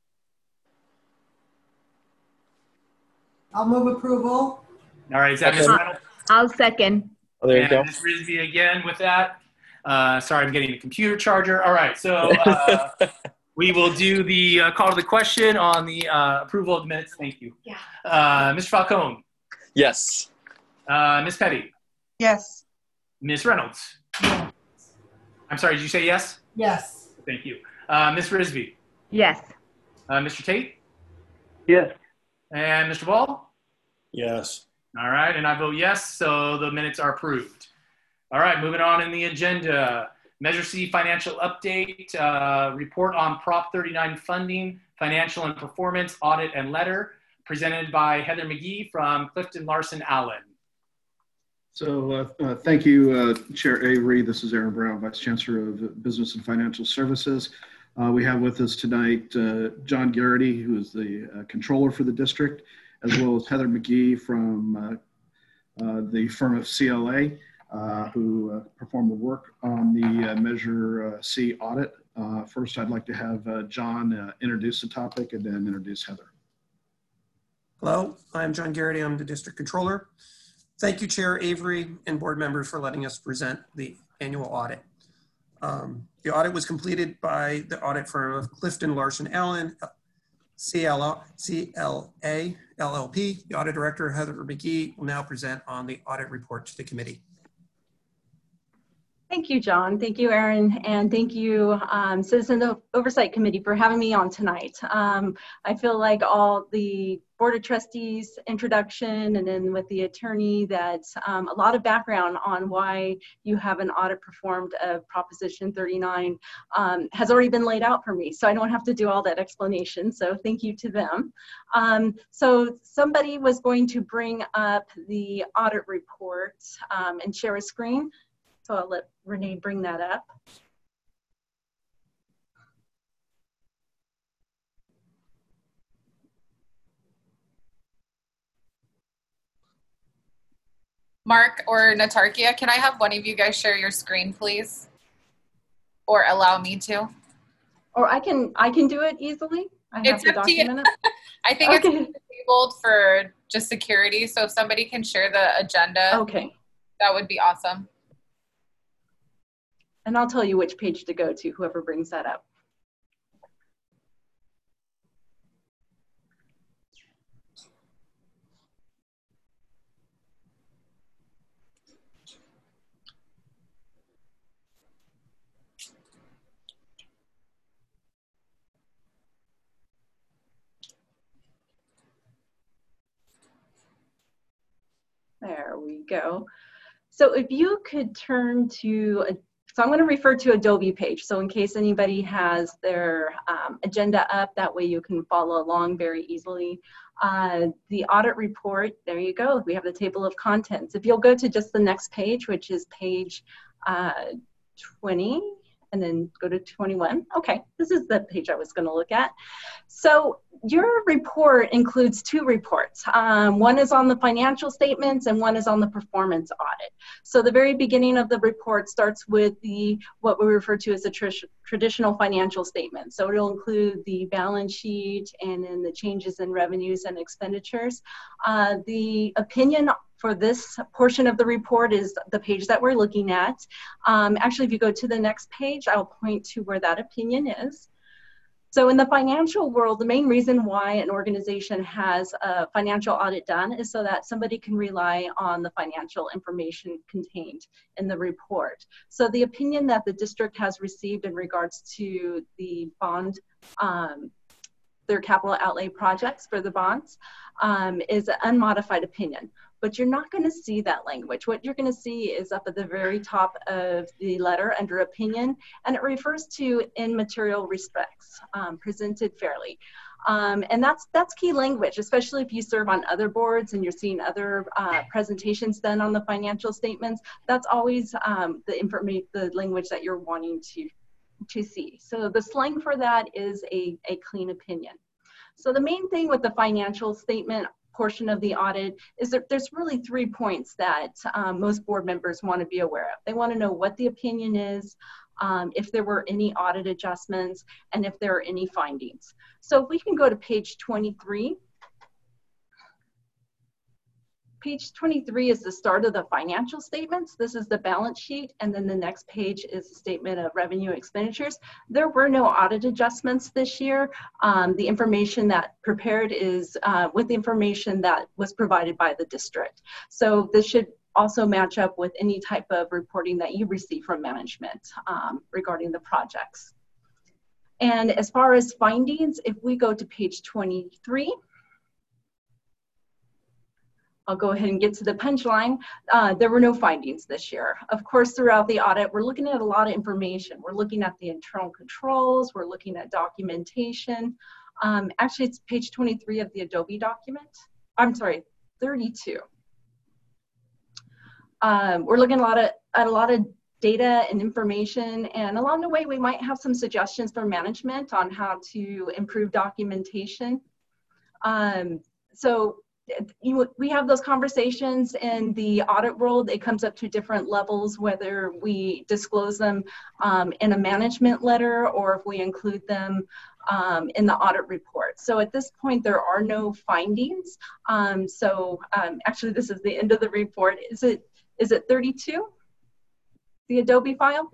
Speaker 4: I'll move approval.
Speaker 2: All right, is that Miz Reynolds?
Speaker 9: I'll second.
Speaker 13: Oh, there you
Speaker 2: and
Speaker 13: go.
Speaker 2: Miz Rizvi again with that. Uh, sorry, I'm getting a computer charger. All right, so uh, we will do the uh, call to the question on the uh, approval of the minutes. Thank you.
Speaker 9: Yeah.
Speaker 2: Uh, Mister Falcone.
Speaker 13: Yes.
Speaker 2: Uh, Miz Petty.
Speaker 1: Yes.
Speaker 2: Miz Reynolds.
Speaker 4: Yes.
Speaker 2: I'm sorry, did you say yes?
Speaker 4: Yes.
Speaker 2: Thank you. Uh, Miz Rizvi.
Speaker 9: Yes.
Speaker 2: Uh, Mister Tate.
Speaker 6: Yes.
Speaker 2: And Mister Ball.
Speaker 11: Yes.
Speaker 2: All right, and I vote yes, so the minutes are approved. All right, moving on in the agenda. Measure C financial update, uh, report on Prop thirty-nine funding, financial and performance, audit and letter, presented by Heather McGee from Clifton Larson Allen.
Speaker 14: So uh, uh, thank you, uh, Chair Avery. This is Aaron Brown, Vice Chancellor of Business and Financial Services. Uh, we have with us tonight uh, John Garrity, who is the uh, controller for the district, as well as Heather McGee from uh, uh, the firm of C L A, uh, who uh, performed the work on the uh, Measure uh, C audit. Uh, first, I'd like to have uh, John uh, introduce the topic and then introduce Heather.
Speaker 15: Hello, I'm John Garrity. I'm the district controller. Thank you, Chair Avery and board members for letting us present the annual audit. Um, the audit was completed by the audit firm of Clifton Larson Allen, C L A L L P. The audit director, Heather McGee, will now present on the audit report to the committee.
Speaker 16: Thank you, John. Thank you, Aaron. And thank you, um, Citizen Oversight Committee, for having me on tonight. Um, I feel like all the Board of Trustees introduction and then with the attorney that um, a lot of background on why you have an audit performed of Proposition thirty-nine um, has already been laid out for me. So I don't have to do all that explanation. So thank you to them. Um, so somebody was going to bring up the audit report um, and share a screen. So I'll let Renee bring that up.
Speaker 7: Mark or Natarkia, can I have one of you guys share your screen, please? Or allow me to?
Speaker 16: Or I can I can do it easily. I have
Speaker 7: It's
Speaker 16: to
Speaker 7: up to you.
Speaker 16: document it.
Speaker 7: I think
Speaker 16: Okay.
Speaker 7: it's disabled for just security, so if somebody can share the agenda,
Speaker 16: Okay.
Speaker 7: that would be awesome.
Speaker 16: And I'll tell you which page to go to, whoever brings that up. There we go. So if you could turn to, a, so I'm going to refer to Adobe page. So in case anybody has their um, agenda up, that way you can follow along very easily. Uh, the audit report, there you go. We have the table of contents. If you'll go to just the next page, which is page uh, twenty, and then go to twenty-one. Okay, this is the page I was going to look at. So your report includes two reports. Um, one is on the financial statements and one is on the performance audit. So the very beginning of the report starts with the what we refer to as the tr traditional financial statement. So it'll include the balance sheet and then the changes in revenues and expenditures. Uh, the opinion for this portion of the report is the page that we're looking at. Um, actually, if you go to the next page, I'll point to where that opinion is. So in the financial world, the main reason why an organization has a financial audit done is so that somebody can rely on the financial information contained in the report. So the opinion that the district has received in regards to the bond, um, their capital outlay projects for the bonds um, is an unmodified opinion. But you're not going to see that language. What you're going to see is up at the very top of the letter under opinion, and it refers to in material respects, um, presented fairly. Um, and that's that's key language, especially if you serve on other boards and you're seeing other uh, presentations done on the financial statements. That's always um, the information, the language that you're wanting to, to see. So the slang for that is a, a clean opinion. So the main thing with the financial statement portion of the audit is that there's really three points that um, most board members want to be aware of. They want to know what the opinion is, um, if there were any audit adjustments, and if there are any findings. So if we can go to page twenty-three. Page twenty-three is the start of the financial statements. This is the balance sheet, and then the next page is the statement of revenue expenditures. There were no audit adjustments this year. Um, the information that prepared is uh, with the information that was provided by the district. So this should also match up with any type of reporting that you receive from management um, regarding the projects. And as far as findings, if we go to page twenty-three, I'll go ahead and get to the punchline. Uh, there were no findings this year. Of course, throughout the audit, we're looking at a lot of information. We're looking at the internal controls. We're looking at documentation. Um, actually, it's page twenty-three of the Adobe document. I'm sorry, thirty-two. Um, we're looking a lot of, at a lot of data and information, and along the way, we might have some suggestions for management on how to improve documentation. Um, so. You, we have those conversations in the audit world. It comes up to different levels, whether we disclose them um, in a management letter or if we include them um, in the audit report. So at this point, there are no findings. Um, so um, actually, this is the end of the report. Is it, is it thirty-two, the Adobe file?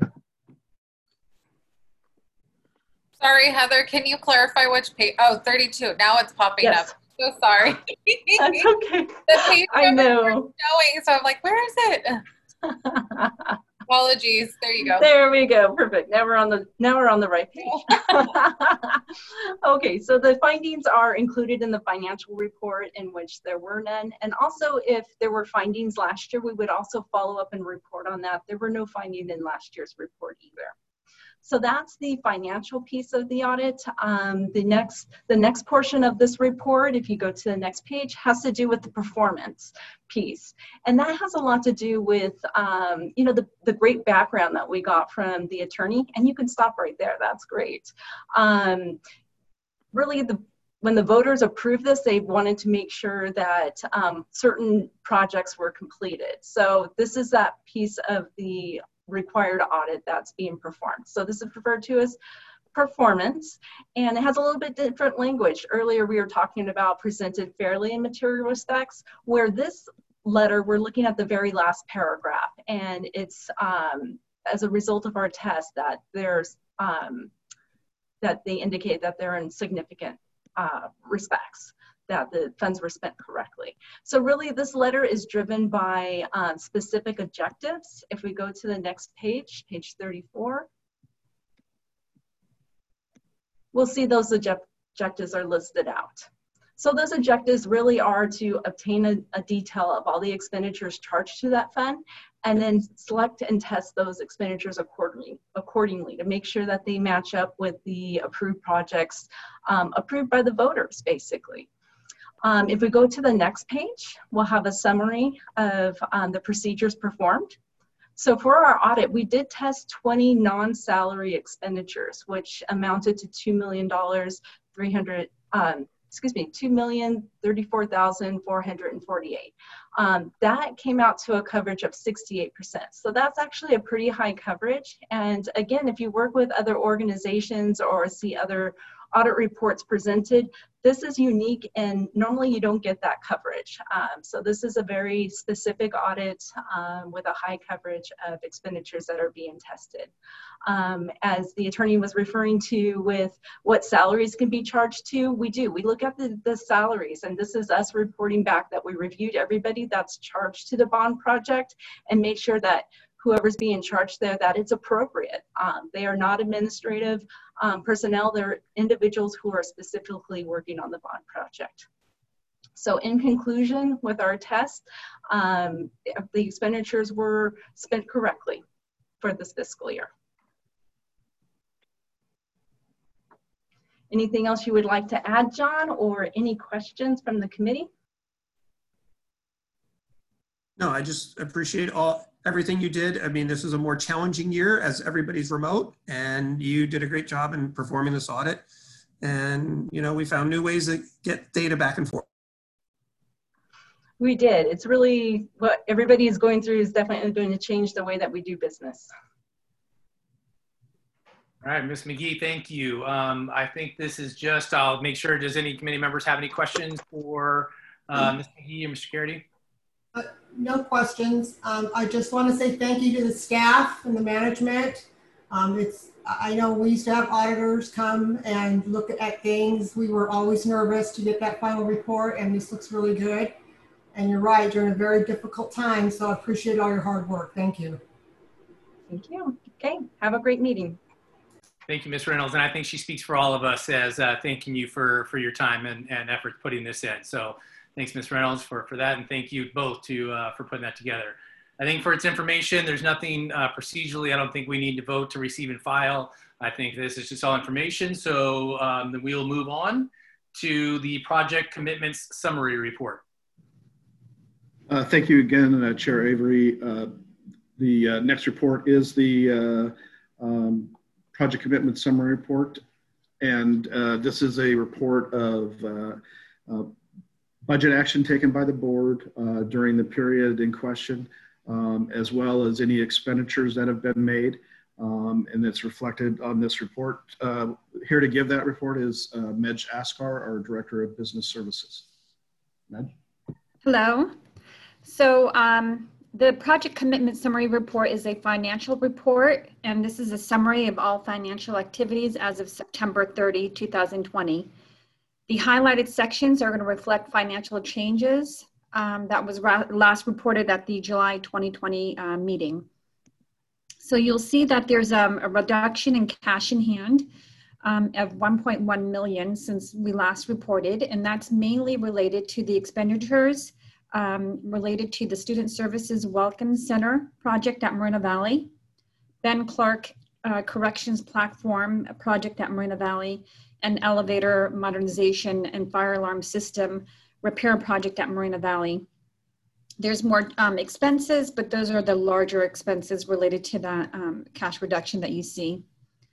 Speaker 7: Sorry, Heather, can you clarify which page? Oh, thirty-two. Now it's popping
Speaker 16: Yes.
Speaker 7: up. So sorry.
Speaker 16: That's okay.
Speaker 7: The page
Speaker 16: I know.
Speaker 7: showing, so I'm like, where is it? Apologies. There you go.
Speaker 16: There we go. Perfect. Now we're on the now we're on the right page. Okay, so the findings are included in the financial report, in which there were none. And also, if there were findings last year, we would also follow up and report on that. There were no findings in last year's report either. So that's the financial piece of the audit. Um, the next, the next portion of this report, if you go to the next page, has to do with the performance piece. And that has a lot to do with, um, you know, the, the great background that we got from the attorney. And you can stop right there. That's great. Um, really, the when the voters approved this, they wanted to make sure that um, certain projects were completed. So this is that piece of the required audit that's being performed. So this is referred to as performance, and it has a little bit different language. Earlier we were talking about presented fairly in material respects, where this letter, we're looking at the very last paragraph, and it's um, as a result of our test that there's um, that they indicate that they're in significant uh, respects, that the funds were spent correctly. So really this letter is driven by uh, specific objectives. If we go to the next page, page thirty-four, we'll see those objectives are listed out. So those objectives really are to obtain a, a detail of all the expenditures charged to that fund, and then select and test those expenditures accordingly, accordingly to make sure that they match up with the approved projects um, approved by the voters, basically. Um, if we go to the next page, we'll have a summary of um, the procedures performed. So for our audit, we did test twenty non-salary expenditures, which amounted to two million three hundred thousand dollars, um, excuse me, two million thirty-four thousand four hundred forty-eight. Um, that came out to a coverage of sixty-eight percent. So that's actually a pretty high coverage. And again, if you work with other organizations or see other audit reports presented, this is unique, and normally you don't get that coverage. Um, so this is a very specific audit um, with a high coverage of expenditures that are being tested. Um, as the attorney was referring to with what salaries can be charged to, we do. We look at the, the salaries, and this is us reporting back that we reviewed everybody that's charged to the bond project and make sure that whoever's being charged there, that it's appropriate. Um, they are not administrative um, personnel, they're individuals who are specifically working on the bond project. So in conclusion, with our test, um, the expenditures were spent correctly for this fiscal year. Anything else you would like to add, John, or any questions from the committee?
Speaker 15: No, I just appreciate all everything you did. I mean, this is a more challenging year as everybody's remote, and you did a great job in performing this audit. And, you know, we found new ways to get data back and forth.
Speaker 16: We did. It's really what everybody is going through is definitely going to change the way that we do business.
Speaker 2: All right, Miz McGee, thank you. Um, I think this is just, I'll make sure, does any committee members have any questions for uh, Miz McGee or Mister Garrity?
Speaker 4: Uh, no questions. Um, I just want to say thank you to the staff and the management. Um, it's, I know we used to have auditors come and look at things. We were always nervous to get that final report, and this looks really good. And you're right, during a very difficult time, so I appreciate all your hard work. Thank you.
Speaker 16: Thank you. Okay, have a great meeting.
Speaker 2: Thank you, Miz Reynolds. And I think she speaks for all of us as uh, thanking you for, for your time and, and effort putting this in. So thanks, Miz Reynolds, for, for that. And thank you both to, uh, for putting that together. I think for its information, there's nothing uh, procedurally. I don't think we need to vote to receive and file. I think this is just all information. So um, then we'll move on to the project commitments summary report.
Speaker 14: Uh, thank you again, uh, Chair Avery. Uh, the uh, next report is the uh, um, project commitment summary report. And uh, this is a report of uh, uh, budget action taken by the board uh, during the period in question, um, as well as any expenditures that have been made. Um, and it's reflected on this report. Uh, here to give that report is uh, Medj Askar, our Director of Business Services. Medj?
Speaker 17: Hello. So um, the project commitment summary report is a financial report, and this is a summary of all financial activities as of September thirtieth, two thousand twenty. The highlighted sections are going to reflect financial changes um, that was last reported at the July twenty twenty uh, meeting. So you'll see that there's um, a reduction in cash in hand um, of one point one million since we last reported, and that's mainly related to the expenditures um, related to the Student Services Welcome Center project at Moreno Valley, Ben Clark uh, Corrections Platform project at Moreno Valley, and elevator modernization and fire alarm system repair project at Moreno Valley. There's more um, expenses, but those are the larger expenses related to that um, cash reduction that you see.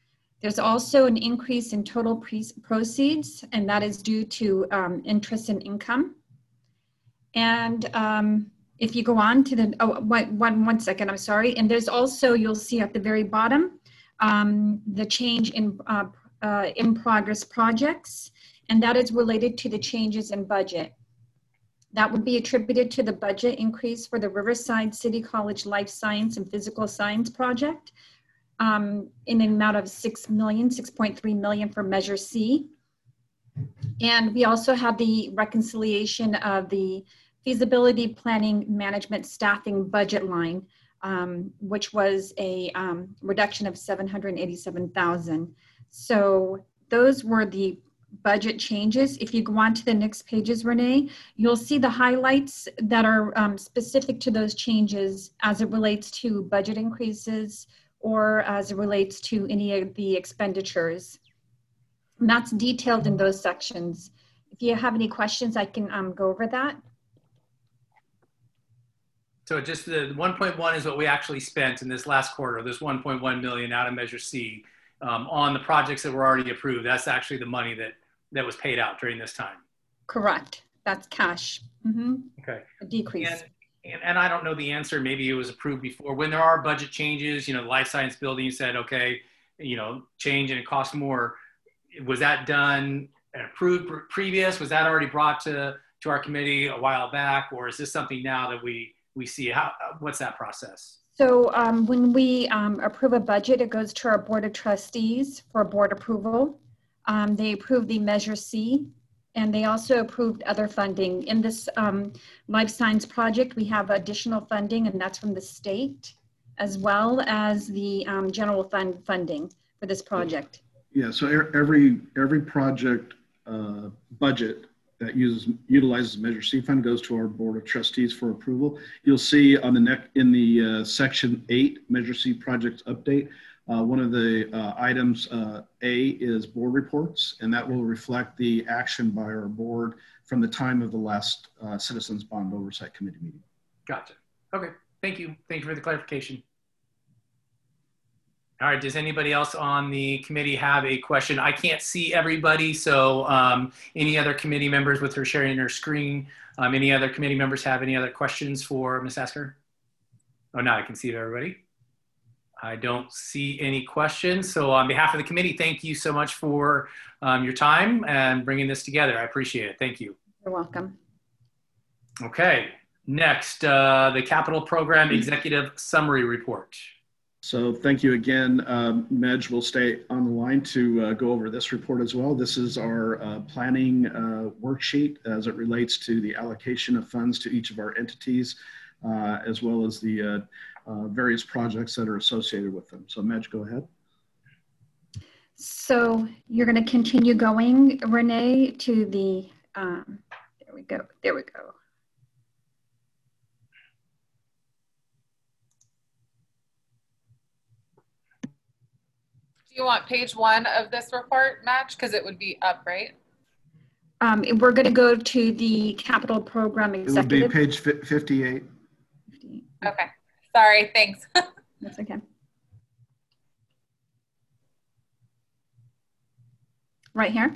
Speaker 17: There's also an increase in total pre- proceeds, and that is due to um, interest and income. And um, if you go on to the, oh, one, one, one second, I'm sorry. And there's also, you'll see at the very bottom, um, the change in, uh, uh, in progress projects, and that is related to the changes in budget. That would be attributed to the budget increase for the Riverside City College Life Science and Physical Science Project um, in an amount of six million, six point three million for Measure C. And we also have the reconciliation of the feasibility planning management staffing budget line, um, which was a um, reduction of seven hundred eighty-seven thousand. So those were the budget changes. If you go on to the next pages, Renee, you'll see the highlights that are um, specific to those changes as it relates to budget increases or as it relates to any of the expenditures. And that's detailed in those sections. If you have any questions, I can um, go over that.
Speaker 2: So just the one point one is what we actually spent in this last quarter, this one point one million out of Measure C um, on the projects that were already approved. That's actually the money that that was paid out during this time.
Speaker 17: Correct. That's cash. Mm-hmm.
Speaker 2: Okay.
Speaker 17: A decrease.
Speaker 2: And, and, and I don't know the answer. Maybe it was approved before. When there are budget changes, you know, the life science building said, okay, you know, change and it costs more. Was that done and approved previous? Was that already brought to, to our committee a while back? Or is this something now that we, we see? How, what's that process?
Speaker 17: So um, when we um, approve a budget, it goes to our Board of Trustees for board approval. Um, they approved the Measure C, and they also approved other funding. In this um, life science project, we have additional funding, and that's from the state, as well as the um, general fund funding for this project.
Speaker 14: Yeah, so every every project uh, budget that uses utilizes Measure C fund goes to our Board of Trustees for approval. You'll see on the neck in the uh, section eight Measure C projects update. Uh, one of the uh, items, uh, A, is board reports, and that will reflect the action by our board from the time of the last uh, Citizens Bond Oversight Committee meeting.
Speaker 2: Gotcha. Okay. Thank you. Thank you for the clarification. All right. Does anybody else on the committee have a question? I can't see everybody, so um, any other committee members with her sharing her screen, um, any other committee members have any other questions for Miz Asker? Oh, now I can see everybody. I don't see any questions. So on behalf of the committee, thank you so much for um, your time and bringing this together. I appreciate it. Thank you.
Speaker 17: You're welcome.
Speaker 2: Okay, next, uh, the Capital Program Executive Summary Report.
Speaker 14: So thank you again. Um, Medj will stay on the line to uh, go over this report as well. This is our uh, planning uh, worksheet as it relates to the allocation of funds to each of our entities, uh, as well as the uh, Uh, various projects that are associated with them. So Medj, go ahead.
Speaker 17: So you're going to continue going, Renee, to the, um, there we go, there we go.
Speaker 7: Do you want page one of this report, Madge? Because it would be up, right?
Speaker 17: Um, we're going to go to the Capital Program Executive.
Speaker 14: It would be page fifty-eight.
Speaker 7: Okay. Sorry, thanks.
Speaker 17: That's okay. Right here.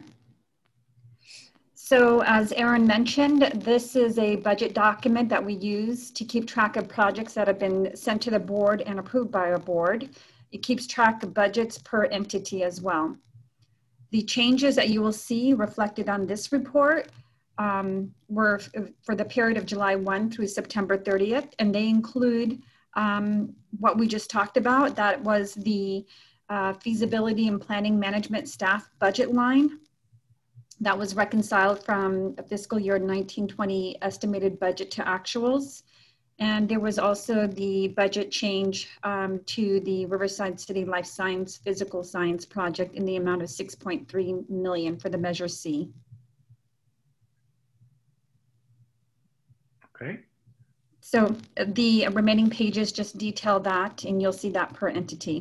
Speaker 17: So as Aaron mentioned, this is a budget document that we use to keep track of projects that have been sent to the board and approved by our board. It keeps track of budgets per entity as well. The changes that you will see reflected on this report um, were for the period of July first through September thirtieth, and they include Um, what we just talked about. That was the uh, feasibility and planning management staff budget line that was reconciled from a fiscal year nineteen twenty estimated budget to actuals. And there was also the budget change um, to the Riverside City Life Science Physical Science Project in the amount of six point three million for the Measure C.
Speaker 2: Okay.
Speaker 17: So the remaining pages just detail that, and you'll see that per entity.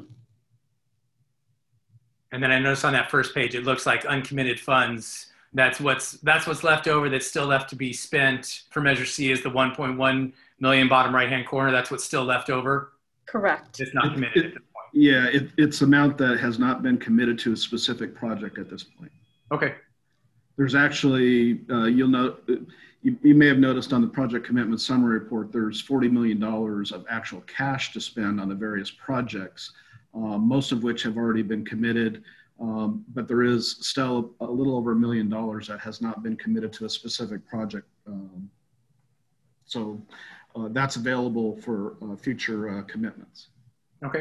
Speaker 2: And then I noticed on that first page, it looks like uncommitted funds. That's what's that's what's left over that's still left to be spent for Measure C is the one point one million bottom right-hand corner. That's what's still left over.
Speaker 17: Correct.
Speaker 2: It's not committed at this point.
Speaker 14: Yeah, it, it's amount that has not been committed to a specific project at this point.
Speaker 2: Okay.
Speaker 14: There's actually, uh, you'll know, you, you may have noticed on the project commitment summary report, there's forty million dollars of actual cash to spend on the various projects, uh, most of which have already been committed. Um, but there is still a little over a million dollars that has not been committed to a specific project. Um, so uh, that's available for uh, future uh, commitments.
Speaker 2: Okay.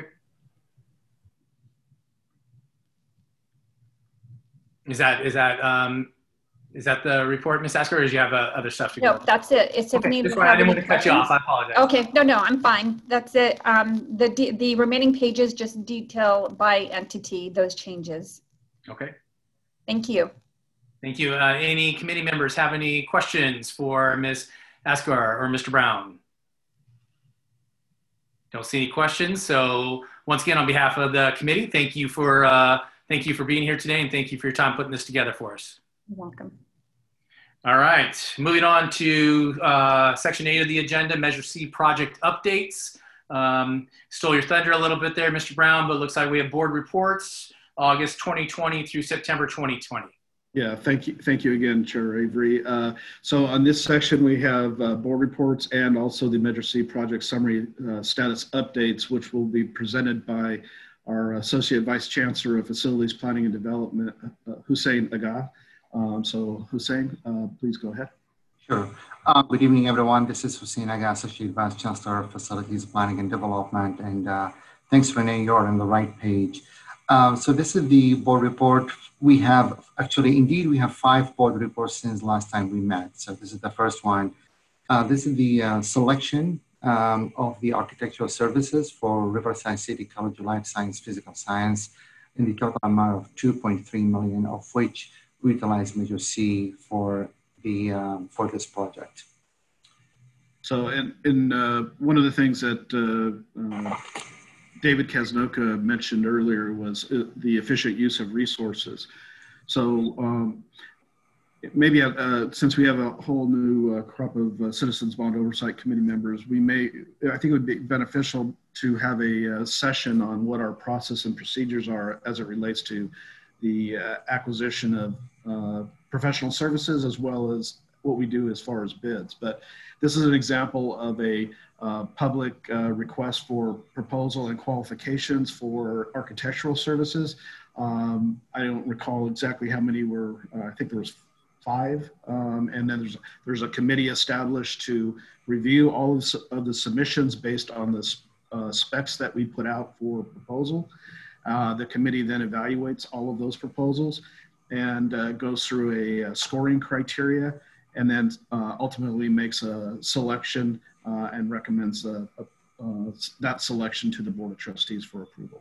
Speaker 2: Is that, is that, um, is that the report, Miz Asker, or do you have uh, other stuff to go?
Speaker 17: No, that's it. It's if
Speaker 2: Okay,
Speaker 17: needed.
Speaker 2: just why I didn't want to cut you off. I apologize.
Speaker 17: Okay, no, no, I'm fine. That's it. Um, the de- the remaining pages just detail by entity those changes.
Speaker 2: Okay.
Speaker 17: Thank you.
Speaker 2: Thank you. Uh, any committee members have any questions for Miz Asker or Mister Brown? Don't see any questions. So once again, on behalf of the committee, thank you for uh, thank you for being here today, and thank you for your time putting this together for us.
Speaker 17: You're welcome.
Speaker 2: All right, moving on to uh, section eight of the agenda, Measure C project updates. Um, stole your thunder a little bit there, Mister Brown, but it looks like we have board reports, August twenty twenty through September twenty twenty.
Speaker 14: Yeah, thank you. Thank you again, Chair Avery. Uh, so on this section, we have uh, board reports and also the Measure C project summary uh, status updates, which will be presented by our Associate Vice Chancellor of Facilities Planning and Development, uh, Hussein Aga. Um, so Hussein, uh, please go ahead.
Speaker 18: Sure. Uh, good evening, everyone. This is Hussein Aga, Associate Vice Chancellor of Facilities Planning and Development. And uh, thanks, Renee, you're on the right page. Um, so this is the board report. We have, actually, indeed, we have five board reports since last time we met. So this is the first one. Uh, this is the uh, selection um, of the architectural services for Riverside City College of Life Science, Physical Science, in the total amount of two point three million, of which we utilize Measure C for the um, for this project.
Speaker 14: So, in, in uh, one of the things that uh, uh, David Kaznoka mentioned earlier was uh, the efficient use of resources. So, um, maybe uh, since we have a whole new uh, crop of uh, Citizens Bond Oversight Committee members, we may, I think it would be beneficial to have a uh, session on what our process and procedures are as it relates to the uh, acquisition of uh, professional services, as well as what we do as far as bids. But this is an example of a uh, public uh, request for proposal and qualifications for architectural services. Um, I don't recall exactly how many were, uh, I think there was five. Um, and then there's, there's a committee established to review all of, of the submissions based on the uh, specs that we put out for proposal. Uh, the committee then evaluates all of those proposals and uh, goes through a, a scoring criteria, and then uh, ultimately makes a selection uh, and recommends a, a, uh, that selection to the Board of Trustees for approval.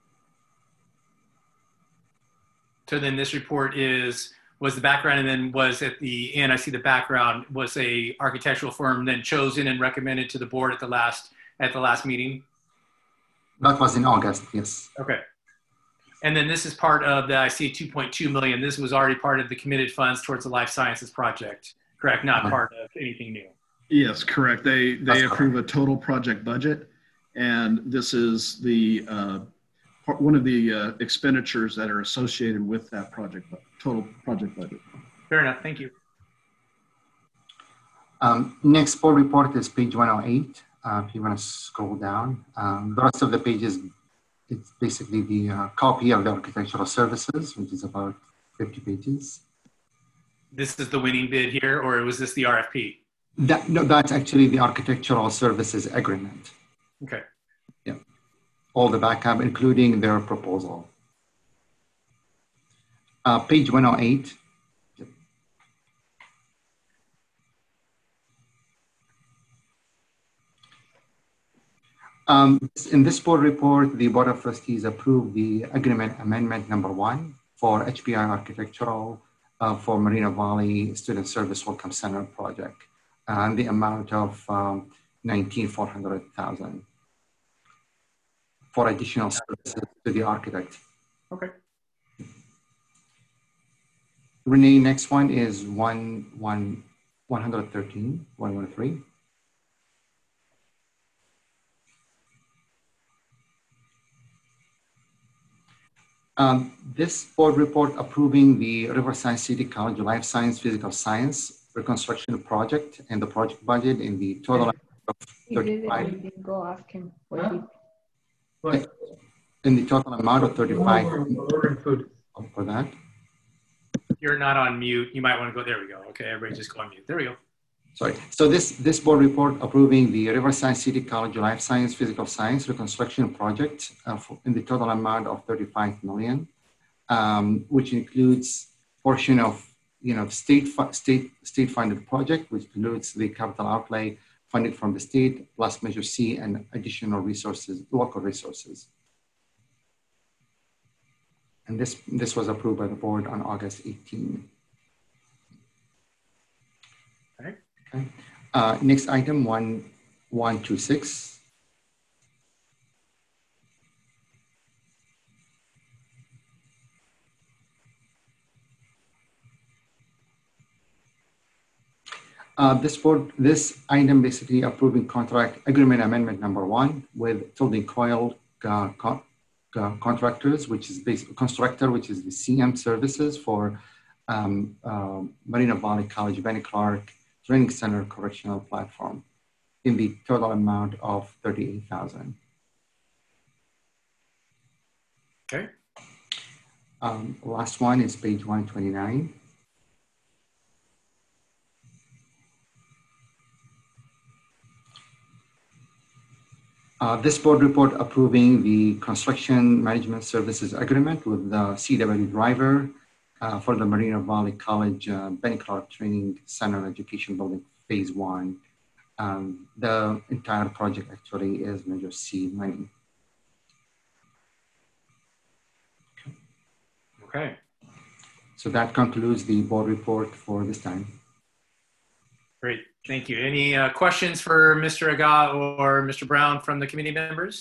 Speaker 2: So then this report is, was the background, and then was at the end, I see the background, was a architectural firm then chosen and recommended to the board at the last, at the last meeting?
Speaker 18: That was in August, yes.
Speaker 2: Okay. And then this is part of the, I see two point two million. This was already part of the committed funds towards the life sciences project, correct? Not
Speaker 18: Uh-huh.
Speaker 2: part of anything new.
Speaker 14: Yes, correct. They, they
Speaker 18: That's
Speaker 14: approve a total project budget, and this is the, uh, part- one of the uh, expenditures that are associated with that project, bu- total project budget.
Speaker 2: Fair enough, thank you.
Speaker 18: Um, next board report is page one oh eight. Uh, if you want to scroll down, um, the rest of the pages, it's basically the uh, copy of the architectural services, which is about fifty pages.
Speaker 2: This is the winning bid here, or was this the R F P?
Speaker 18: That, no, that's actually the architectural services agreement.
Speaker 2: Okay.
Speaker 18: Yeah, all the backup, including their proposal. Uh, page one oh eight. Um, in this board report, the Board of Trustees approved the agreement amendment number one for H P I Architectural uh, for Moreno Valley Student Service Welcome Center project, and the amount of um, nineteen four hundred thousand for additional services to the architect.
Speaker 2: Okay.
Speaker 18: Renee, next one is one one one hundred thirteen one one three. Um, this board report approving the Riverside City College Life Science Physical Science reconstruction project and the project budget in the total of
Speaker 9: He did it,
Speaker 18: thirty-five.
Speaker 9: we didn't go ask him what he.
Speaker 18: In the total amount of thirty-five. For that.
Speaker 2: You're not on mute. You might want to go. There we go. Okay, everybody just go on mute. There we go.
Speaker 18: Sorry. So this, this board report approving the Riverside City College Life Science Physical Science reconstruction project uh, for, in the total amount of thirty-five million, um, which includes portion of you know state state state funded project, which includes the capital outlay funded from the state plus Measure C and additional resources, local resources. And this this was approved by the board on August eighteenth.
Speaker 2: Okay.
Speaker 18: Okay. Uh, next item, one, one, two, six. Uh, this board, this item basically approving contract agreement amendment number one with Tilden Coyle uh, con uh, contractors, which is based constructor, which is the C M services for um, uh, Marina Valley College, Benny Clark Training Center Correctional Platform in the total amount of thirty-eight thousand.
Speaker 2: Okay.
Speaker 18: Um, last one is page one twenty-nine. Uh, this board report approving the construction management services agreement with the C W driver uh, for the Marina Valley College uh, Benny Clark Training Center Education Building Phase One. Um, the entire project actually is Measure C money.
Speaker 2: Okay.
Speaker 18: So that concludes the board report for this time.
Speaker 2: Great, thank you. Any uh, questions for Mister Aga or Mister Brown from the committee members?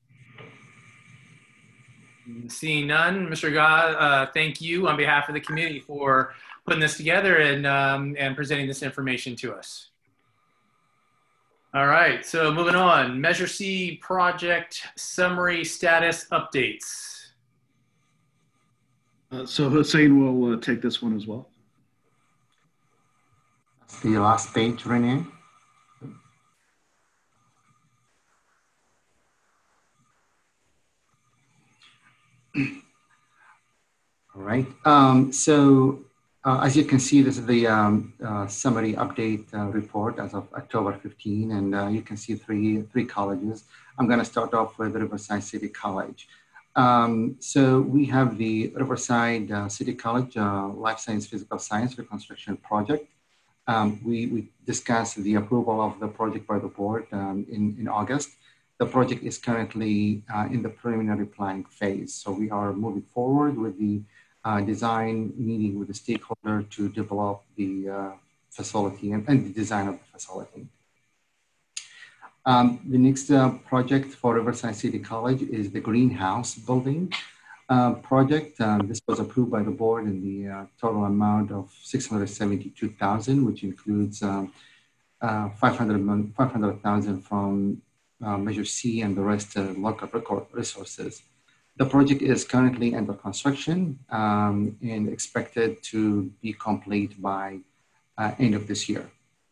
Speaker 2: Seeing none, Mister Aga, uh, thank you on behalf of the committee for putting this together and, um, and presenting this information to us. All right, so moving on, Measure C project summary status updates.
Speaker 14: Uh, so Hussein will uh, take this one as well.
Speaker 18: The last page, Renee. All right. Um, so uh, as you can see, this is the um, uh, summary update uh, report as of October fifteenth, and uh, you can see three three colleges. I'm going to start off with Riverside City College. Um, so we have the Riverside uh, City College uh, Life Science Physical Science Reconstruction Project. Um, we, we discussed the approval of the project by the board um, in, in August. The project is currently uh, in the preliminary planning phase. So we are moving forward with the uh, design meeting with the stakeholder to develop the uh, facility and, and the design of the facility. Um, the next uh, project for Riverside City College is the greenhouse building. Uh, project. Uh, this was approved by the board in the uh, total amount of six hundred seventy-two thousand, which includes um, uh, five hundred thousand from uh, Measure C and the rest uh, local record resources. The project is currently under construction um, and expected to be complete by uh, end of this year.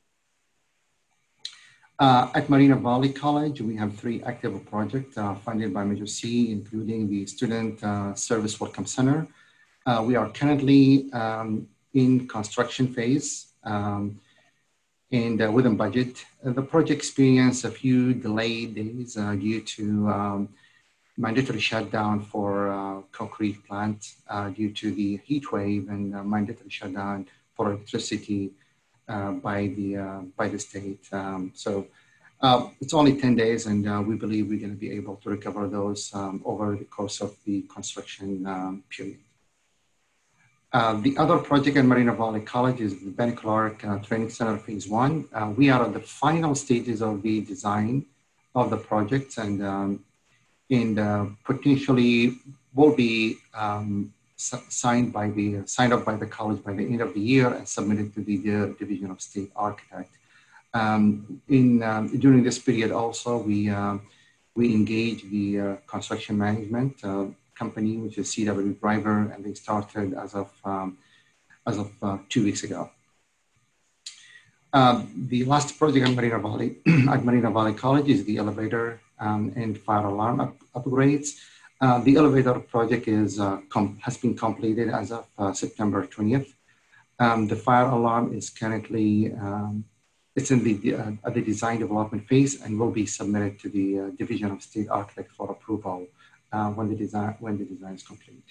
Speaker 18: Uh, at Marina Valley College, we have three active projects uh, funded by Measure C, including the Student uh, Service Welcome Center. Uh, we are currently um, in construction phase um, and uh, within budget. Uh, the project experienced a few delayed days uh, due to um, mandatory shutdown for uh, concrete plant uh, due to the heat wave and uh, mandatory shutdown for electricity Uh, by the uh, by the state. Um, so uh, it's only ten days, and uh, we believe we're going to be able to recover those um, over the course of the construction um, period. Uh, the other project at Marina Valley College is the Benny Clark uh, Training Center Phase One. Uh, we are at the final stages of the design of the project, and um, and uh, potentially will be um, signed by the signed up by the college by the end of the year and submitted to the, the Division of State Architect. Um, in um, during this period, also we uh, we engage the uh, construction management uh, company, which is C W Driver, and they started as of um, as of uh, two weeks ago. Uh, the last project at Marina Valley at Marina Valley College is the elevator um, and fire alarm up, upgrades. Uh, the elevator project is uh, com- has been completed as of uh, September twentieth. Um, the fire alarm is currently um, it's in the uh, at the design development phase and will be submitted to the uh, Division of State Architect for approval uh, when the design when the design is complete.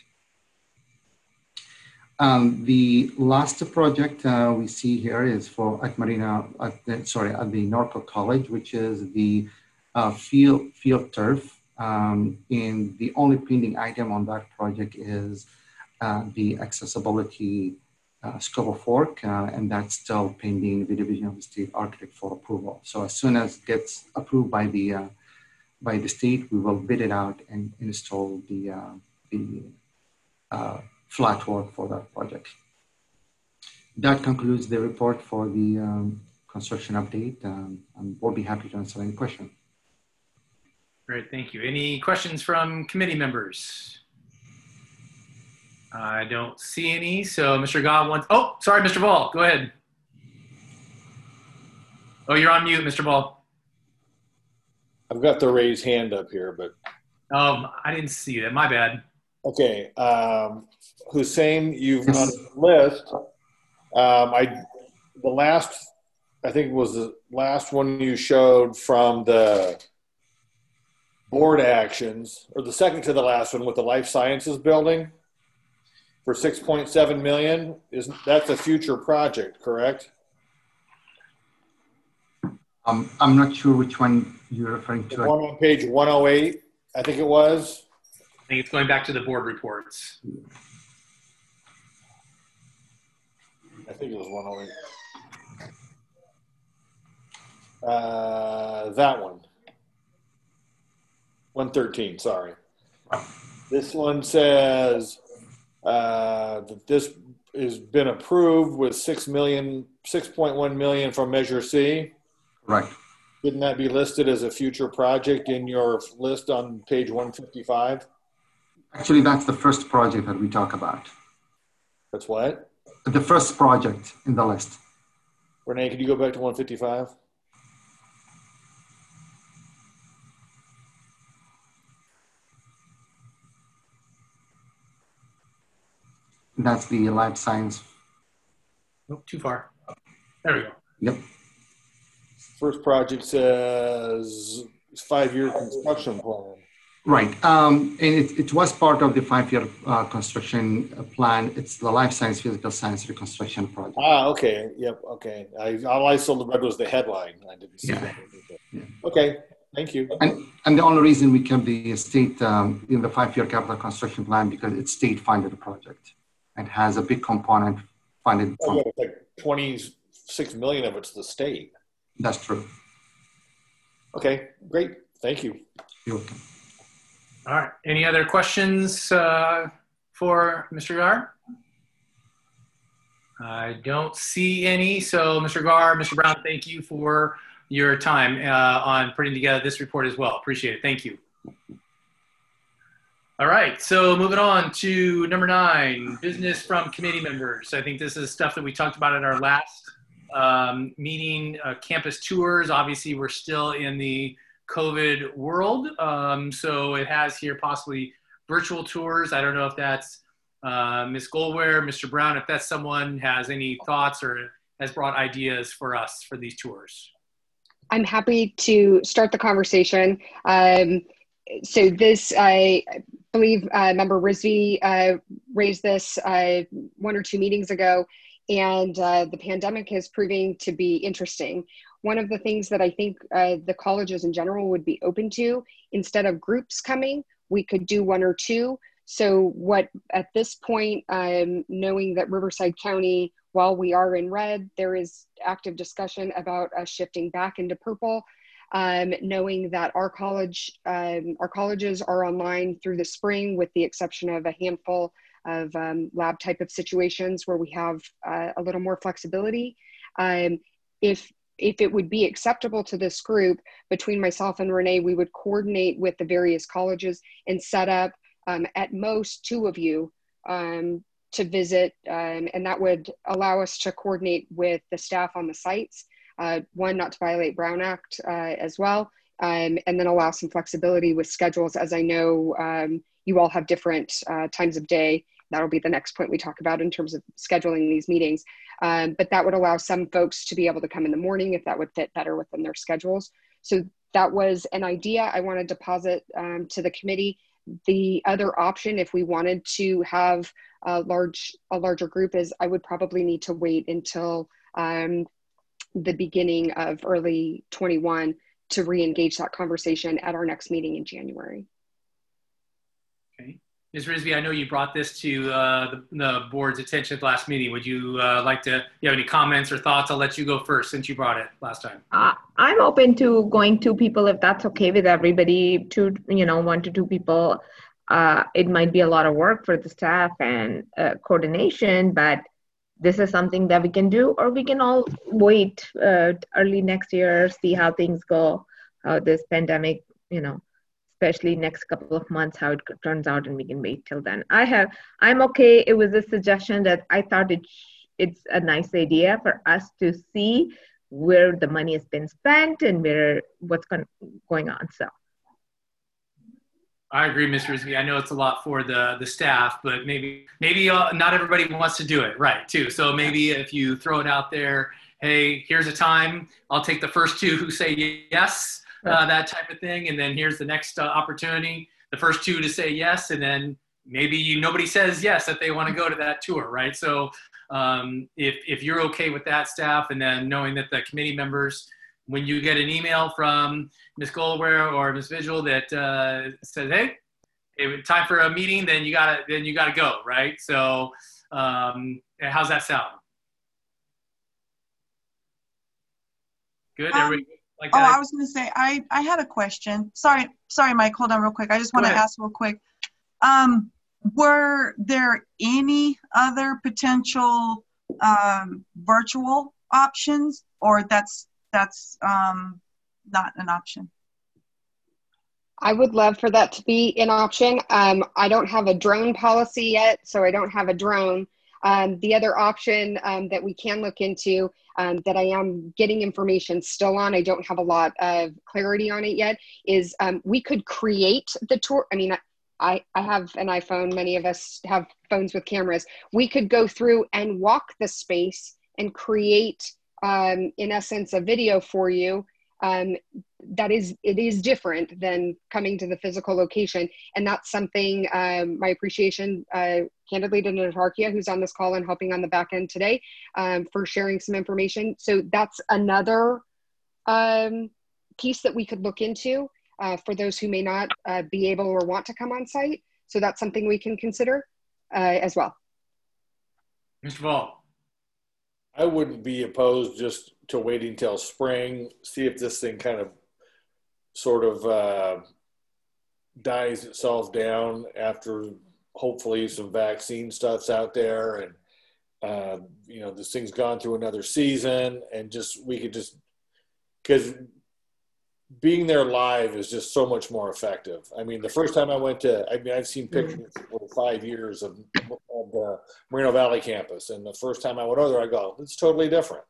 Speaker 18: Um, the last project uh, we see here is for at Marina, at the, sorry, at the Norco College, which is the uh, field field turf. Um, and the only pending item on that project is uh, the accessibility uh, scope of work, uh, and that's still pending the Division of the State Architect for approval. So as soon as it gets approved by the uh, by the state, we will bid it out and install the uh, the uh, flat work for that project. That concludes the report for the um, construction update, um, and we'll be happy to answer any question.
Speaker 2: Great, thank you. Any questions from committee members? I don't see any, so Mister Gah wants, oh, sorry, Mister Ball, go ahead. Oh, you're on mute, Mister Ball.
Speaker 11: I've got the raised hand up here, but.
Speaker 2: Um, I didn't see that, my bad.
Speaker 11: Okay, um, Hussein, you've on the list. Um, I, the last, I think it was the last one you showed from the board actions, or the second to the last one with the life sciences building for six point seven million. Isn't that's a future project, correct?
Speaker 18: Um, I'm not sure which one you're referring to.
Speaker 11: The one on page one oh eight, I think it was.
Speaker 2: I think it's going back to the board reports.
Speaker 11: I think it was one oh eight. Uh, that one. one thirteen, sorry. This one says uh, that this has been approved with six million, six point one million from Measure C.
Speaker 18: Right.
Speaker 11: Shouldn't that be listed as a future project in your list on page one fifty-five?
Speaker 18: Actually, that's the first project that we talk about.
Speaker 11: That's what?
Speaker 18: The first project in the list.
Speaker 11: Renee, can you go back to one fifty-five?
Speaker 18: That's the life science.
Speaker 2: Nope, too far. There we go.
Speaker 18: Yep.
Speaker 11: First project says five-year construction plan.
Speaker 18: Right. Um, and it, it was part of the five-year uh, construction plan. It's the life science, physical science reconstruction project.
Speaker 11: Ah, okay. Yep. Okay. I, all I saw the read was the headline. I didn't see
Speaker 18: Yeah.
Speaker 11: that. Okay. Thank you.
Speaker 18: And, and the only reason we kept the state um, in the five-year capital construction plan because it's state-funded project. It has a big component funded.
Speaker 11: Oh,
Speaker 18: From,
Speaker 11: yeah, it's like twenty-six million of it's the state.
Speaker 18: That's true.
Speaker 11: Okay, great. Thank you.
Speaker 18: You're welcome.
Speaker 2: All right, any other questions uh, for Mister Gar? I don't see any, so Mister Gar, Mister Brown, thank you for your time uh, on putting together this report as well. Appreciate it, thank you. All right, so moving on to number nine, business from committee members. I think this is stuff that we talked about at our last um, meeting, uh, campus tours. Obviously, we're still in the COVID world, um, so it has here possibly virtual tours. I don't know if that's uh, Miz Goldware, Mister Brown, if that's someone has any thoughts or has brought ideas for us for these tours.
Speaker 8: I'm happy to start the conversation. Um, so this, I believe uh, Member Rizvi uh, raised this uh, one or two meetings ago, and uh, the pandemic is proving to be interesting. One of the things that I think uh, the colleges in general would be open to, instead of groups coming, we could do one or two. So what at this point, um, knowing that Riverside County, while we are in red, there is active discussion about us shifting back into purple. Um, knowing that our college, um, our colleges are online through the spring, with the exception of a handful of um, lab type of situations where we have uh, a little more flexibility. Um, if if it would be acceptable to this group, between myself and Renee, we would coordinate with the various colleges and set up um, at most two of you um, to visit, um, and that would allow us to coordinate with the staff on the sites. Uh, one, not to violate Brown Act uh, as well, um, and then allow some flexibility with schedules, as I know um, you all have different uh, times of day. That'll be the next point we talk about in terms of scheduling these meetings. Um, but that would allow some folks to be able to come in the morning if that would fit better within their schedules. So that was an idea I wanted to posit um, to the committee. The other option, if we wanted to have a large, a larger group, is I would probably need to wait until um, the beginning of early twenty-one to re-engage that conversation at our next meeting in January.
Speaker 2: Okay. Miz Rizvi, I know you brought this to uh, the, the board's attention at the last meeting. Would you uh, like to, you have any comments or thoughts? I'll let you go first since you brought it last time.
Speaker 9: Uh, I'm open to going two people if that's okay with everybody. Two, you know, one to two people. Uh, it might be a lot of work for the staff and uh, coordination, but this is something that we can do, or we can all wait uh, early next year, see how things go, how this pandemic, you know, especially next couple of months, how it turns out, and we can wait till then. I have, I'm okay. It was a suggestion that I thought it, it's a nice idea for us to see where the money has been spent and where what's going, going on. So.
Speaker 2: I agree, Mister Rizvi. I know it's a lot for the, the staff, but maybe maybe uh, not everybody wants to do it, right, too. So maybe if you throw it out there, hey, here's a time, I'll take the first two who say yes, uh, that type of thing, and then here's the next uh, opportunity, the first two to say yes, and then maybe you, nobody says yes that they want to go to that tour, right? So um, if, if you're okay with that, staff, and then knowing that the committee members, when you get an email from Miz Goldware or Miz Vigil that uh, says, "Hey, it's time for a meeting," then you gotta then you gotta go, right? So, um, how's that sound? Good.
Speaker 1: Um,
Speaker 2: Everybody like
Speaker 1: oh,
Speaker 2: that?
Speaker 1: I was going to say I I had a question. Sorry, sorry, Mike. Hold on, real quick. I just want to ask real quick. Um, were there any other potential um, virtual options, or that's that's um, not an option?
Speaker 8: I would love for that to be an option. Um, I don't have a drone policy yet, so I don't have a drone. Um, the other option um, that we can look into um, that I am getting information still on, I don't have a lot of clarity on it yet, is um, we could create the tour. I mean, I, I have an iPhone. Many of us have phones with cameras. We could go through and walk the space and create Um, in essence, a video for you um, that is, it is different than coming to the physical location. And that's something, um, my appreciation uh, candidly to Natarkia, who's on this call and helping on the back end today, um, for sharing some information. So that's another um, piece that we could look into uh, for those who may not uh, be able or want to come on site. So that's something we can consider uh, as well.
Speaker 2: Mister Ball.
Speaker 11: I wouldn't be opposed just to waiting till spring, see if this thing kind of sort of uh, dies itself down after hopefully some vaccine stuff's out there, and uh, you know, this thing's gone through another season, and just we could just, because being there live is just so much more effective. I mean, the first time I went to, I mean, I've seen pictures for five years of, of the Moreno Valley campus, and the first time I went over there, I go, it's totally different.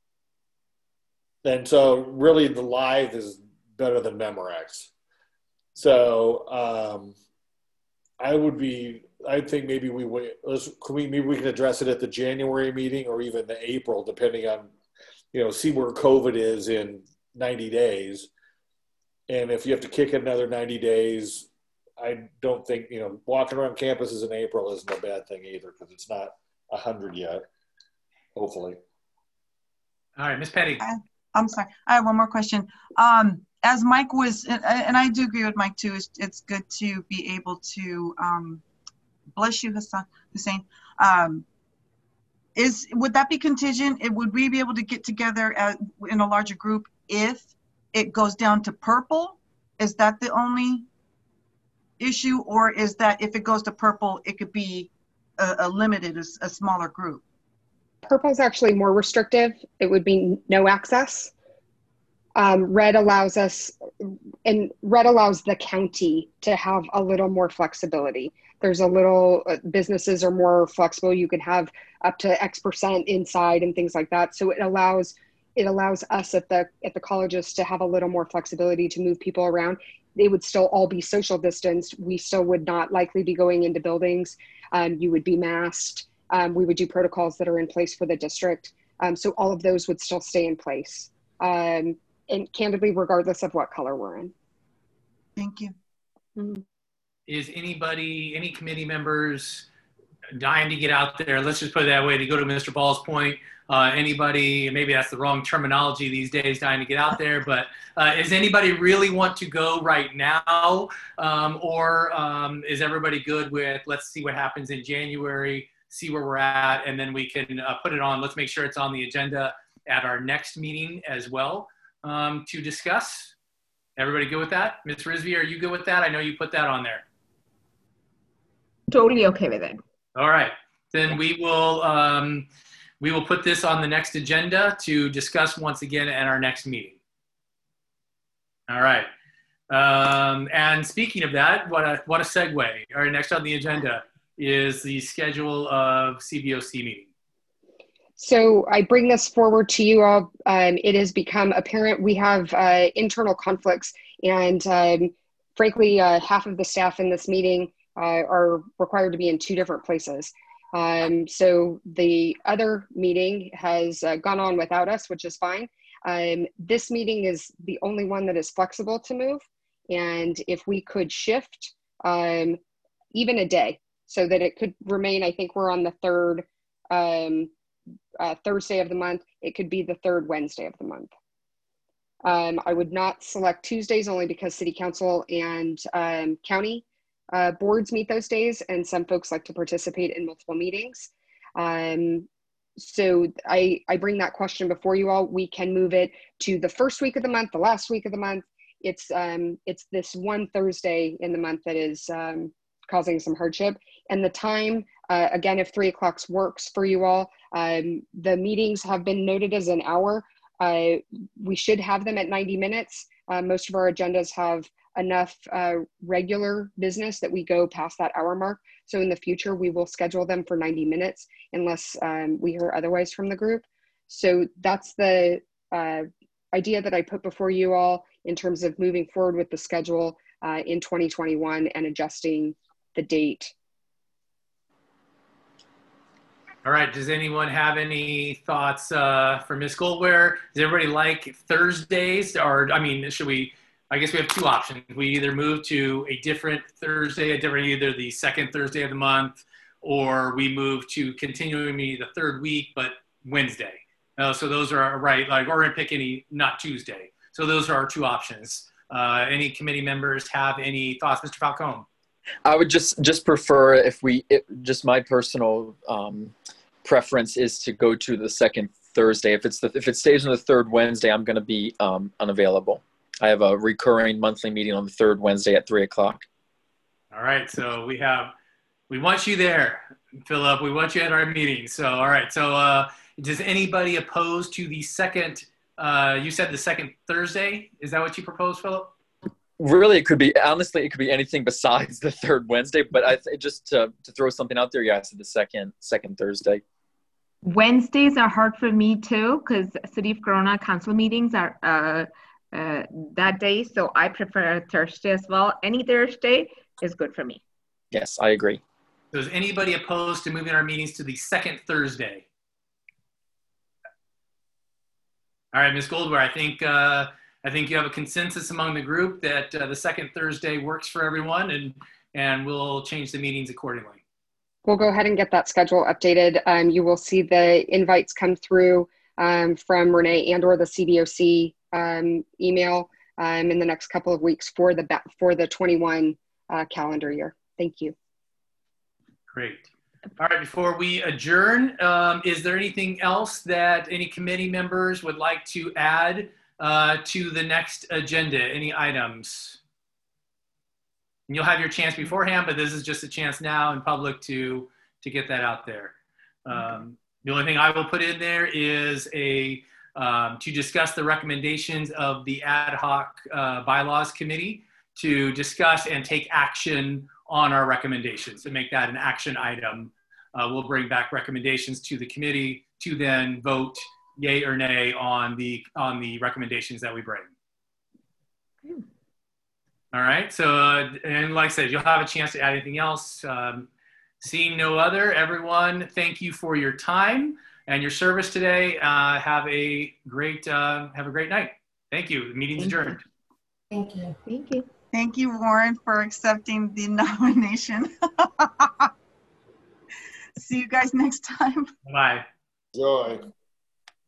Speaker 11: And so really the live is better than Memorex. So um, I would be, I think maybe we wait, let's, can we, maybe we can address it at the January meeting or even the April, depending on, you know, see where COVID is in ninety days. And if you have to kick it another ninety days, I don't think, you know, walking around campuses in April isn't a bad thing either, because it's not one hundred yet, hopefully.
Speaker 2: All right, Miz Petty.
Speaker 1: I, I'm sorry. I have one more question. Um, as Mike was, and, and I do agree with Mike too, it's, it's good to be able to, um, bless you, Hassan, Hussein. Um, is, would that be contingent? It, would we be able to get together at, in a larger group if it goes down to purple? Is that the only issue, or is that if it goes to purple, it could be a, a limited, a, a smaller group?
Speaker 8: Purple is actually more restrictive. It would be no access. Um, red allows us, and red allows the county to have a little more flexibility. There's a little, uh, businesses are more flexible. You can have up to X percent inside and things like that. So it allows, it allows us at the, at the colleges to have a little more flexibility to move people around. They would still all be social distanced. We still would not likely be going into buildings. Um, you would be masked. Um, we would do protocols that are in place for the district. Um, so all of those would still stay in place. Um, and candidly, regardless of what color we're in.
Speaker 1: Thank you.
Speaker 8: Mm-hmm.
Speaker 2: Is anybody, any committee members dying to get out there? Let's just put it that way, to go to Mister Ball's point. Uh, anybody, maybe that's the wrong terminology these days, dying to get out there, but uh, is anybody really want to go right now? Um, or um, is everybody good with, let's see what happens in January, see where we're at, and then we can uh, put it on. Let's make sure it's on the agenda at our next meeting as well um, to discuss. Everybody good with that? Miz Rizvi, are you good with that? I know you put that on there.
Speaker 9: Totally okay with it.
Speaker 2: All right, then we will um, we will put this on the next agenda to discuss once again at our next meeting. All right, um, and speaking of that, what a what a segue. All right, next on the agenda is the schedule of C B O C meeting.
Speaker 8: So I bring this forward to you all. Um, it has become apparent we have uh, internal conflicts, and um, frankly, uh, half of the staff in this meeting uh, are required to be in two different places. Um, so the other meeting has uh, gone on without us, which is fine. Um, this meeting is the only one that is flexible to move, and if we could shift um, even a day so that it could remain, I think we're on the third um, Uh, Thursday of the month, it could be the third Wednesday of the month. Um, I would not select Tuesdays only because city council and um, county uh, boards meet those days, and some folks like to participate in multiple meetings. Um, so I, I bring that question before you all. We can move it to the first week of the month, the last week of the month. It's, um, it's this one Thursday in the month that is um, causing some hardship. And the time, uh, again, if three o'clock works for you all, um, the meetings have been noted as an hour. Uh, we should have them at ninety minutes. Uh, most of our agendas have enough uh, regular business that we go past that hour mark. So in the future, we will schedule them for ninety minutes unless um, we hear otherwise from the group. So that's the uh, idea that I put before you all in terms of moving forward with the schedule uh, in twenty twenty-one and adjusting the date.
Speaker 2: All right, does anyone have any thoughts uh, for Miz Goldware? Does everybody like Thursdays? Or, I mean, should we, I guess we have two options. We either move to a different Thursday, a different, either the second Thursday of the month, or we move to continuing the third week, but Wednesday. Uh, so those are, right, like, or pick any, not Tuesday. So those are our two options. Uh, any committee members have any thoughts? Mister Falcone?
Speaker 13: I would just just prefer if we, it, just my personal um, preference is to go to the second Thursday. If it's the, if it stays on the third Wednesday, I'm going to be um, unavailable. I have a recurring monthly meeting on the third Wednesday at three o'clock.
Speaker 2: All right, so we have, we want you there, Philip. We want you at our meeting. So, all right. So, uh, does anybody oppose to the second? Uh, you said the second Thursday. Is that what you proposed, Philip?
Speaker 13: Really, it could be, honestly, it could be anything besides the third Wednesday, but I just to, to throw something out there, yeah, I said the second, second Thursday.
Speaker 9: Wednesdays are hard for me too, because City of Corona council meetings are uh, uh, that day, so I prefer Thursday as well. Any Thursday is good for me.
Speaker 13: Yes, I agree.
Speaker 2: So is anybody opposed to moving our meetings to the second Thursday? All right, Miz Goldware, I think, uh, I think you have a consensus among the group that uh, the second Thursday works for everyone, and, and we'll change the meetings accordingly.
Speaker 8: We'll go ahead and get that schedule updated. Um, you will see the invites come through um, from Renee and or the C B O C um, email um, in the next couple of weeks for the, for the twenty-one uh, calendar year. Thank you.
Speaker 2: Great. All right, before we adjourn, um, is there anything else that any committee members would like to add Uh, to the next agenda? Any items? And you'll have your chance beforehand, but this is just a chance now in public to to get that out there. Um, the only thing I will put in there is a um, to discuss the recommendations of the ad hoc uh, bylaws committee to discuss and take action on our recommendations, to make that an action item. Uh, we'll bring back recommendations to the committee to then vote yay or nay on the, on the recommendations that we bring. All right, so, uh, and like I said, you'll have a chance to add anything else. Um, seeing no other, everyone, thank you for your time and your service today. Uh, have a great, uh, have a great night. Thank you. The meeting's adjourned.
Speaker 4: Thank you.
Speaker 9: Thank you.
Speaker 1: Thank you, Warren, for accepting the nomination. See you guys next time.
Speaker 2: Bye.
Speaker 11: Joy.